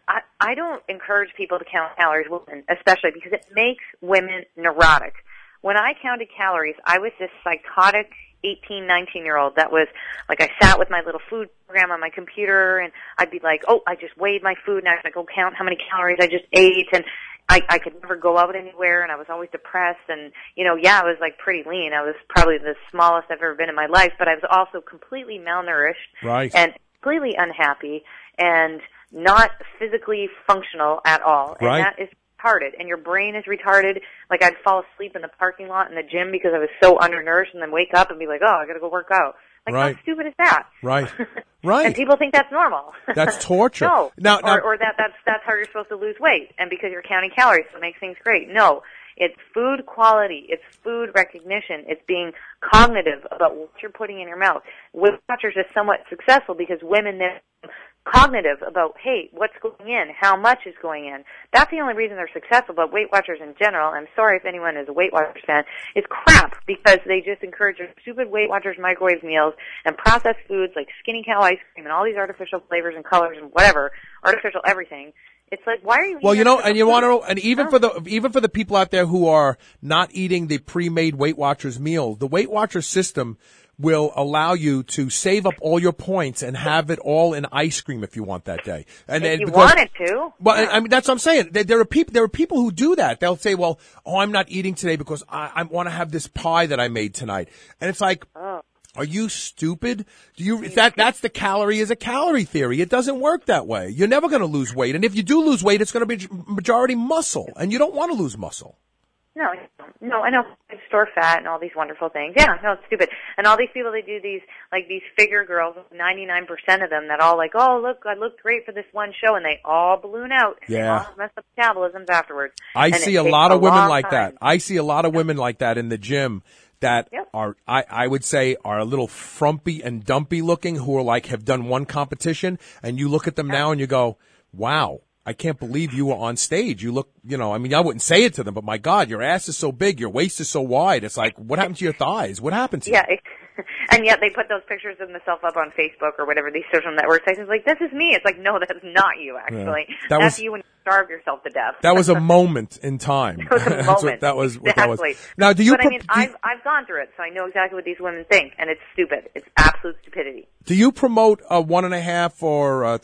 I don't encourage people to count calories, women especially, because it makes women neurotic. When I counted calories, I was this psychotic 18, 19-year-old that was like, I sat with my little food program on my computer, and I'd be like, oh, I just weighed my food, and I was going to go count how many calories I just ate, and I could never go out anywhere, and I was always depressed, and, I was like pretty lean. I was probably the smallest I've ever been in my life, but I was also completely malnourished. Right. And completely unhappy and not physically functional at all. And that is retarded. And your brain is retarded. Like, I'd fall asleep in the parking lot in the gym because I was so undernourished, and then wake up and be like, oh, I got to go work out. Like, how stupid is that? Right. Right. And people think that's normal. That's torture. No. Now, or that's how you're supposed to lose weight. And because you're counting calories, so it makes things great. No. It's food quality. It's food recognition. It's being cognitive about what you're putting in your mouth. Weight Watchers is somewhat successful because women then cognitive about, hey, what's going in? How much is going in? That's the only reason they're successful, but Weight Watchers in general, I'm sorry if anyone is a Weight Watchers fan, is crap because they just encourage stupid Weight Watchers microwave meals and processed foods like Skinny Cow ice cream and all these artificial flavors and colors and whatever, artificial everything. It's like, why are you eating and you want to know, and even for the people out there who are not eating the pre-made Weight Watchers meal, the Weight Watchers system will allow you to save up all your points and have it all in ice cream if you want that day. And if you wanted to. Well, I mean, that's what I'm saying. There are people who do that. They'll say, well, I'm not eating today because I want to have this pie that I made tonight. And it's like, are you stupid? That's the calorie is a calorie theory. It doesn't work that way. You're never going to lose weight. And if you do lose weight, it's going to be majority muscle. And you don't want to lose muscle. No, I know. Store fat and all these wonderful things. Yeah, no, it's stupid. And all these people, they do these figure girls, 99% of them that all like, oh, look, I looked great for this one show, and they all balloon out. Yeah. They all mess up metabolisms afterwards. I see a lot of women like that. I see a lot of women like that in the gym that are, I would say, are a little frumpy and dumpy looking, who are like, have done one competition, and you look at them now and you go, wow, I can't believe you were on stage. You look, I mean, I wouldn't say it to them, but my God, your ass is so big, your waist is so wide. It's like, what happened to your thighs? What happened to you? Yeah, and yet they put those pictures of themselves up on Facebook or whatever, these social network sites. It's like, this is me. It's like, no, that's not you, actually. Yeah. That's you when you starve yourself to death. That was a moment in time. It was a moment. That was exactly. What that was. Now, do you? But I mean, I've gone through it, so I know exactly what these women think, and it's stupid. It's absolute stupidity. Do you promote 1.5 or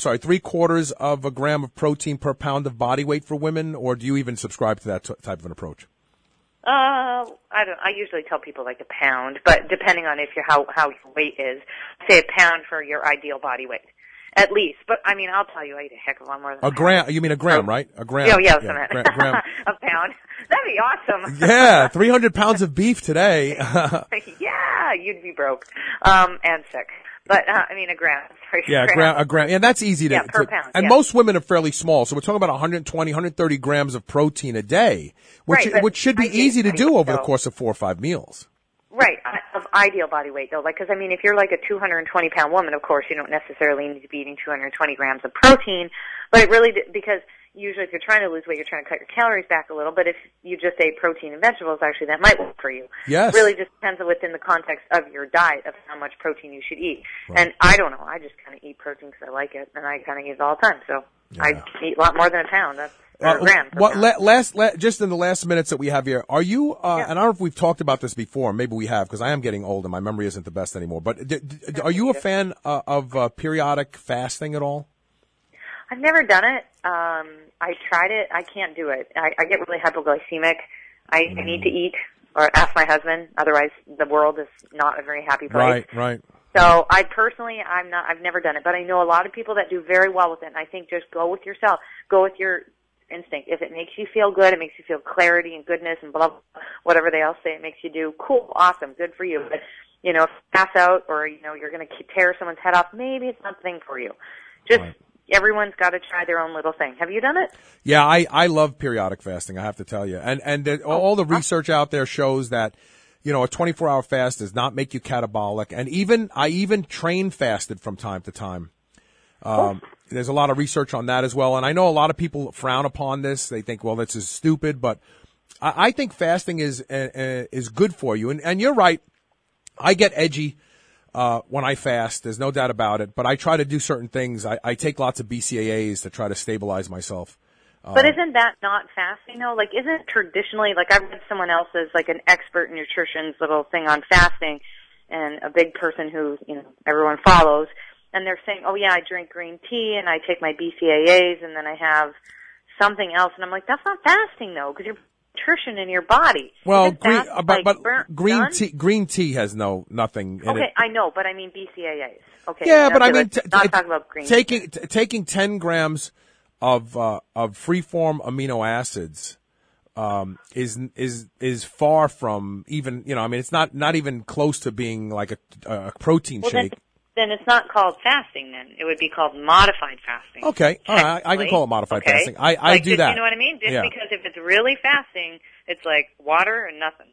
3/4 of a gram of protein per pound of body weight for women, or do you even subscribe to that type of an approach? I usually tell people like a pound, but depending on how your weight is, say a pound for your ideal body weight. At least. But, I mean, I'll tell you, I eat a heck of a lot more than a gram. You mean a gram, right? A gram. Oh, yeah, gram. A pound. That'd be awesome. Yeah, 300 pounds of beef today. Yeah, you'd be broke. And sick. But, I mean, a gram. Sorry, yeah, a gram. Yeah, that's easy to... Yeah, per pound. And most women are fairly small, so we're talking about 120, 130 grams of protein a day, which should be easy to do over the course of 4 or 5 meals. Right, of ideal body weight, though. Like, because, I mean, if you're like a 220-pound woman, of course, you don't necessarily need to be eating 220 grams of protein, but it really, because usually if you're trying to lose weight, you're trying to cut your calories back a little, but if you just ate protein and vegetables, actually, that might work for you. Yes. It really just depends on within the context of your diet of how much protein you should eat. Right. And I don't know, I just kind of eat protein because I like it, and I kind of eat it all the time, so I eat a lot more than a pound. That's just in the last minutes that we have here, are you, and I don't know if we've talked about this before, maybe we have, because I am getting old and my memory isn't the best anymore, but are you a fan of periodic fasting at all? I've never done it. I tried it. I can't do it. I get really hypoglycemic. I need to eat, or ask my husband, otherwise the world is not a very happy place. Right. So I personally, I've never done it, but I know a lot of people that do very well with it, and I think just go with yourself. Go with your instinct. If it makes you feel good, it makes you feel clarity and goodness and blah, blah, whatever they all say it makes you do, cool, awesome, good for you. But, if you pass out or, you're going to tear someone's head off, maybe it's not the thing for you. Just, everyone's got to try their own little thing. Have you done it? Yeah, I love periodic fasting, I have to tell you. And all the research out there shows that, a 24-hour fast does not make you catabolic. And I even train fasted from time to time. There's a lot of research on that as well. And I know a lot of people frown upon this. They think, well, this is stupid. But I think fasting is good for you. And you're right. I get edgy when I fast. There's no doubt about it. But I try to do certain things. I take lots of BCAAs to try to stabilize myself. But isn't that not fasting, though? Like, isn't traditionally, like, I read someone else's, like, an expert in nutrition's little thing on fasting, and a big person who, everyone follows, and they're saying, oh, yeah, I drink green tea, and I take my BCAAs, and then I have something else. And I'm like, that's not fasting, though, because you're nutrition in your body. Well, green tea has nothing in it. Okay, I know, but I mean BCAAs. Okay. Yeah, but I mean, not talking about green tea. Taking 10 grams of free-form amino acids is far from even, it's not even close to being like a protein shake. Then it's not called fasting then. It would be called modified fasting. Okay. All right. I can call it modified fasting. I do that. You know what I mean? Just because if it's really fasting, it's like water and nothing.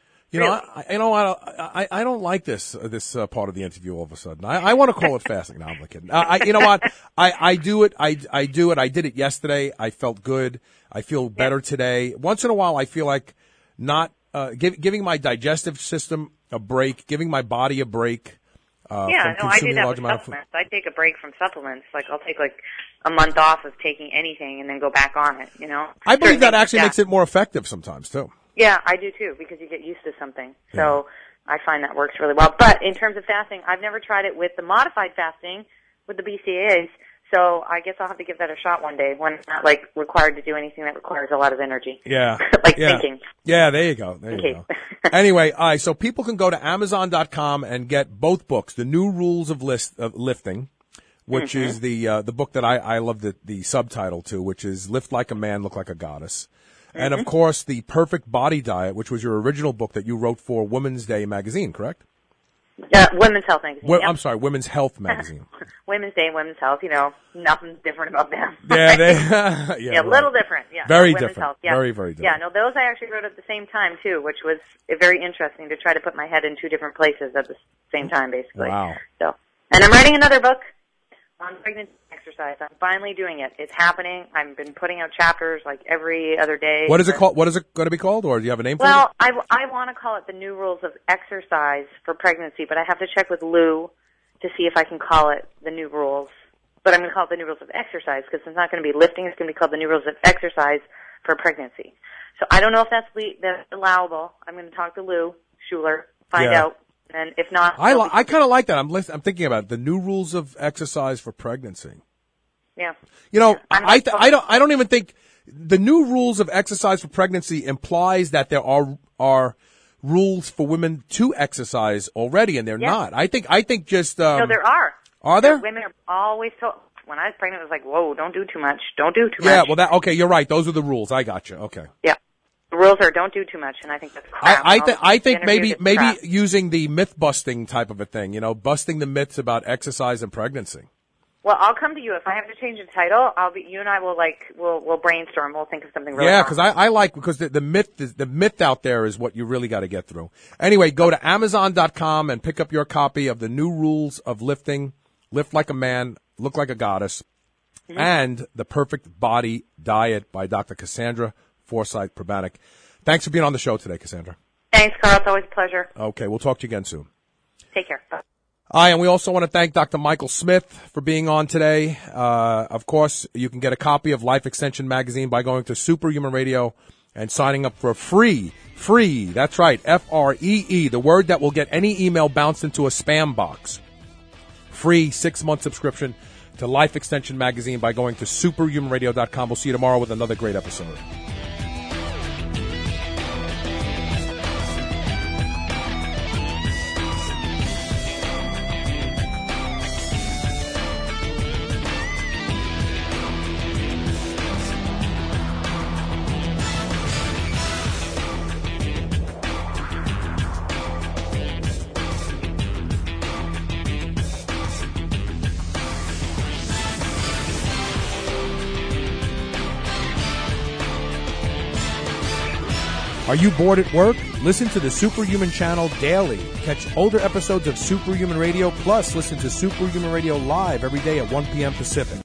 I don't like this part of the interview all of a sudden. I want to call it fasting. No, I'm not kidding. You know what? I do it. I do it. I did it yesterday. I felt good. I feel better today. Once in a while, I feel like not giving my digestive system a break, giving my body a break. I do that with supplements. I take a break from supplements. Like, I'll take a month off of taking anything and then go back on it, I believe that actually makes it more effective sometimes, too. Yeah, I do, too, because you get used to something. Yeah. So I find that works really well. But in terms of fasting, I've never tried it with the modified fasting, with the BCAAs. So I guess I'll have to give that a shot one day when I'm not, required to do anything that requires a lot of energy. Yeah. Thinking. Yeah, there you go. Anyway, all right, so people can go to Amazon.com and get both books, The New Rules of Lifting, which is the book that I love the subtitle to, which is Lift Like a Man, Look Like a Goddess. And, of course, The Perfect Body Diet, which was your original book that you wrote for Women's Day magazine, correct? Women's Health magazine. I'm sorry, Women's Health magazine. Women's Day, Women's Health, nothing's different about them. Yeah, a little different. Yeah, very Women's different. Health, yeah. Very, very different. Yeah, no, those I actually wrote at the same time too, which was very interesting to try to put my head in two different places at the same time, basically. Wow. So, and I'm writing another book on pregnancy exercise. I'm finally doing it. It's happening. I've been putting out chapters every other day. What is it called? What is it going to be called, or do you have a name for it? Well, I want to call it The New Rules of Exercise for Pregnancy, but I have to check with Lou to see if I can call it The New Rules. But I'm going to call it The New Rules of Exercise because it's not going to be lifting. It's going to be called The New Rules of Exercise for Pregnancy. So I don't know if that's allowable. I'm going to talk to Lou Schuler, find out. And if not, I kind of like that. I'm thinking about it. The New Rules of Exercise for Pregnancy. Yeah. I don't even think the New Rules of Exercise for Pregnancy implies that there are rules for women to exercise already, and they're not. I think just no, there are. Are there? Women are always told. When I was pregnant, it was like, whoa, don't do too much. Don't do too much. Yeah, well, okay, you're right. Those are the rules. I got you. Okay. Yeah. The rules are don't do too much, and I think that's crap. I think maybe crap. using the myth-busting type of a thing, busting the myths about exercise and pregnancy. Well, I'll come to you. If I have to change the title, you and I will we'll brainstorm. We'll think of something really because because the myth out there is what you really got to get through. Anyway, go to Amazon.com and pick up your copy of the New Rules of Lifting, Lift Like a Man, Look Like a Goddess, and The Perfect Body Diet by Dr. Cassandra Forsythe Probanek. Thanks for being on the show today, Cassandra. Thanks, Carl. It's always a pleasure. Okay, we'll talk to you again soon. Take care. Bye. And we also want to thank Dr. Michael Smith for being on today. Of course, you can get a copy of Life Extension Magazine by going to Superhuman Radio and signing up for a free, that's right, FREE, the word that will get any email bounced into a spam box. Free 6-month subscription to Life Extension Magazine by going to superhumanradio.com. We'll see you tomorrow with another great episode. Are you bored at work? Listen to the Superhuman Channel daily. Catch older episodes of Superhuman Radio, plus listen to Superhuman Radio live every day at 1 p.m. Pacific.